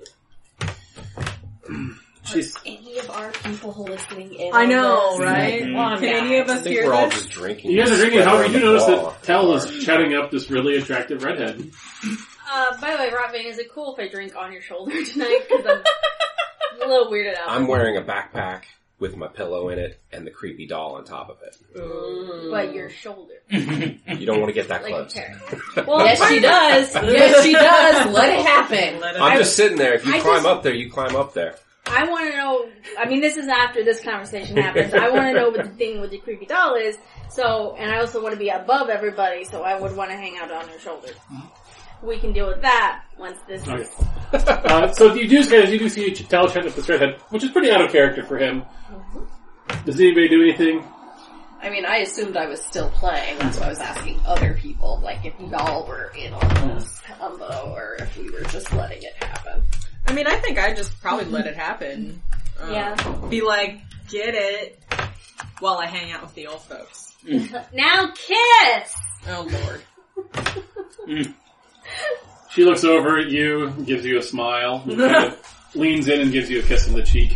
She's Any of our people listening in I on know, this? right? Mhm. Come on, Can any of I us think hear we're all this? just drinking. you guys are drinking. spread However, around you do the notice wall. that Tell is chatting up this really attractive redhead. By the way, Rotvane, is it cool if I drink on your shoulder tonight? Because I'm a little weirded out. I'm wearing a backpack with my pillow in it and the creepy doll on top of it. But your shoulder. You don't want to get that Like a close. carrot. Well, yes, she does. Yes, she does. Let it happen. Let it I'm just sitting there. If you I climb just- up there, you climb up there. I want to know, I mean, this is after this conversation happens. I want to know what the thing with the creepy doll is. So, and I also want to be above everybody, so I would want to hang out on your shoulders. We can deal with that once this Okay. is... So you do see Tell chatting up this redhead, which is pretty out of character for him. Does anybody do anything? I mean, I assumed I was still playing. That's why I was asking other people, like if y'all were in on this combo, or if we were just letting it happen. I mean, I think I'd just probably let it happen. Yeah. Be like, get it, while I hang out with the old folks. Now kiss! Oh, Lord. She looks over at you, gives you a smile, and kind of leans in and gives you a kiss on the cheek.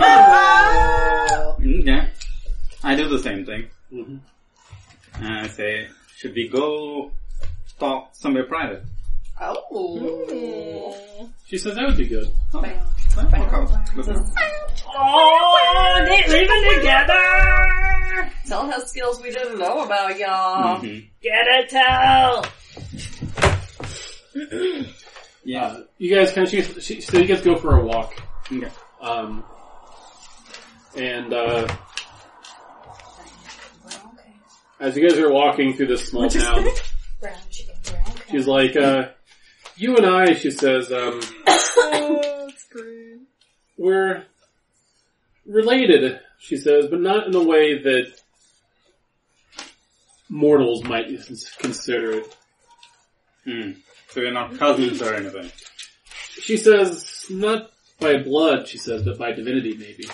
Okay. I do the same thing. Mm-hmm. And I say, should we go talk somewhere private? Oh. She says that would be good. Okay. Oh, they living together! Tell has skills we didn't know about, y'all. Mhm. Get it, Tell! Yeah. You guys kind of, so you guys go for a walk. Okay. As you guys are walking through this small town, Brown chicken, brown cow. she's like, you and I, she says, Oh, that's great. we're related, she says, but not in a way that mortals might consider it. So we're not cousins or anything. She says, not by blood, she says, but by divinity, maybe.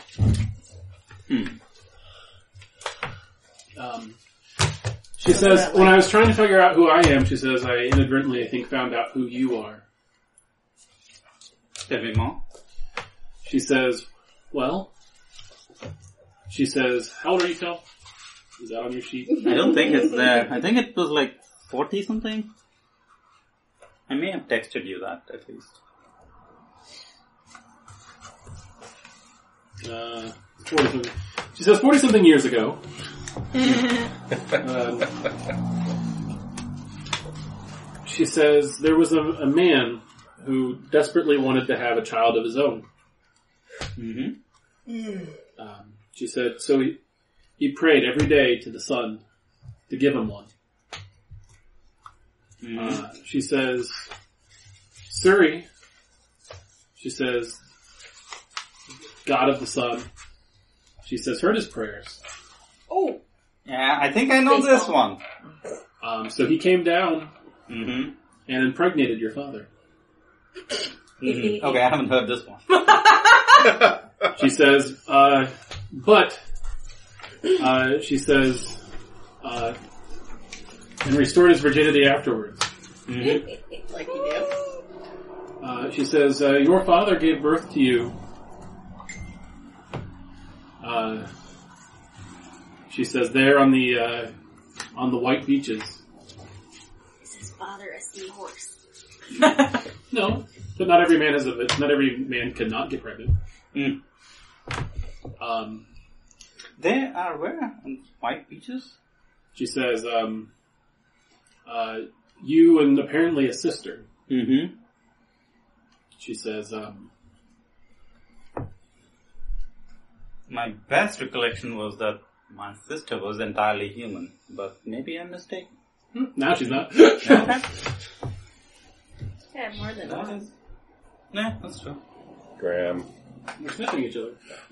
She says, when I was trying to figure out who I am, she says, I inadvertently, I think, found out who you are. Tell me more. She says, well, she says, how old are you, Phil? Is that on your sheet? I don't think it's there. I think it was like 40 something. I may have texted you that at least. 40 something. She says 40 something years ago. She says there was a man who desperately wanted to have a child of his own. Mm-hmm. She said, so he prayed every day to the sun to give him one. She says, Suri, she says, God of the sun, she says, heard his prayers. Oh. Yeah, I think I know this one. So he came down Mm-hmm. and impregnated your father. Mm-hmm. Okay, I haven't heard this one. She says, but She says, and restored his virginity afterwards. Like you do. She says, your father gave birth to you. She says, there on the white beaches. Is his father a seahorse? No, but not every man not every man cannot get pregnant. Mm. They are where? On white beaches? She says, you and apparently a sister. Mm-hmm. She says, my best recollection was that my sister was entirely human, but maybe I'm mistaken. now she's not. Okay. Yeah, more than That one. is... Yeah, that's true. Graham. We're sniffing each other.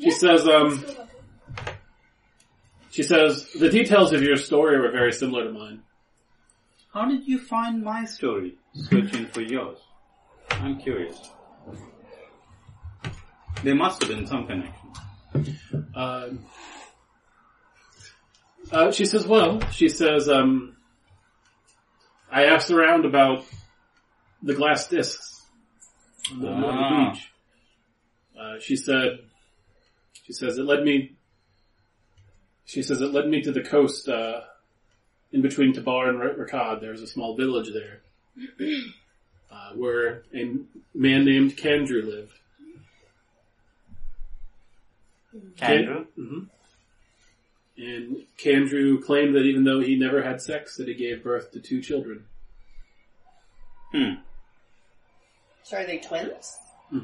She says, the details of your story were very similar to mine. How did you find my story, searching for yours? I'm curious. There must have been some connection. She says, I asked around about the glass discs on the beach. She says, it led me to the coast, in between Tabar and Rakad. There's a small village there, where a man named Kandru lived. Andrew? And Kandru claimed that even though he never had sex, that he gave birth to 2 children. So are they twins?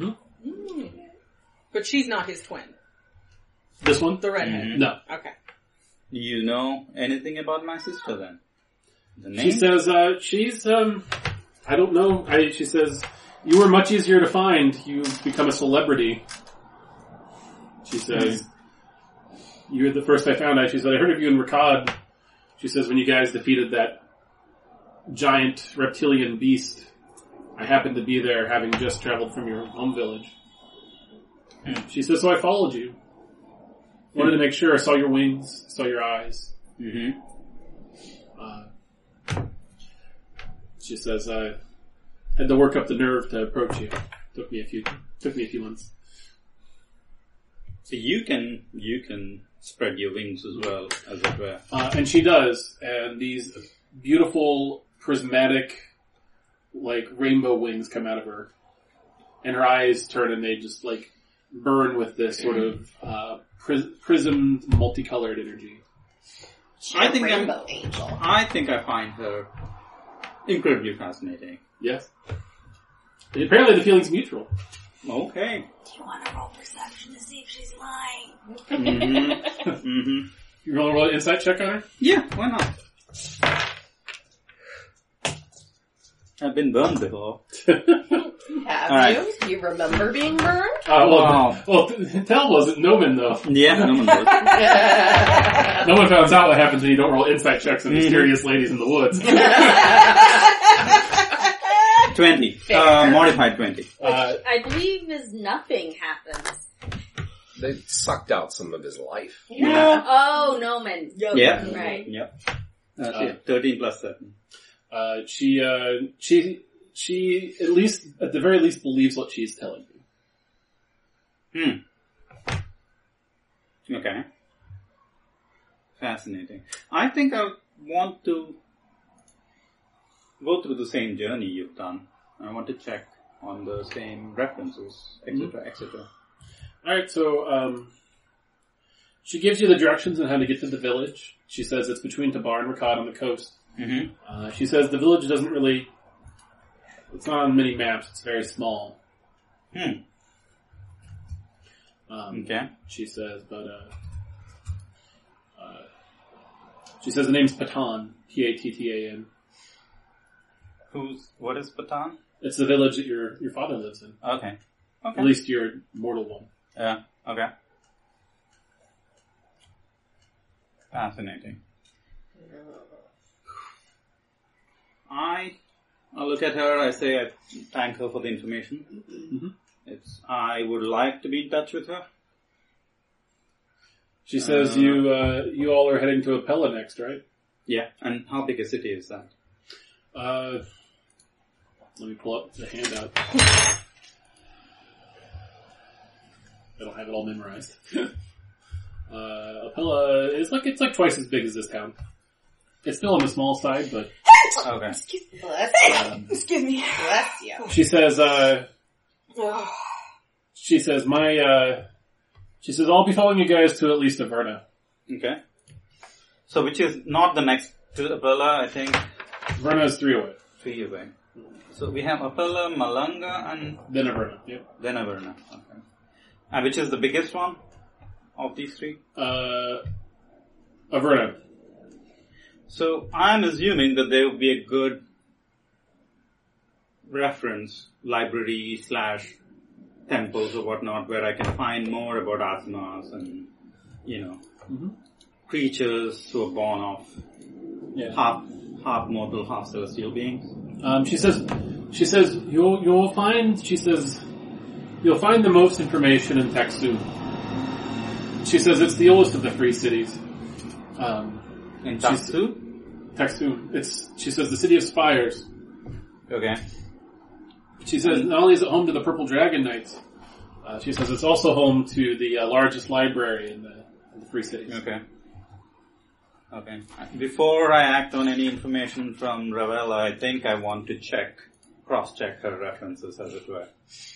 But she's not his twin. This one? The redhead. Mm-hmm. No. Okay. Do you know anything about my sister then? The name? She says, I don't know. She says, you were much easier to find. You've become a celebrity. She says, you're the first I found out. She said, I heard of you in Rakad. She says, when you guys defeated that giant reptilian beast, I happened to be there having just traveled from your home village. She says, so I followed you. Wanted to make sure I saw your wings, saw your eyes. Mm-hmm. She says, I had to work up the nerve to approach you. Took me a few months. So you can spread your wings as well, as it were. And she does, and these beautiful, prismatic, like, rainbow wings come out of her. And her eyes turn and they just, like, burn with this sort of, prismed, multicolored energy. I think Rainbow Angel. I think I find her incredibly fascinating. Yes? And apparently the feeling's mutual. Okay. Do you want to roll perception to see if she's lying? Mm-hmm. Mm-hmm. You want to roll an insight check on her? Yeah, why not? I've been burned before. Have All you? Do you remember being burned? Wow. Tell wasn't Noman though. Yeah, no one knows. No one finds out what happens when you don't roll insight checks on mysterious ladies in the woods. 20. Modified 20. I believe is nothing happens. They sucked out some of his life. Yeah. Oh, Noman. Yeah. Right. Yep. That's it. 13 plus 7. She at least, at the very least, believes what she's telling you. Okay. Fascinating. I think I want to go through the same journey you've done. I want to check on the same references, etc., etc. Alright, so, she gives you the directions on how to get to the village. She says it's between Tabar and Rakad on the coast. Mm-hmm. She says the village doesn't really, it's not on many maps, it's very small. Okay. She says, she says the name's Patan, P-A-T-T-A-N. What is Patan? It's the village that your father lives in. Okay. At least your mortal one. Yeah, okay. Fascinating. I look at her, I say I thank her for the information. Mm-hmm. I would like to be in touch with her. She says you all are heading to Apella next, right? Yeah, and how big a city is that? Let me pull up the handout. I don't have it all memorized. Apella is it's like twice as big as this town. It's still on the small side, but Okay. Bless Excuse me. you. she says I'll be following you guys to at least Averna. Okay. So which is not the next to Apella, I think, Averna is 3 away. 3 away. So we have Apella, Malanga, and Then Averna, yep. then Averna. Okay. And which is the biggest one of these 3? Averna. So I'm assuming that there will be a good reference library / temples or whatnot where I can find more about Atmas and, creatures who are born of half mortal, half celestial beings. She says you'll find the most information in Taksun. She says it's the oldest of the 3 cities. In Taksu? Taksun. She says the city of spires. Okay. She says not only is it home to the Purple Dragon Knights, she says it's also home to the largest library in the 3 cities. Okay. Before I act on any information from Ravella, I think I want to cross-check her references, as it were.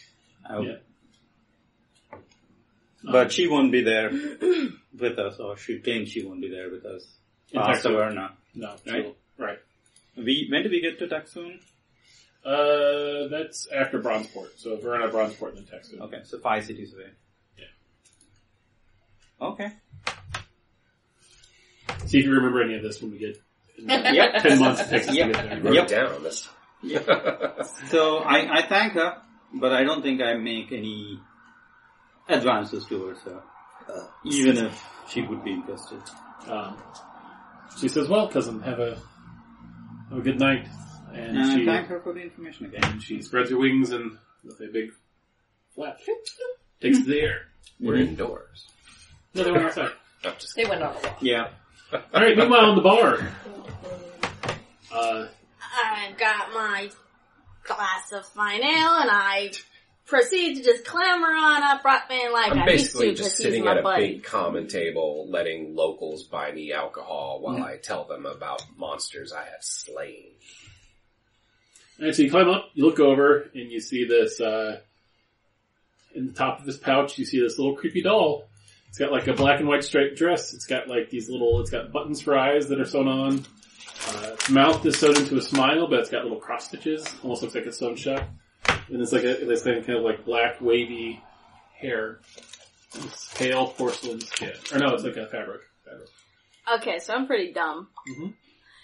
But she won't be there with us, or she claims she won't be there with us. Past Averna. No, Right? Right. When do we get to Taksun? That's after Bronzeport. So Verna, Bronzeport, and then Taksun. Okay, so 5 cities away. Yeah. Okay. See if you remember any of this when we get Yep. 10 months it takes us to Yep. get there. Wrote it down on this. So I thank her, but I don't think I make any advances towards her, even if she would be interested. She says, "Well, cousin, have a good night." And And she I thank her for the information again. she spreads her wings and with a big flap takes to the air. We're indoors. No, they went outside. I'm just They went on a walk. Yeah. All right. Meanwhile, in the bar, I've got my glass of fine ale, and I proceed to just clamber on up Rotman like I'm I used basically to just because he's sitting my at a buddy. big common table, letting locals buy me alcohol while I tell them about monsters I have slain. and so you climb up, you look over, and you see this. In the top of his pouch, you see this little creepy doll. It's got like a black and white striped dress. It's got like these it's got buttons for eyes that are sewn on. Its mouth is sewn into a smile, but it's got little cross stitches. Almost looks like it's sewn shut. And it's like this thing kind of like black wavy hair. It's pale porcelain skin. Or no, it's like a fabric. Okay, so I'm pretty dumb. Mhm.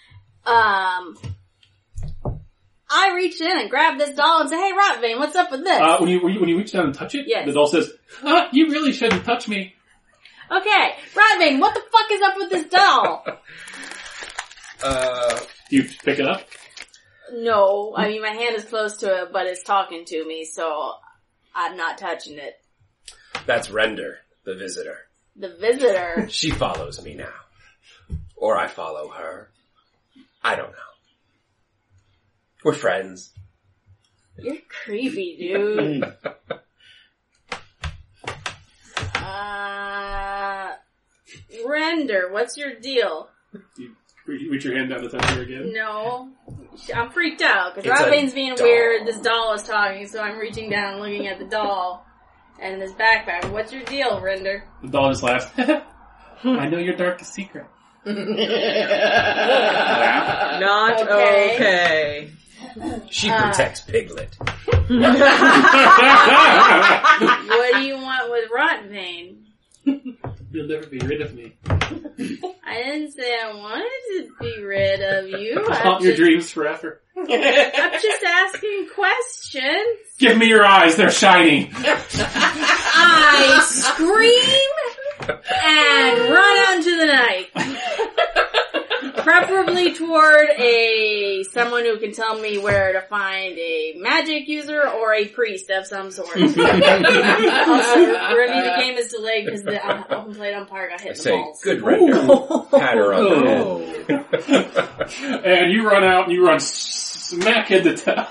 I reach in and grab this doll and say, "Hey, Rotvane, what's up with this?" When you reach down and touch it, Yes. the doll says, "You really shouldn't touch me." Okay, Rotvane, what the fuck is up with this doll? Do you pick it up? No, I mean my hand is close to it, but it's talking to me, so I'm not touching it. That's Render, the visitor. The visitor. She follows me now. Or I follow her. I don't know. We're friends. You're creepy, dude. Render, what's your deal? You reach your hand down to touch her again? No. I'm freaked out, because It's a Robin's being doll. weird, this doll is talking, so I'm reaching down and looking at the doll. And this backpack. What's your deal, Render? The doll just laughs. I know your darkest secret. Not Okay. okay. She protects Piglet. What do you want with Rotvane? You'll never be rid of me. I didn't say I wanted to be rid of you. Haunt your dreams forever. I'm just asking questions. Give me your eyes, they're shiny. I scream and run out into the night. Preferably toward someone who can tell me where to find a magic user or a priest of some sort. Also, review the game is delayed because the open plate umpire got hit in the Say, balls. good render. Pat her on the head. And you run out and you run smack into Tell.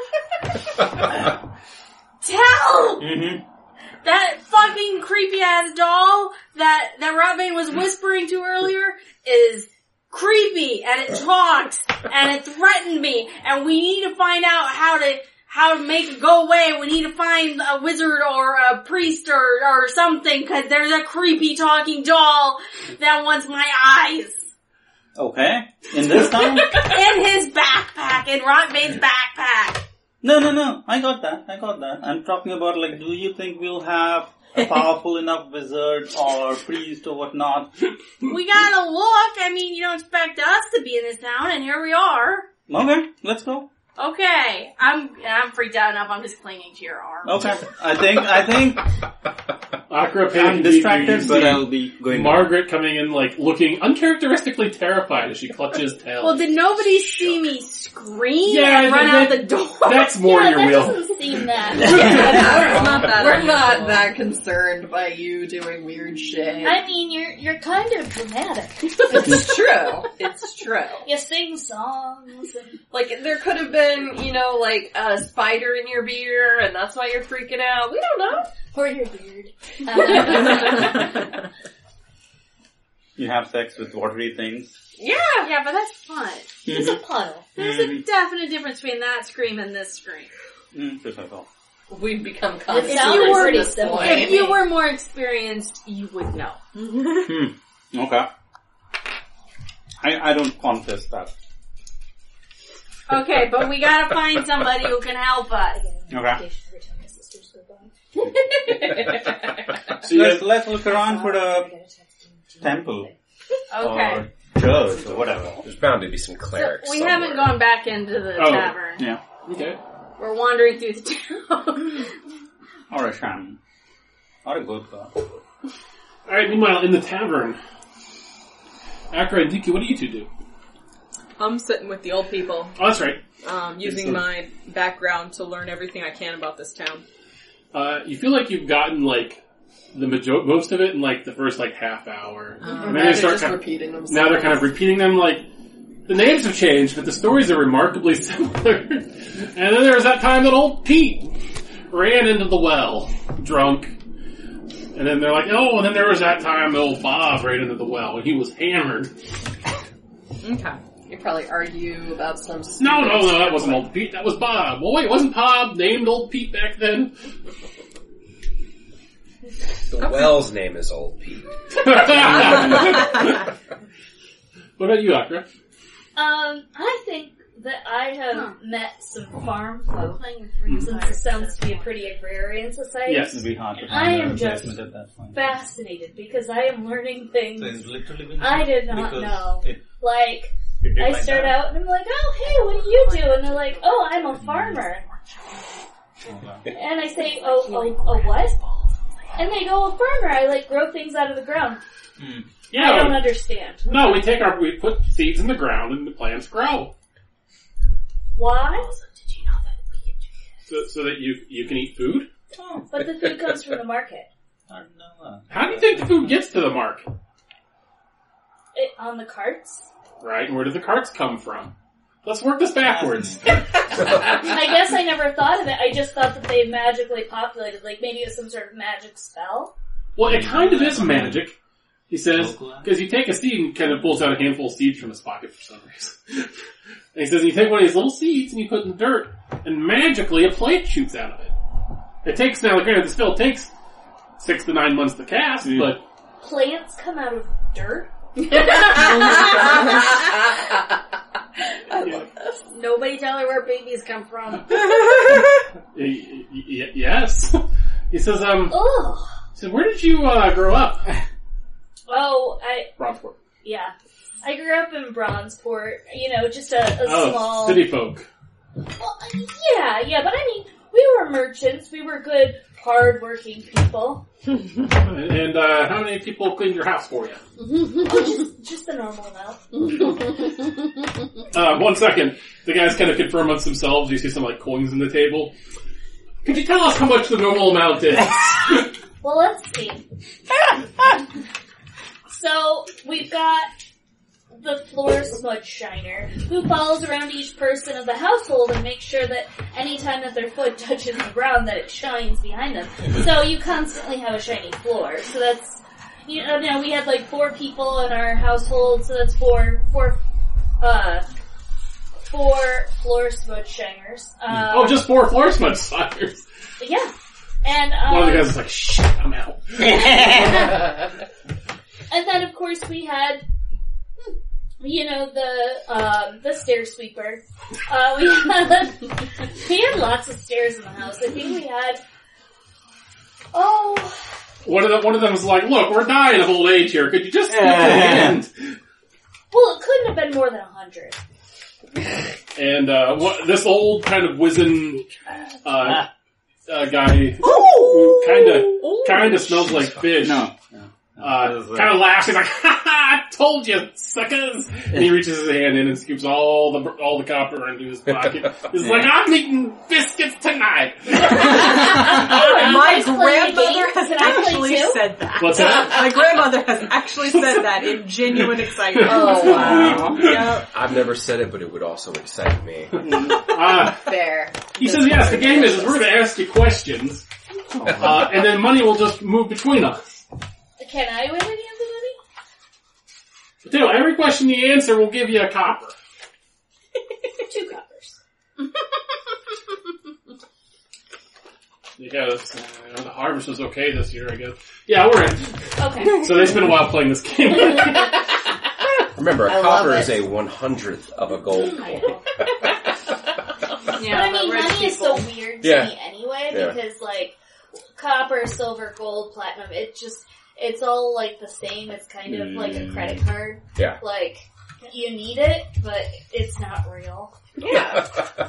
Tell! Mm-hmm. That fucking creepy ass doll that Robin was whispering to earlier is creepy and it talks and it threatened me and we need to find out how to make it go away. We need to find a wizard or a priest or something because there's a creepy talking doll that wants my eyes. Okay. In this town? In his backpack, in Rotvane's backpack. No. I got that. I'm talking about, like, do you think we'll have a powerful enough wizard or priest or whatnot? We gotta look. I mean, you don't expect us to be in this town, and here we are. Okay, let's go. Okay, I'm freaked out enough. I'm just clinging to your arm. Okay. I think Akra I'm distracted, but I'll be going. Margaret coming in, like, looking uncharacteristically terrified as she clutches Tell. Well, did nobody see me scream Yeah, and run out the door? That's more Yeah, your that wheel. doesn't seem that. We're not that concerned by you doing weird shit. I mean, you're kind of dramatic. It's true. It's true. You sing songs. And Like, there could have been, like, a spider in your beer, and that's why you're freaking out. We don't know. or your beard. You have sex with watery things. Yeah. Yeah, but that's fun. It's a puddle. There's a definite difference between that scream and this scream. Just like that. We've become It constant sounded at pretty this similar. point. If you were more experienced, you would know. Okay. I don't confess that. Okay, but we gotta find somebody who can help us. Okay. So you guys, Let's look around for a temple Okay. or church or whatever. There's bound to be some clerics We somewhere. haven't gone back into the tavern. Yeah. okay. We're wandering through the town. Or a shaman. Or a good god. Alright, meanwhile, in the tavern, Akra and Diki, what do you two do? I'm sitting with the old people, Oh, that's right. using my background to learn everything I can about this town. You feel like you've gotten, like, most of it in, like, the first, like, half hour. And then They're they start just kind of, repeating themselves. now they're kind of repeating them, like, the names have changed, but the stories are remarkably similar. And then there was that time that old Pete ran into the well, drunk. And then they're like, oh, and then there was that time that old Bob ran into the well, and he was hammered. Okay. You probably argue about some No, that wasn't old Pete, that was Bob. Well, wait, wasn't Bob named old Pete back then? The well's name is Old Pete. What about you, Akra? I think that I have met some farm folk, Playing with rings since it sounds to be a pretty agrarian society. Yes. It'd be hard to I find am a just replacement at that point. Fascinated because I am learning things So it's literally been I did not because know. It like did I like start that. out and I'm like, oh hey, what do you do? And they're like, oh, I'm a farmer. Okay. And I say, oh what? And they go, a farmer. I like grow things out of the ground. I don't Yeah, understand. no, we put seeds in the ground and the plants grow. Why? So that you can eat food? Oh, But the food comes from the market. I don't know that. How do you think the food gets to the market? On the carts? Right, and where do the carts come from? Let's work this backwards. I guess I never thought of it. I just thought that they magically populated, like maybe it's some sort of magic spell. Well, it kind of is magic, he says, because you take a seed and kind of pulls out a handful of seeds from his pocket for some reason. And he says you take one of these little seeds and you put it in the dirt, and magically a plant shoots out of it. It takes, now granted, this still takes 6 to 9 months to cast, but Plants come out of dirt? I love this. Nobody tell her where babies come from. yes. He says, Ugh. so where did you grow up? Oh, Bronzeport. yeah. I grew up in Bronzeport, just a small... city folk. Well, yeah, but I mean, we were merchants, we were good hard-working people. And how many people cleaned your house for you? Oh, just the normal amount. 1 second. The guys kind of confirm amongst themselves. You see some like coins on the table. Could you tell us how much the normal amount is? Well, let's see. So, we've got the floor smudge shiner, who follows around each person of the household and makes sure that any time that their foot touches the ground that it shines behind them. So you constantly have a shiny floor. So that's, now we had like 4 people in our household, so that's four floor smudge shiners. Just 4 floor smudge shiners. Yeah. And, one of the guys is like, shit, I'm out. And then of course we had, the stair sweeper. We had lots of stairs in the house. I think we had, one of them was like, look, we're dying of old age here. Could you just skip the end? Well, it couldn't have been more than 100. And, this old kind of wizened, guy who kinda smells like fish. No. Kind of laughs. He's like, "Ha ha! I told you, suckers!" And he reaches his hand in and scoops all the copper into his pocket. He's like, "I'm eating biscuits tonight." My grandmother has actually said that. What's that? My grandmother has actually said that in genuine excitement. Oh, wow. Yep. I've never said it, but it would also excite me. Fair. He says, "Yes, the game is we're going to ask you questions, and then money will just move between us. Can I win any of the So every question you answer will give you a copper." money? 2 coppers. Because the harvest was okay this year, I guess. Yeah, we're in. Okay. So they spent a while playing this game. Remember, a I copper love is a 100th of a gold I coin. know. Yeah, But I mean, money is so weird to Yeah. me anyway, Yeah. because like, copper, silver, gold, platinum, it's all like the same. It's kind of like a credit card. Yeah. Like, you need it, but it's not real. Yeah.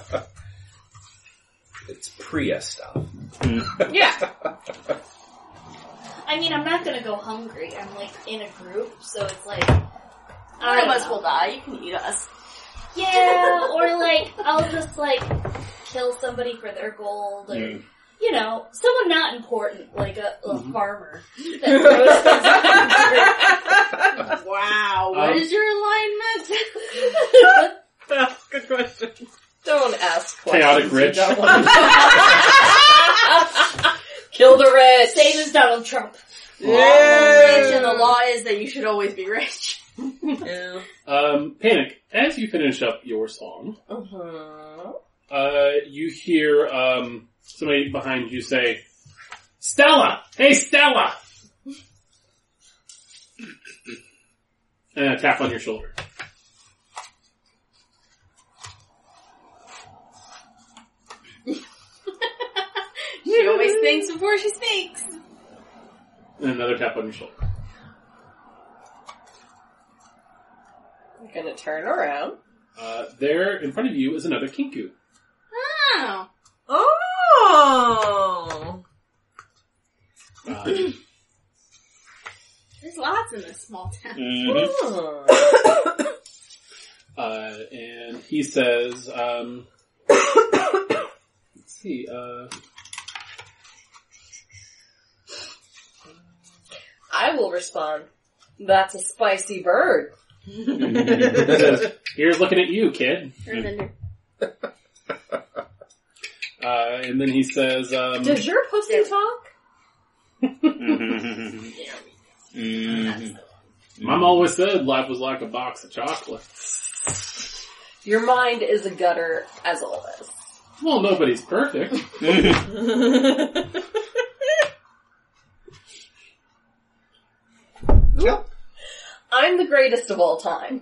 It's Priya stuff. Yeah. I mean, I'm not gonna go hungry. I'm like in a group, so it's like, One I of don't us know. will die. You can eat us. Yeah, or like, I'll just like kill somebody for their gold, or, someone not important, like a farmer. That throws Wow. What is your alignment? Good question. Don't ask questions. Chaotic rich. You don't want to Kill the rich. Same as Donald Trump. Rich, and the law is that you should always be rich. Yeah. Panic, as you finish up your song, you hear somebody behind you say, "Stella! Hey, Stella!" And a tap on your shoulder. She always thinks before she speaks. And another tap on your shoulder. I'm gonna turn around. There, in front of you, is another Kinku. Oh. Oh! There's lots in this small town. Hmm. And he says, let's see, I will respond. That's a spicy bird. he says, "Here's looking at you, kid." And then he says, Does your pussy talk? Mom always said life was like a box of chocolates. Your mind is a gutter as always. Well, nobody's perfect. I'm the greatest of all time.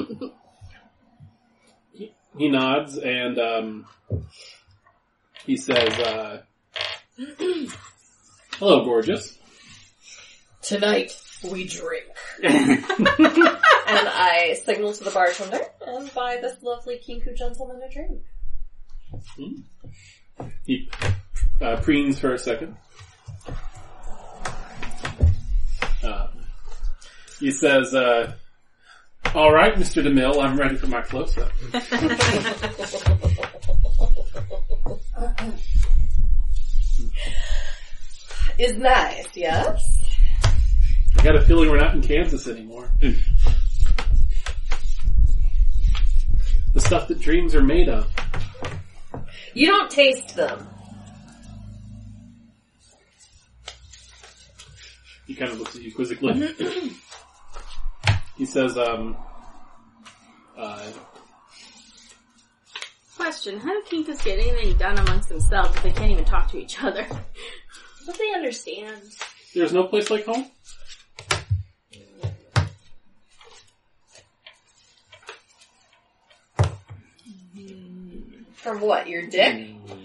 He nods and, he says, "Hello, gorgeous." Tonight, we drink. And I signal to the bartender and buy this lovely Kinku gentleman a drink. He preens for a second. He says, all right, Mr. DeMille, I'm ready for my close-up. Is nice, yes? I got a feeling we're not in Kansas anymore. The stuff that dreams are made of. You don't taste them. He kind of looks at you quizzically. He says, Question, how do Kinkas get anything done amongst themselves if they can't even talk to each other? But they understand. there's no place like home? From what, your dick?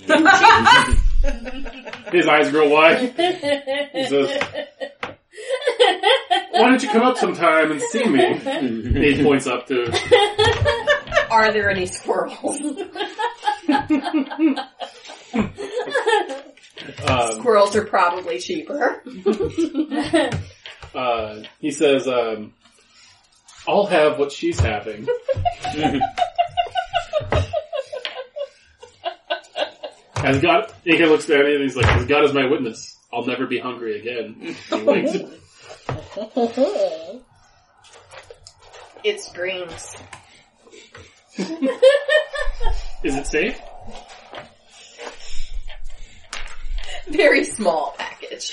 His eyes grow wide. He says, why don't you come up sometime and see me? He points up to... Are there any squirrels? Squirrels are probably cheaper. He says, I'll have what she's having. As God, Inca looks at it and he's like, as God is my witness, I'll never be hungry again. He winks. It screams. Is it safe? Very small package.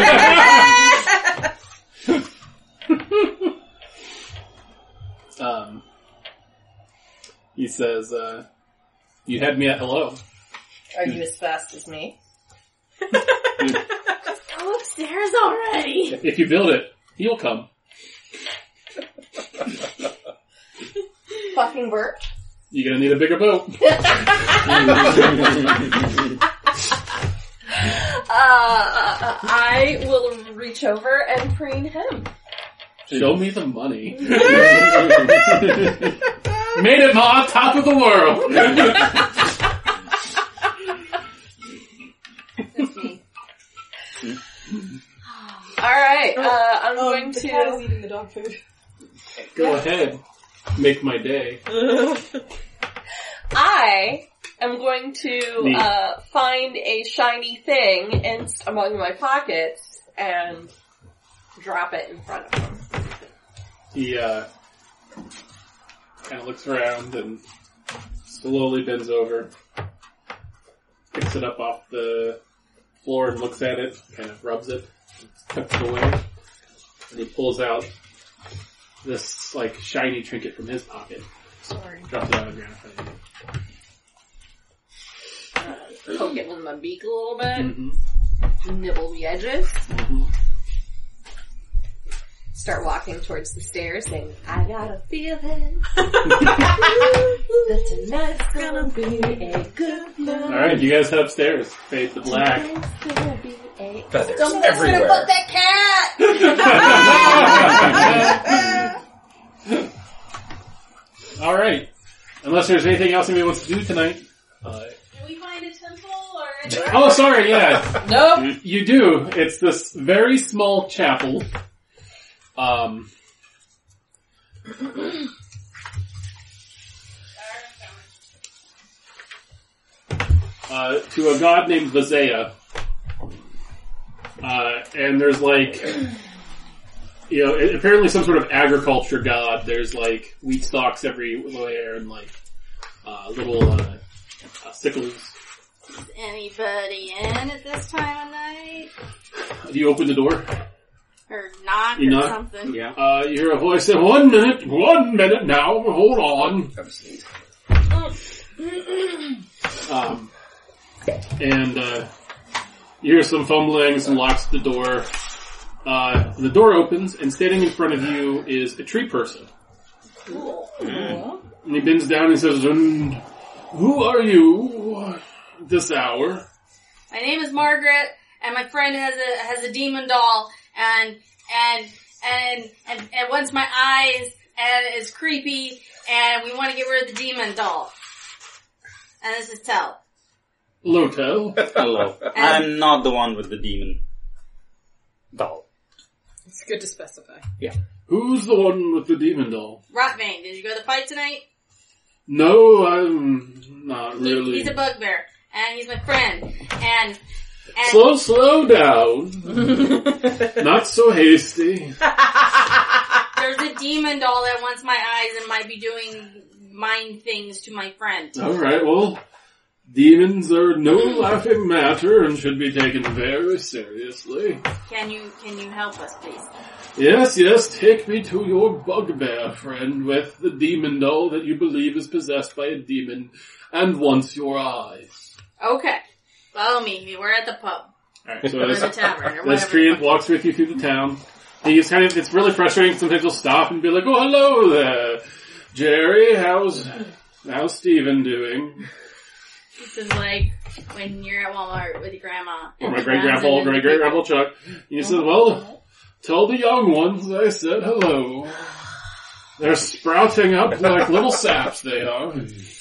He says, you had me at hello. Are you as fast as me? Go upstairs already! If you build it, he'll come. Fucking Bert. You're gonna need a bigger boat. I will reach over and preen him. Show me the money. Made it, Ma! Top of the world! Alright, I'm going the to... cat is eating the dog food. Go ahead. Make my day. I am going to Neat. find a shiny thing among my pockets and drop it in front of him. He, kind of looks around and slowly bends over, picks it up off the floor and looks at it, kind of rubs it, tucks it away, and he pulls out this, like, shiny trinket from his pocket. Sorry. Drops it on the ground in front of you. Poke it with my beak a little bit. Mm-hmm. Nibble the edges. Mm-hmm. Start walking towards the stairs saying, I got a feeling that tonight's gonna be a good night. Alright, you guys head upstairs. Fade to black. Tonight's gonna be a... Feathers Someone's everywhere. gonna fuck that cat! Alright. Unless there's anything else anybody wants to do tonight. Can we find a temple or Oh, sorry, yeah. Nope. You do. It's this very small chapel. To a god named Vazea. And there's like, you know, apparently some sort of agriculture god. There's like wheat stalks everywhere and like, little, sickles. Is anybody in at this time of night? Do you open the door? Or knock You or knock? something? Yeah. You hear a voice say, 1 minute now, hold on. And you hear some fumbling, some locks at the door. The door opens, and standing in front of you is a tree person. And he bends down and says, who are you this hour? My name is Margaret, and my friend has a demon doll, and wants my eyes, and is creepy, and we want to get rid of the demon doll. And this is Tell. Lotel. Hello. I'm not the one with the demon doll. It's good to specify. Who's the one with the demon doll? Rotvane, did you go to the fight tonight? No, I'm not really. He's a bugbear, and he's my friend, and Slow down. Not so hasty. there's a demon doll that wants my eyes and might be doing mind things to my friend. Alright, well, demons are no laughing matter and should be taken very seriously. Can you help us, please? Yes, take me to your bugbear friend with the demon doll that you believe is possessed by a demon and wants your eyes. Okay. Follow me. We're at the pub. Alright, so Or the tavern, or this whatever. treant walks with you through the town. It's really frustrating. Sometimes he'll stop and be like, oh, hello there. Jerry, how's Steven doing? This is like when you're at Walmart with your grandma. Or my great-grandpa Chuck. He says, well, tell the young ones I said hello. They're sprouting up like little saps, they are.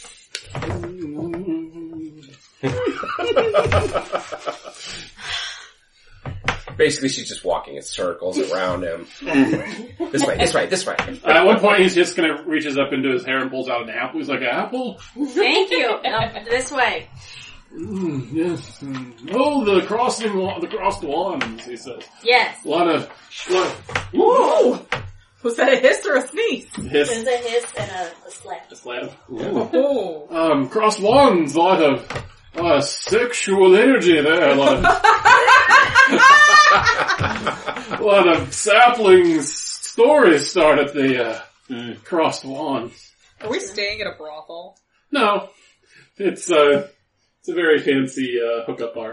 Basically, she's just walking in circles around him. This way. At one point, he's just gonna reaches up into his hair and pulls out an apple. He's like, apple? Thank you. No, this way. Yes. Oh, the crossed wands, he says. Yes. A lot of Whoa! Was that a hiss or a sneeze? hiss. There's a hiss and a slap. A slam. Oh. Crossed wands, a lot of sexual energy there. A lot of saplings stories start at the crossed wands. Are we staying at a brothel? No, it's a very fancy hookup bar.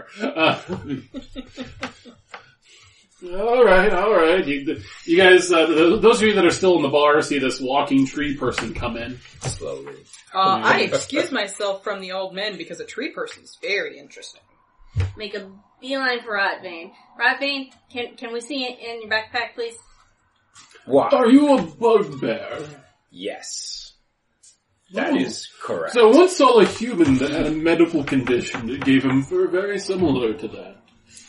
All right. You guys, those of you that are still in the bar, see this walking tree person come in Slowly. I excuse myself from the old men because a tree person is very interesting. Make a beeline for Rotvane. Rotvane, can we see it in your backpack, please? What? Are you a bugbear? Yes. That is correct. So I once saw a human that had a medical condition that gave him fur very similar to that.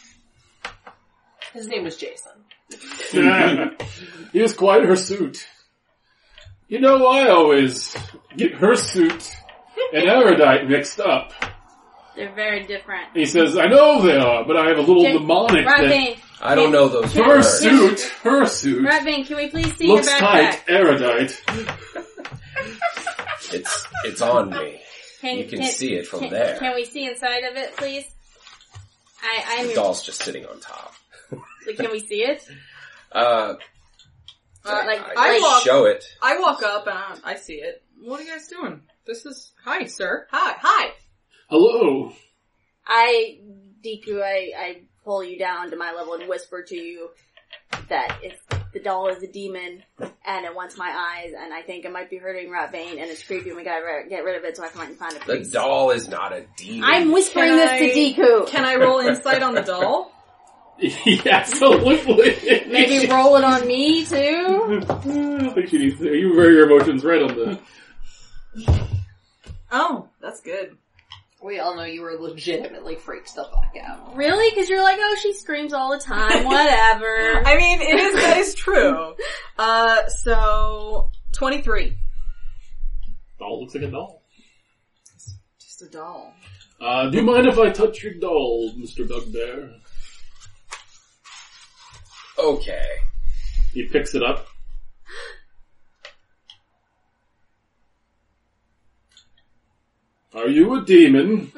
His name was Jason. He was quite hirsute. You know, I always get hirsute and erudite mixed up. They're very different. He says, I know they are, but I have a little demonic that Rotvane, I don't know those hirsute, Rotvane, can we please see looks your tight, backpack? erudite. It's on me. You can see it from there. Can we see inside of it, please? I'm The your... doll's just sitting on top. Can we see it? I I show it. I walk up and I see it. What are you guys doing? This is... Hi, sir. Hi. Hello. Deku, I pull you down to my level and whisper to you that the doll is a demon and it wants my eyes and I think it might be hurting Rotvane and it's creepy and we gotta get rid of it so I can find a The priest. doll is not a demon. I'm whispering this to Deku. Can I roll insight on the doll? Yeah, absolutely. Maybe roll it on me too? I think you need to. You wear your emotions right on the... Oh, that's good. We all know you were legitimately freaked the fuck out. Really? Cause you're like, oh, she screams all the time, whatever. I mean, that is true. So, 23. Doll looks like a doll. Just a doll. Do you mind if I touch your doll, Mr. Bugbear? Okay. He picks it up. Are you a demon?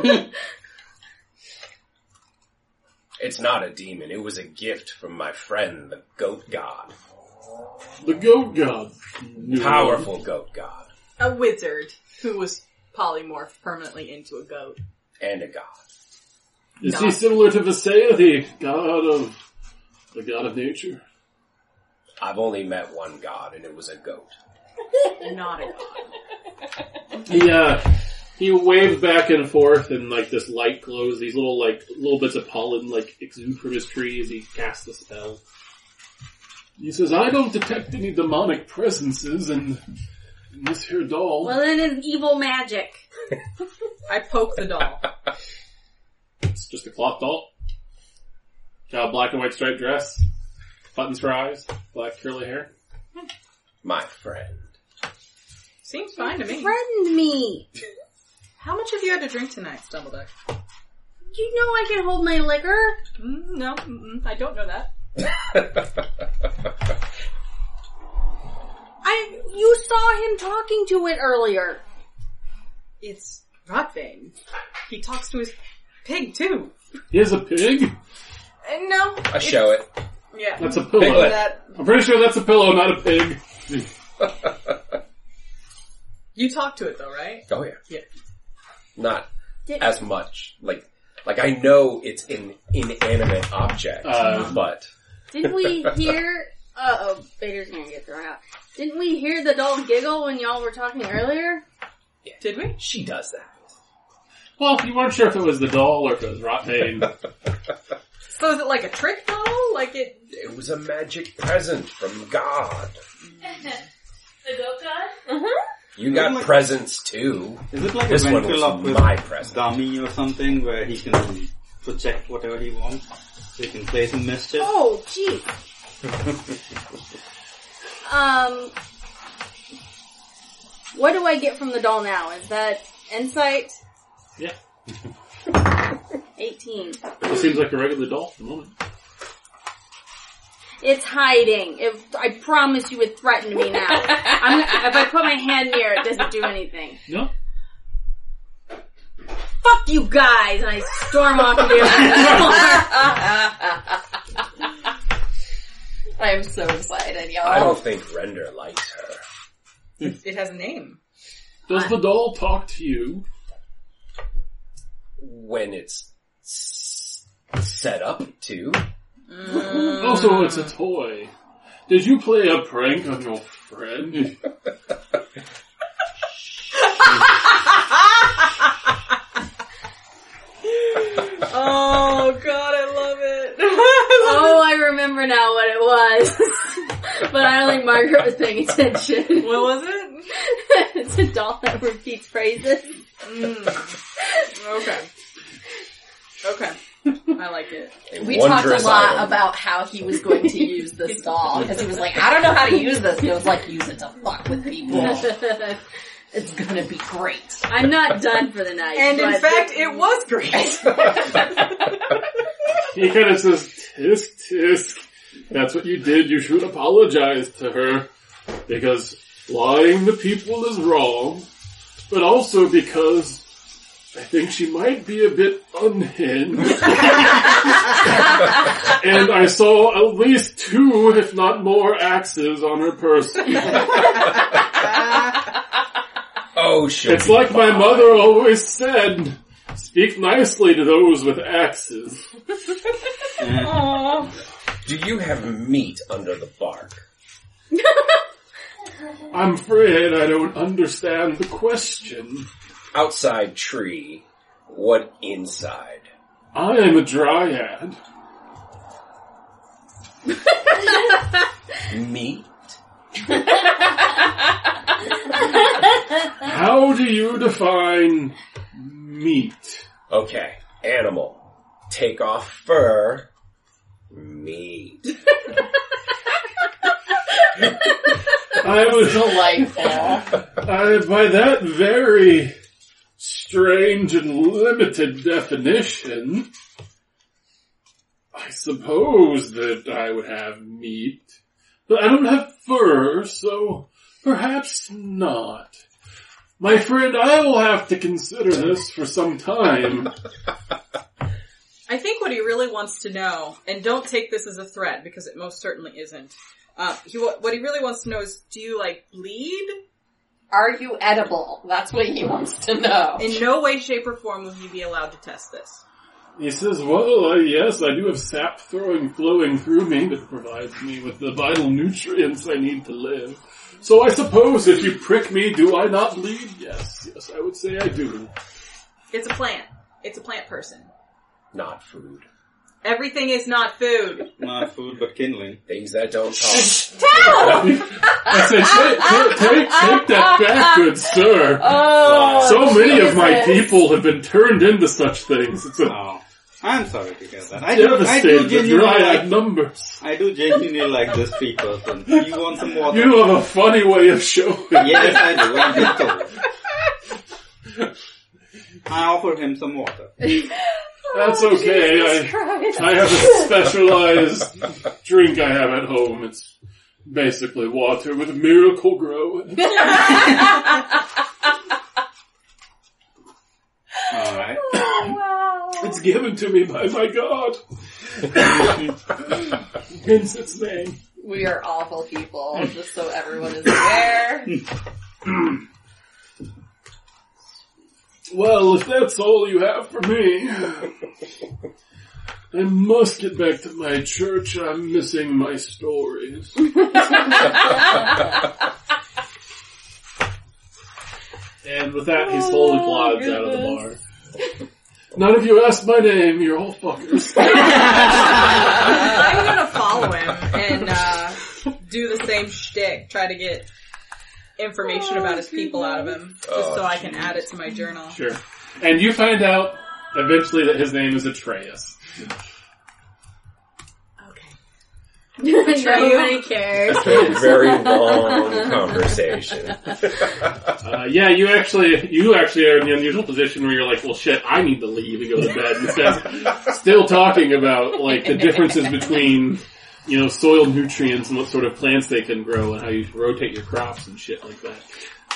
It's not a demon. It was a gift from my friend, the goat god. The goat god. Powerful goat god. A wizard who was polymorphed permanently into a goat. And a god. Is he similar to Visaya, the god of nature? I've only met one god, and it was a goat. Not a god. He waves back and forth and like this light glows, these little bits of pollen like exude from his tree as he casts the spell. He says, I don't detect any demonic presences in this here doll. Well, then it's evil magic. I poke the doll. It's just a cloth doll. Got a black and white striped dress. Buttons for eyes. Black curly hair. My friend. Seems fine to me. Threatened me. How much have you had to drink tonight, Stumbleduck? You know I can hold my liquor. No, I don't know that. You saw him talking to it earlier. It's Rotvane. He talks to his pig, too. He has a pig? No. I show it. Yeah. That's a pillow. Piglet. I'm pretty sure that's a pillow, not a pig. You talk to it, though, right? Oh yeah. Yeah. Not as much. Like I know it's an inanimate object, but... Didn't we hear... Uh-oh, Vader's gonna get thrown out. Didn't we hear the doll giggle when y'all were talking earlier? Yeah. Did we? She does that. Well, you weren't sure if it was the doll or if it was Rotvane. So is it like a trick doll? Like it... It was a magic present from God. The goat god? You got presents too. Is it like This a one was ventriloque with my present. dummy or something where he can project whatever he wants? So he can play some mischief? Oh, jeez. What do I get from the doll now? Is that insight? Yeah. 18. It seems like a regular doll at the moment. It's hiding. I promise you it threatened me now. If I put my hand near it, does it do anything? No? Fuck you guys! And I storm off to the I am so excited, y'all. I don't think Render likes her. It has a name. Does the doll talk to you? When it's set up to. Also, it's a toy. Did you play a prank on your friend? Oh god, I love it. Oh, I remember now what it was. But I don't think Margaret was paying attention. What was it? It's a doll that repeats phrases. Okay. I like it. We talked a wondrous lot item. about how he was going to use this doll, because he was like, I don't know how to use this, and it was like, use it to fuck with people. It's gonna be great. I'm not done for the night. And in but- fact, it was great. He kind of says, tisk, tisk. That's what you did. You should apologize to her. Because lying to people is wrong. But also because I think she might be a bit unhinged. And I saw at least 2, if not more, axes on her person. Oh, she'll It's be like my fine. mother always said, speak nicely to those with axes. Do you have meat under the bark? I'm afraid I don't understand the question. Outside tree, what inside? I am a dryad. Meat? How do you define meat? Okay, animal. Take off fur. Meat. I was Delightful. by that very strange and limited definition, I suppose that I would have meat. But I don't have fur, so perhaps not. My friend, I will have to consider this for some time. I think what he really wants to know, and don't take this as a threat because it most certainly isn't. What he really wants to know is, do you bleed? Are you edible? That's what he wants to know. In no way, shape, or form will he be allowed to test this. He says, well, yes, I do have sap flowing through me that provides me with the vital nutrients I need to live. So I suppose if you prick me, do I not bleed? Yes, I would say I do. It's a plant. It's a plant person. Not food. Everything is not food. Not food, but kindling. Things that don't talk. I said, take that back, good sir. Oh, So many of my Jesus. people have been turned into such things. It's a Oh, I'm sorry to hear that. I do devastating the genuinely dryad like, numbers. I do genuinely like this tree person. You want some water? You have a funny way of showing. Yes, I do. I'm just told. I offer him some water. That's okay. Jesus Christ. I have a specialized drink I have at home. It's basically water with miracle grow. Alright. Oh, wow. It's given to me by my god. Hence its name. We are awful people, just so everyone is aware. Well, if that's all you have for me, I must get back to my church. I'm missing my stories. And with that, he slowly plods out of the bar. None of you asked my name, you're all fuckers. I'm gonna follow him and do the same shtick. Try to get information about his people out of him, just so I can add it to my journal. Sure. And you find out eventually that his name is Atreus. Nobody cares. After a very long conversation. Yeah, you actually are in the unusual position where you're like, well shit, I need to leave and go to bed instead of still talking about like the differences between, you know, soil nutrients and what sort of plants they can grow and how you rotate your crops and shit like that.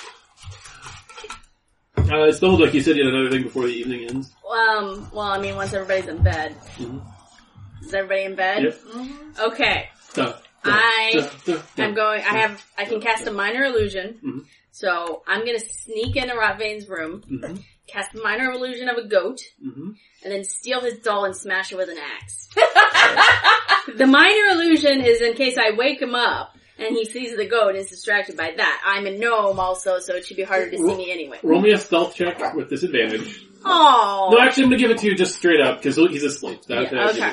It still like you said you had another thing before the evening ends. Well, I mean, once everybody's in bed. Mhm. Is everybody in bed? Yep. Okay. I can cast a minor illusion. Mhm. So I'm gonna sneak into Rotvane's room, cast a minor illusion of a goat, and then steal his doll and smash it with an axe. The minor illusion is in case I wake him up and he sees the goat and is distracted by that. I'm a gnome also, so it should be harder to see me anyway. Roll me a stealth check with disadvantage. Oh. No, actually I'm gonna give it to you just straight up because he's asleep. Okay.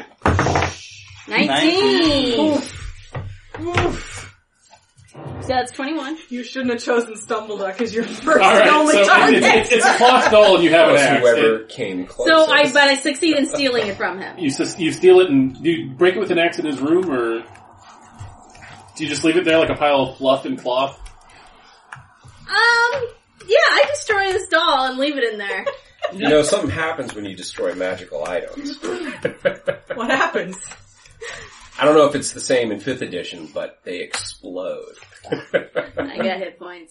19! So that's 21. You shouldn't have chosen Stumbleduck because you're first and Alright, only so target. it's a cloth doll and you have an axe. Whoever came close. So but I succeed in stealing it from him. You steal it and do you break it with an axe in his room, or do you just leave it there like a pile of fluff and cloth? Yeah, I destroy this doll and leave it in there. You know, something happens when you destroy magical items. What happens? I don't know if it's the same in 5th edition, but they explode. I got hit points.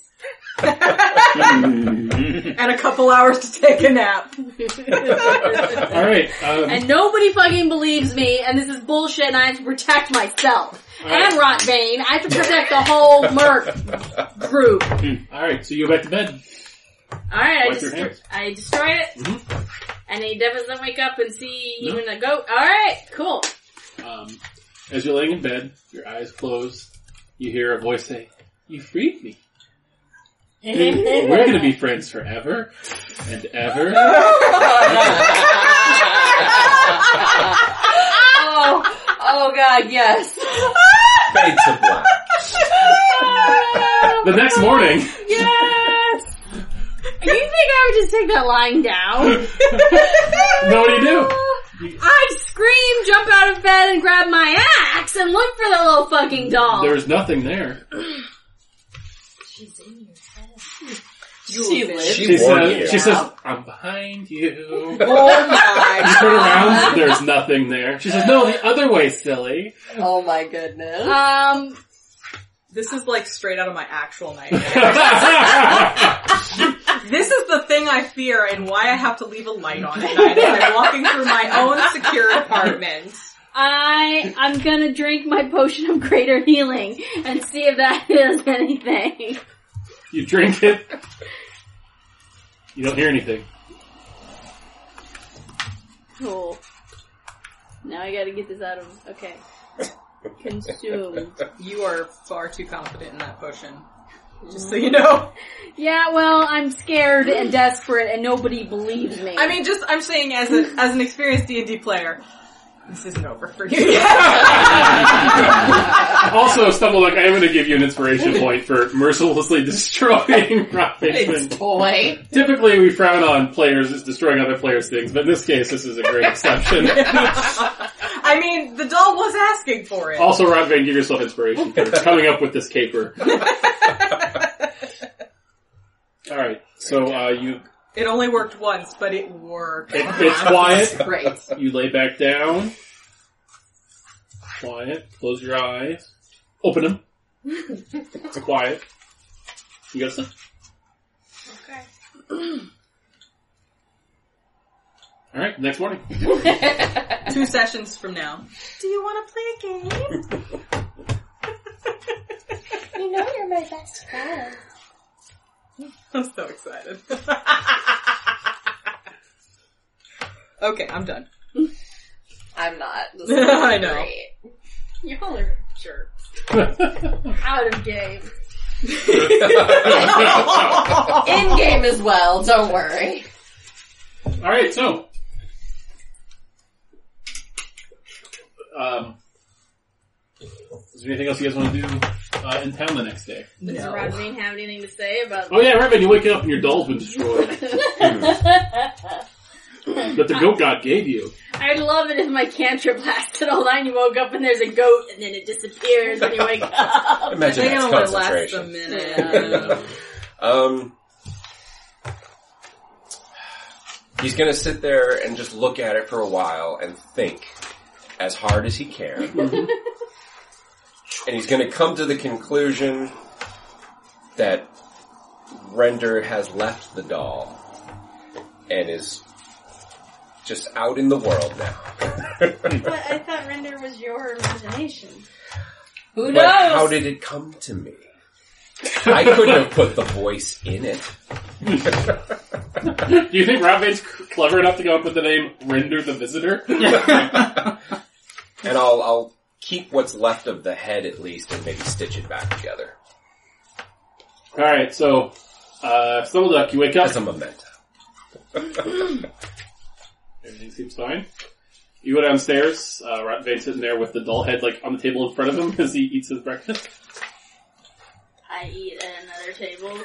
And a couple hours to take a nap. Alright, And nobody fucking believes me, and this is bullshit, and I have to protect myself. And Rotvane. I have to protect the whole Merc group. alright, so you go back to bed. Alright, Wipe your hands. I destroy it. And he doesn't wake up and see even a goat. Alright, cool. As you're laying in bed, your eyes closed, you hear a voice say, "You freed me. We're gonna be friends forever and ever." Oh god, yes. Fade to black. The next morning, Yes! You think I would just take that lying down? no, what do you do? I scream, jump out of bed, and grab my axe and look for the little fucking doll. There's nothing there. She's in your head. She lives. She warned you. She says, "I'm behind you." Oh my You turn around, there's nothing there. She says, "No, the other way, silly." Oh my goodness. This is like straight out of my actual nightmare. This is the thing I fear and why I have to leave a light on at night as I'm walking through my own secure apartment. I'm gonna drink my potion of greater healing and see if that does anything. You drink it. You don't hear anything. Cool. Now I gotta get this out of, okay. Consumed. You are far too confident in that potion. Just so you know. Yeah, well, I'm scared and desperate and nobody believes me. I mean, I'm saying as an experienced D&D player, This isn't over for you yet. Also, Stumbleduck, I am going to give you an inspiration point for mercilessly destroying Rock It's Basement. toy. Typically, we frown on players just destroying other players' things, but in this case, this is a great exception. I mean, the doll was asking for it. Also, Rodvane, give yourself inspiration for coming up with this caper. Alright, so you... It only worked once, but it worked. It's quiet. Great. You lay back down. Quiet. Close your eyes. Open them. It's quiet. You got sleep. Okay. Alright, next morning. 2 sessions from now. Do you want to play a game? You know you're my best friend. I'm so excited. Okay, I'm done. I'm not. This is I know. great. Y'all are jerks. Out of game. In game as well, don't worry. Alright, so. Is there anything else you guys want to do in town the next day? Does Rodney have anything to say about Oh yeah, Robin, you wake up and your doll's been destroyed. That the goat god gave you. I'd love it if my cantrip lasted all night and you woke up and there's a goat and then it disappears when you wake up. Imagine They that's only last a concentration. minute. He's gonna sit there and just look at it for a while and think as hard as he can. And he's gonna come to the conclusion that Render has left the doll and is just out in the world now. But I thought Render was your imagination. Who But knows? how did it come to me? I couldn't have put the voice in it. Do you think Rodvane's clever enough to come up with the name Render the Visitor? And I'll keep what's left of the head at least and maybe stitch it back together. Alright, so, Stumbleduck, you wake up. As a memento. Everything seems fine. You go downstairs, Rodvane's sitting there with the doll head like on the table in front of him as he eats his breakfast. I eat at another table.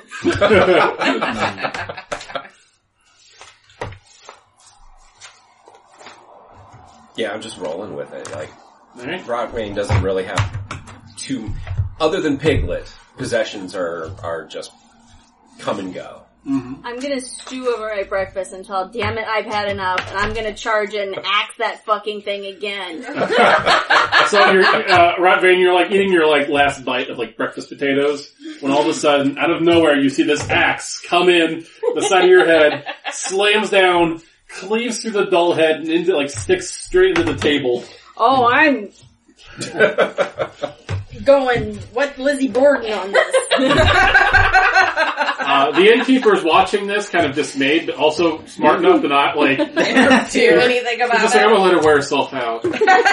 Yeah, I'm just rolling with it. Like, Alright. Rodvane doesn't really have too, other than Piglet, possessions are just come and go. Mm-hmm. I'm gonna stew over my breakfast until, damn it, I've had enough, and I'm gonna charge it and axe that fucking thing again. So you're, Rodvane, you're like eating your like last bite of like breakfast potatoes when all of a sudden, out of nowhere, you see this axe come in the side of your head, slams down, cleaves through the dull head and into like sticks straight into the table. Oh, I'm going, what Lizzie Borden on this? The innkeeper's watching this, kind of dismayed, but also smart enough to not like do anything about just it. like, I'm gonna let her wear herself out.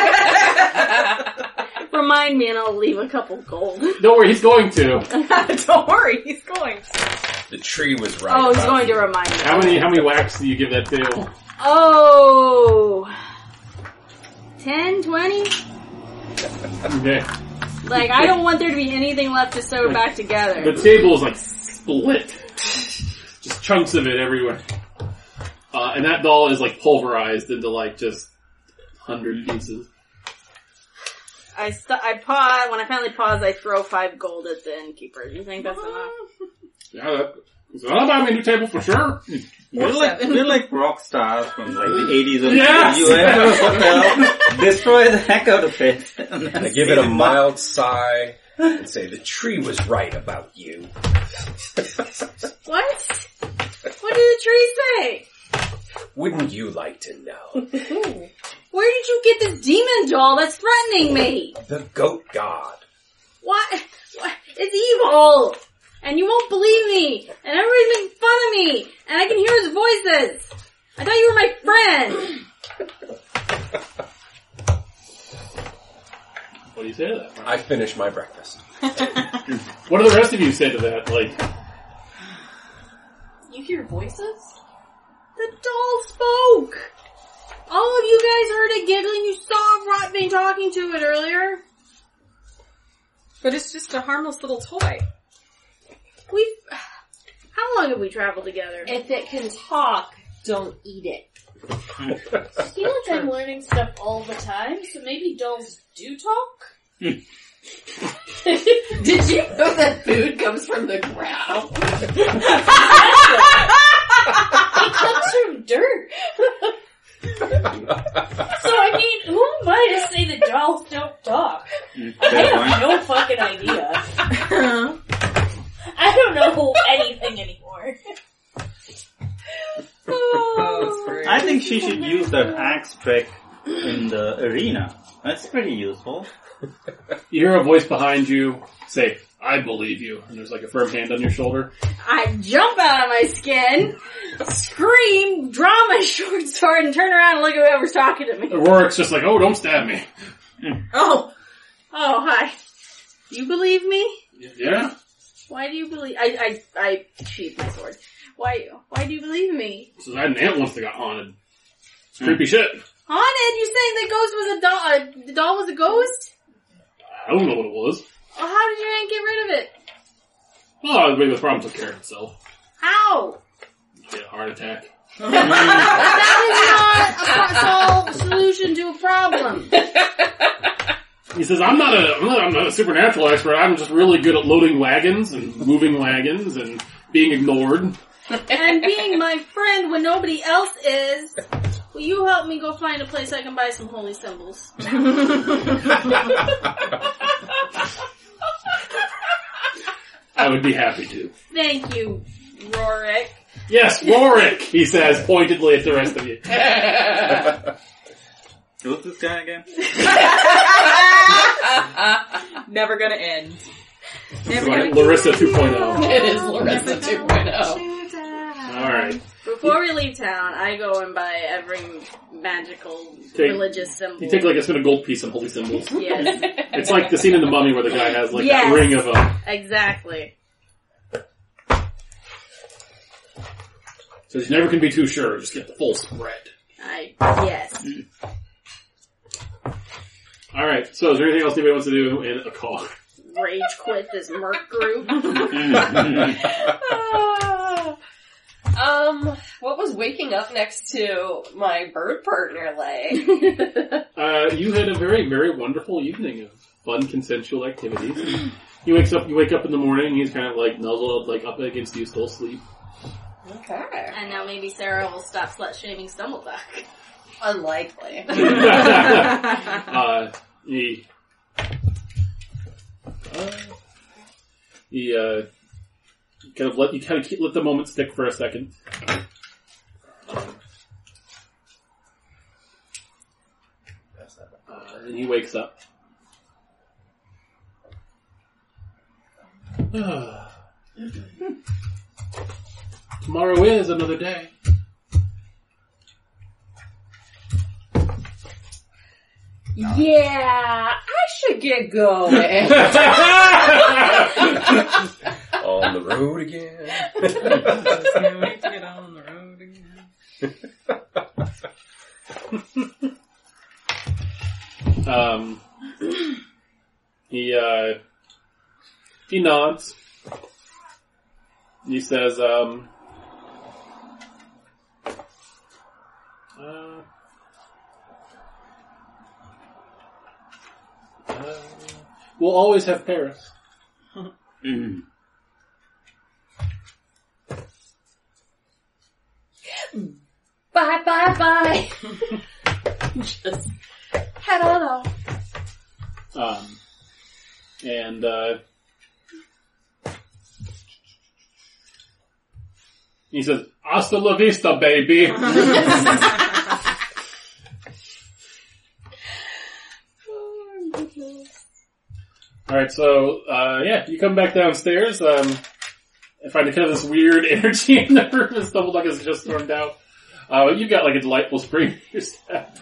Remind me and I'll leave a couple gold. Don't worry, he's going to. Don't worry, he's going to. The tree was right. Oh, he's about going you. to remind me. How many whacks do you give that tail? Oh, 10, 20? Okay. Like, I don't want there to be anything left to sew back together. The table is like split. Just chunks of it everywhere. And that doll is like pulverized into like just 100 pieces. I pause, when I finally pause, I throw 5 gold at the innkeeper. Do you think that's enough? Yeah, that'll buy me a new table for sure. We're like rock stars from like the 80s of Yes! the US hotel. Destroy the heck out of it. And then I give it a mild sigh and say, the tree was right about you. What? What did the tree say? Wouldn't you like to know? Where did you get this demon doll that's threatening me? The goat god. What? It's evil! And you won't believe me! And everybody's making fun of me! And I can hear his voices! I thought you were my friend! What do you say to that? I finished my breakfast. What do the rest of you say to that? Like, You hear voices? The doll spoke! All of you guys heard it giggling. You saw Rotbane talking to it earlier. But it's just a harmless little toy. How long have we traveled together? If it can talk, don't eat it. I feel like I'm learning stuff all the time, so maybe dolls do talk? Did you know that food comes from the ground? It comes from dirt. So I mean, who am I to say that dolls don't talk? I have no fucking idea. I don't know anything anymore. I think she should use that axe trick in the arena. That's pretty useful. You hear a voice behind you say, I believe you. And there's like a firm hand on your shoulder. I jump out of my skin, scream, draw my short sword, and turn around and look at whoever's talking to me. Rorik's just like, oh, don't stab me. Oh, hi. You believe me? Yeah? Why do you believe? I sheathe my sword. Why do you believe me? So I had an aunt once that got haunted. It's creepy shit. Haunted? You saying the ghost was a doll? The doll was a ghost? I don't know what it was. Well, how did your aunt get rid of it? Oh, maybe the problem took care of itself. How? She had a heart attack. That is not a solution to a problem. He says, I'm not a supernatural expert. I'm just really good at loading wagons and moving wagons and being ignored. And being my friend when nobody else is, will you help me go find a place I can buy some holy symbols? I would be happy to. Thank you, Rorik. Yes, Rorik, he says, pointedly at the rest of you. Who's this guy again? Never gonna end. Larissa 2.0. It is Larissa 2.0. Alright. Before we leave town, I go and buy every magical religious symbol. You take like a spin of gold piece and holy symbols. Yes. It's like the scene in The Mummy where the guy has like Yes. a ring of a... Exactly. So you never can be too sure, just get the full spread. Yes. Alright, so is there anything else anybody wants to do in a car? Rage quit this merc group. What was waking up next to my bird partner like? You had a very, very wonderful evening of fun, consensual activities. You wake up in the morning, he's kind of like nuzzled like up against you, still asleep. Okay. And now maybe Sarah will stop slut-shaming Stumbleduck. Unlikely. He kind of let the moment stick for a second. And he wakes up. Tomorrow is another day. Yeah, I should get going. On the road again. Can't wait to get on the road again. He nods. He says, we'll always have Paris. Bye, bye, bye. Just head on off. And he says, "Hasta la vista, baby." Alright, so, you come back downstairs, and find kind of this weird energy in the room as Stumbleduck has just stormed out. You've got like a delightful spring in your step.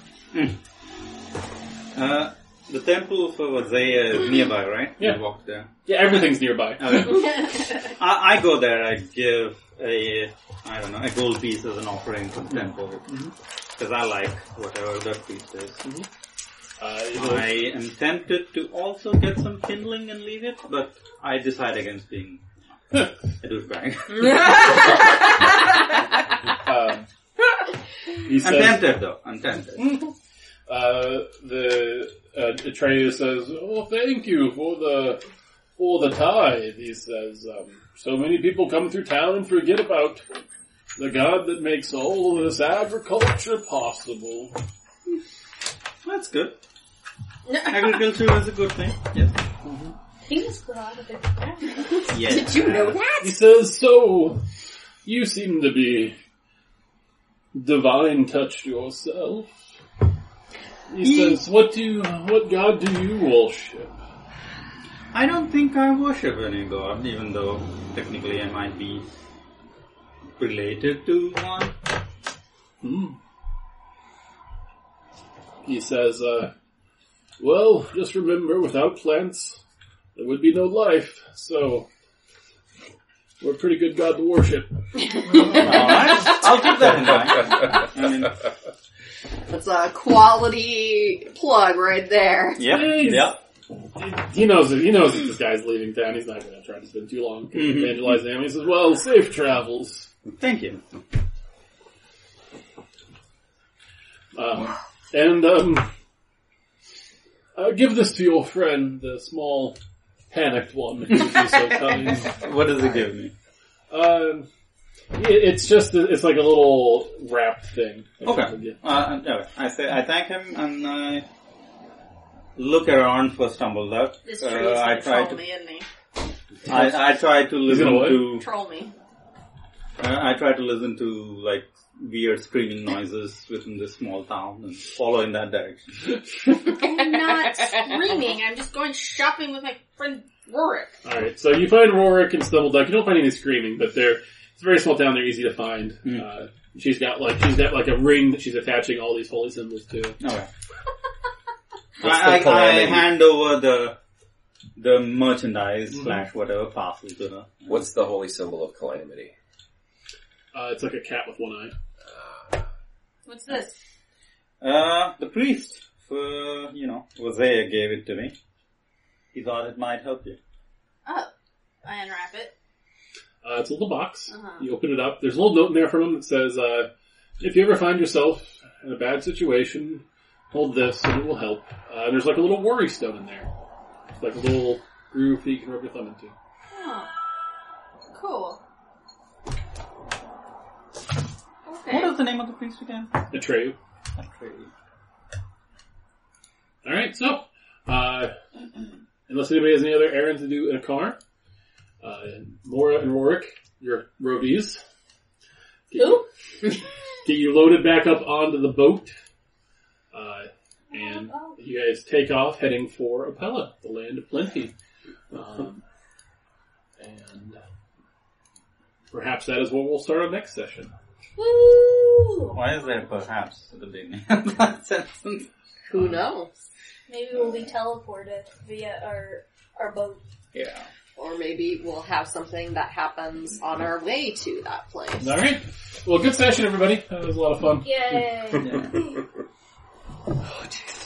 The temple for Vazaya is nearby, right? Yeah. You walk there. Yeah, everything's nearby. Okay. I go there, I give a gold piece as an offering for the temple. because I like whatever the priest is. Mm-hmm. I am tempted to also get some kindling and leave it, but I decide against being a douchebag. He says, I'm tempted though. I'm tempted. Atreus says, "Oh, thank you for the tithe." He says, "So many people come through town and forget about the God that makes all of this agriculture possible." That's good. Agriculture is a good thing. Yes. Things go out of it. Yes. Did you know that? He says, "So you seem to be divine touched yourself." He says, "What God do you worship?" I don't think I worship any god, even though technically I might be related to one. He says, "Well, just remember, without plants, there would be no life, so we're a pretty good god to worship." Alright, I'll keep that in mind. I mean, That's a quality plug right there. yeah. He knows that this guy's leaving town. He's not going to try to spend too long evangelizing him. He says, "Well, safe travels." Thank you. Give this to your friend, the small panicked one, if you'd be so kind. What does it give me? It's like a little wrapped thing. Okay. I thank him and I look around for Stumbled Up. This tree is I gonna try troll to. me, isn't he? I try to listen gonna what? to. Troll me. I try to listen to like weird screaming noises within this small town and follow in that direction. I'm not screaming. I'm just going shopping with my friend Rorik. Alright, so you find Rorik and Stumbleduck. You don't find any screaming, but it's a very small town. They're easy to find. She's got like a ring that she's attaching all these holy symbols to. Okay. What's the I calamity? hand over the merchandise / whatever parcel to her. What's the holy symbol of calamity? It's like a cat with one eye. What's this? The priest, Hosea gave it to me. He thought it might help you. Oh. I unwrap it. It's a little box. Uh-huh. You open it up. There's a little note in there from him that says, if you ever find yourself in a bad situation, hold this and it will help. And there's like a little worry stone in there. It's like a little groove that you can rub your thumb into. Oh. Cool. What is the name of the priest again? Atreyu. Alright, so, unless anybody has any other errands to do in a car, Mora and Rorik, your roadies, get you loaded back up onto the boat, and you guys take off heading for Apella, the land of plenty. And perhaps that is what we'll start our next session. Woo! Why is there perhaps at the beginning of that sentence? Who knows? Maybe we'll be teleported via our boat. Yeah. Or maybe we'll have something that happens on our way to that place. Alright. Well, good session, everybody. That was a lot of fun. Yay! Yeah. Oh, Jesus.